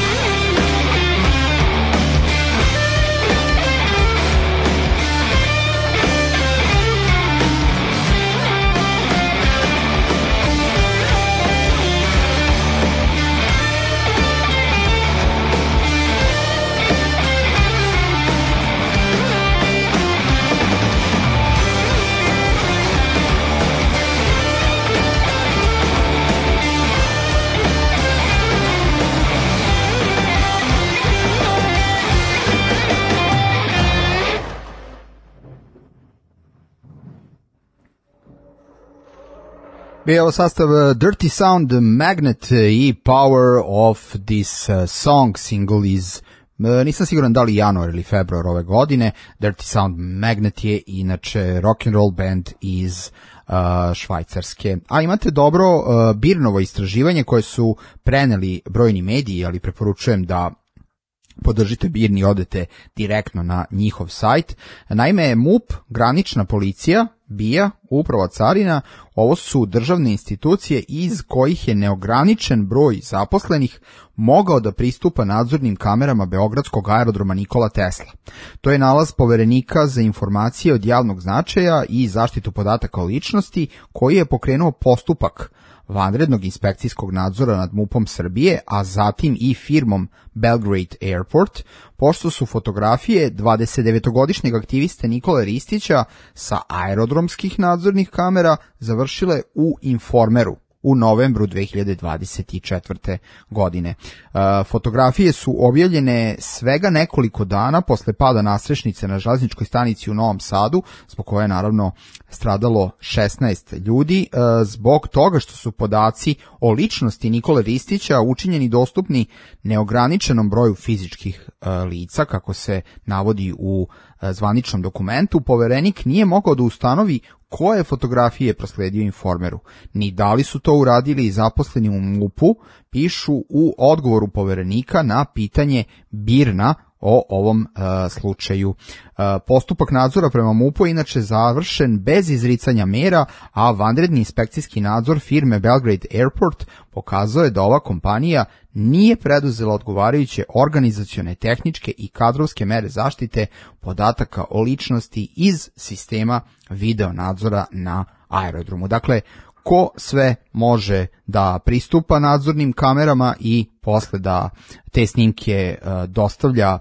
Speaker 6: Bio ovo sastav Dirty Sound, Magnet i Power of This Song. Single iz, nisam siguran da li januar ili februar ove godine. Dirty Sound Magnet je inače rock and roll band iz uh, Švajcarske. A imate dobro uh, Birnovo istraživanje koje su preneli brojni mediji, ali preporučujem da podržite Birn i odete direktno na njihov sajt. Naime, MUP, granična policija, B I A, uprava carina, ovo su državne institucije iz kojih je neograničen broj zaposlenih mogao da pristupa nadzornim kamerama Beogradskog aerodroma Nikola Tesla. To je nalaz poverenika za informacije od javnog značaja i zaštitu podataka o ličnosti koji je pokrenuo postupak vanrednog inspekcijskog nadzora nad MUP-om Srbije, a zatim i firmom Belgrade Airport, pošto su fotografije dvadesetdevetogodišnjeg aktiviste Nikole Ristića sa aerodromskih nadzornih kamera završile u Informeru u novembru dve hiljade dvadeset četvrte. godine. E, fotografije su objavljene svega nekoliko dana posle pada nasrešnice na železničkoj stanici u Novom Sadu, zbog koje je naravno stradalo šesnaest ljudi, e, zbog toga što su podaci o ličnosti Nikole Ristića učinjeni dostupni neograničenom broju fizičkih e, lica, kako se navodi u e, zvaničnom dokumentu. Poverenik nije mogao da ustanovi koje fotografije je prosledio Informeru, ni da li su to uradili zaposleni u MUP-u, pišu u odgovoru poverenika na pitanje Birna o ovom uh, slučaju. Uh, postupak nadzora prema MUP-u je inače završen bez izricanja mera, a vanredni inspekcijski nadzor firme Belgrade Airport pokazao je da ova kompanija nije preduzela odgovarajuće organizacione, tehničke i kadrovske mere zaštite podataka o ličnosti iz sistema video nadzora na aerodromu. Dakle, ko sve može da pristupa nadzornim kamerama i posle da te snimke uh, dostavlja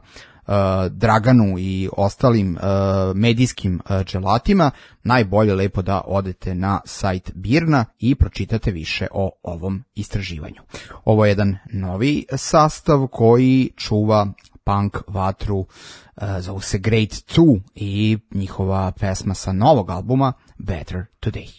Speaker 6: Draganu i ostalim medijskim dželatima, najbolje lepo da odete na sajt Birna i pročitate više o ovom istraživanju. Ovo je jedan novi sastav koji čuva punk vatru, zovu se Great Two i njihova pesma sa novog albuma Better Today.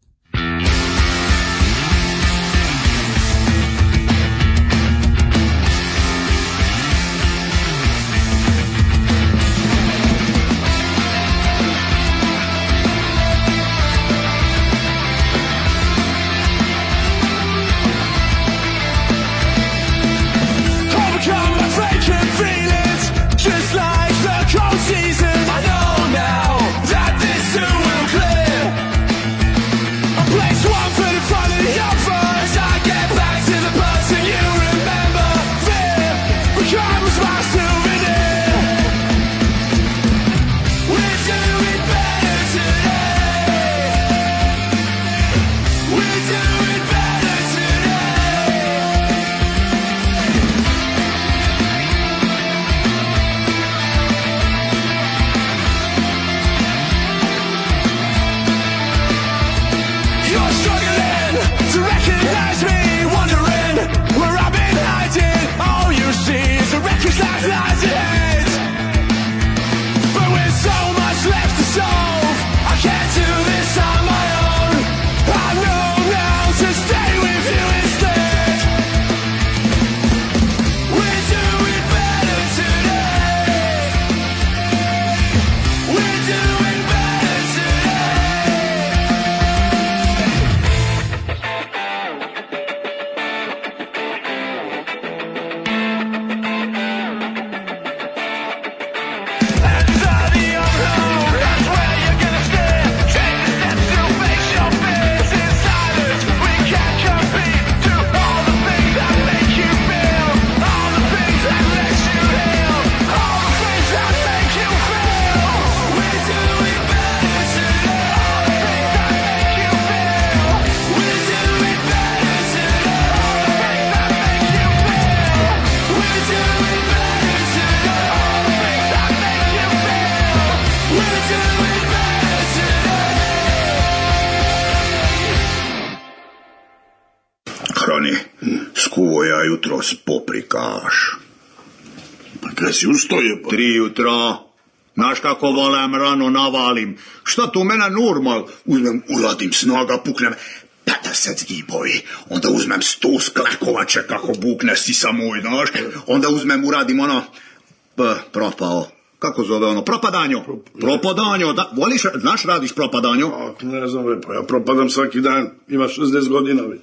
Speaker 21: Skuvo ja jutros poprikaš.
Speaker 22: Pa kada si ustoje? Pa?
Speaker 21: Tri jutra. Znaš kako volem, rano navalim. Šta tu mene normal? Uzmem, uradim snaga, puknem pedeset zgibovi. Onda uzmem sto sklekovače kako bukne si samoj, znaš. Onda uzmem, uradim ono, p, propao. Kako zove ono? Propadanjo. Propadanjo. Da, voliš, znaš radiš propadanjo?
Speaker 22: A, ne znam, pa ja propadam svaki dan. Ima šezdeset godina već.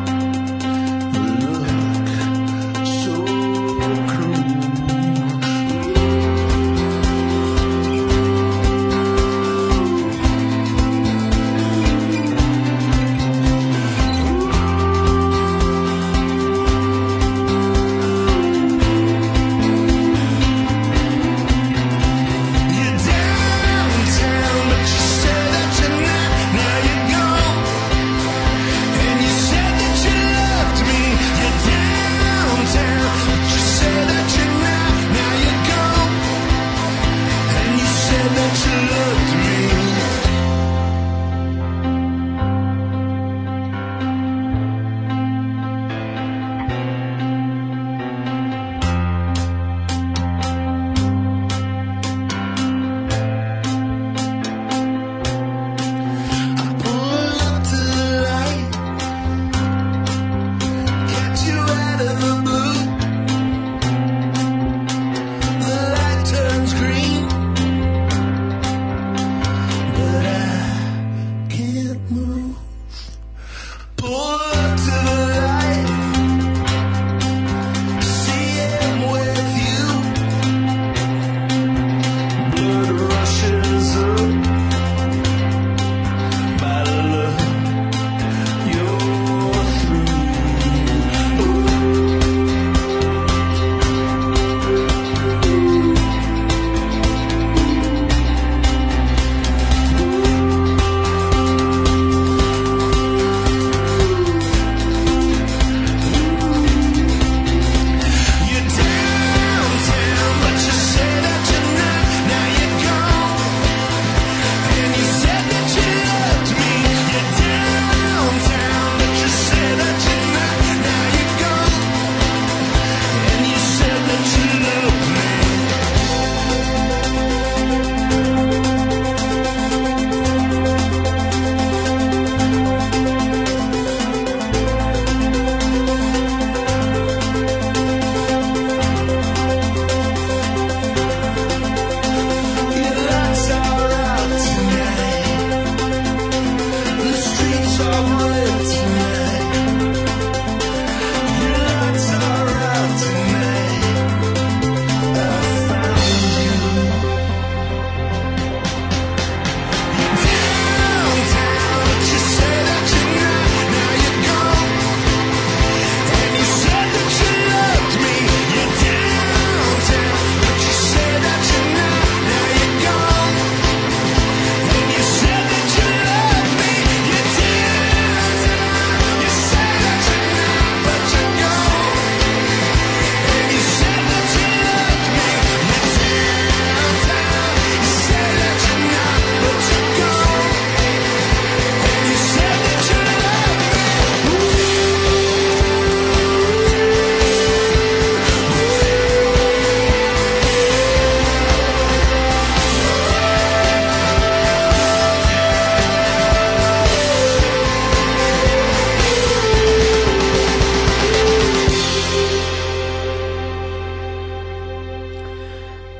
Speaker 12: So cruel.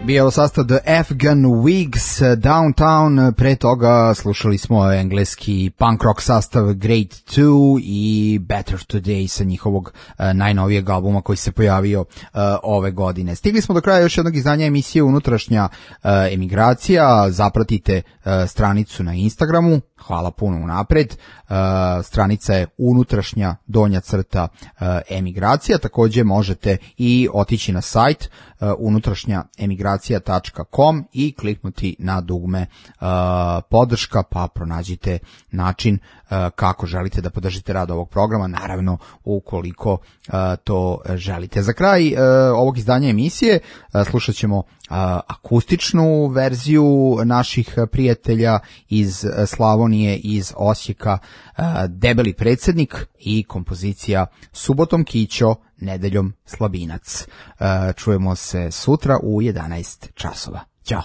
Speaker 6: Bio sastav The Afghan Wigs, Downtown, pre toga slušali smo engleski punk rock sastav Grade dva i Better Today sa njihovog uh, najnovijeg albuma koji se pojavio uh, ove godine. Stigli smo do kraja još jednog izdanja emisije Unutrašnja uh, emigracija, zapratite uh, stranicu na Instagramu, hvala puno unapred, uh, stranica je unutrašnja donja crta uh, emigracija, takođe možete i otići na sajt uh, unutrašnja emigracija tačka com i kliknuti na dugme uh, podrška, pa pronađite način uh, kako želite da podržite rad ovog programa, naravno ukoliko uh, to želite. Za kraj uh, ovog izdanja emisije uh, slušat ćemo uh, akustičnu verziju naših prijatelja iz Slavonije, iz Osijeka, uh, Debeli predsjednik i kompozicija Subotom Kićo, nedeljom Slabinac. Uh, čujemo se sutra u jedanaest časova. Ćao.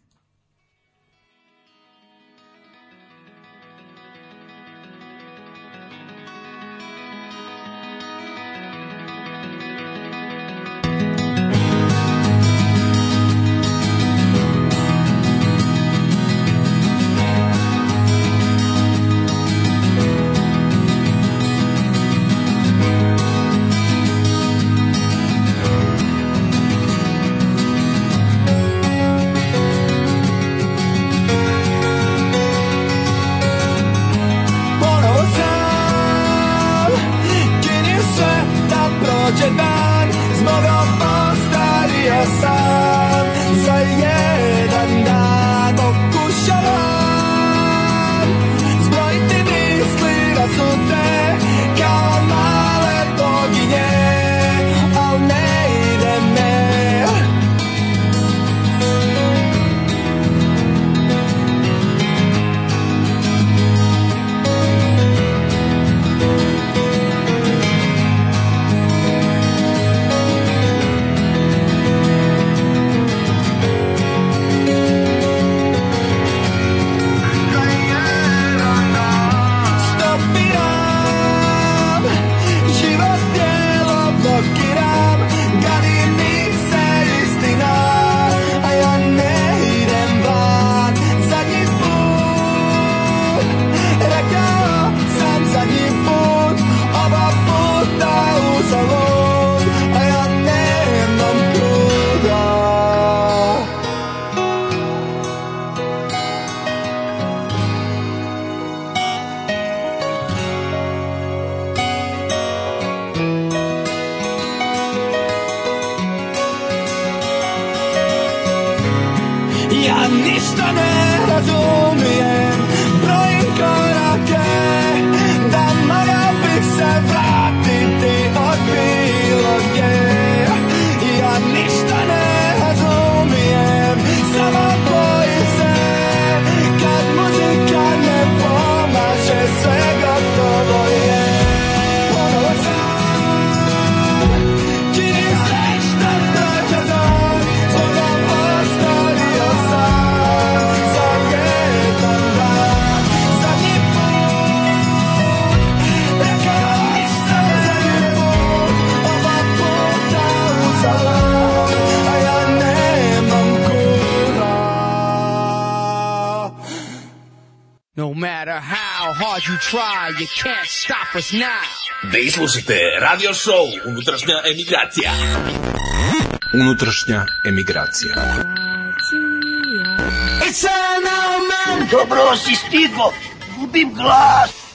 Speaker 19: Ja ništa ne razumijem, brojim korake, da mogao bih se vratiti od bilo gdje. Ja ništa ne razumijem, samo bojim se, kad muzika ne pomaže, sve gotovo je. Ponovo sam, čini se šta prođe dan, svoga ostavio sam za jedan dan. Zadnji put, rekao sam zadnji put, ova puta uzalud, a ja nemam kura.
Speaker 3: No matter how hard you try, you can't stop us now.
Speaker 2: Vi slušate radio show Unutrašnja emigracija.
Speaker 17: Unutrašnja emigracija.
Speaker 4: E sad, man, dobro si stigo, gubim glas.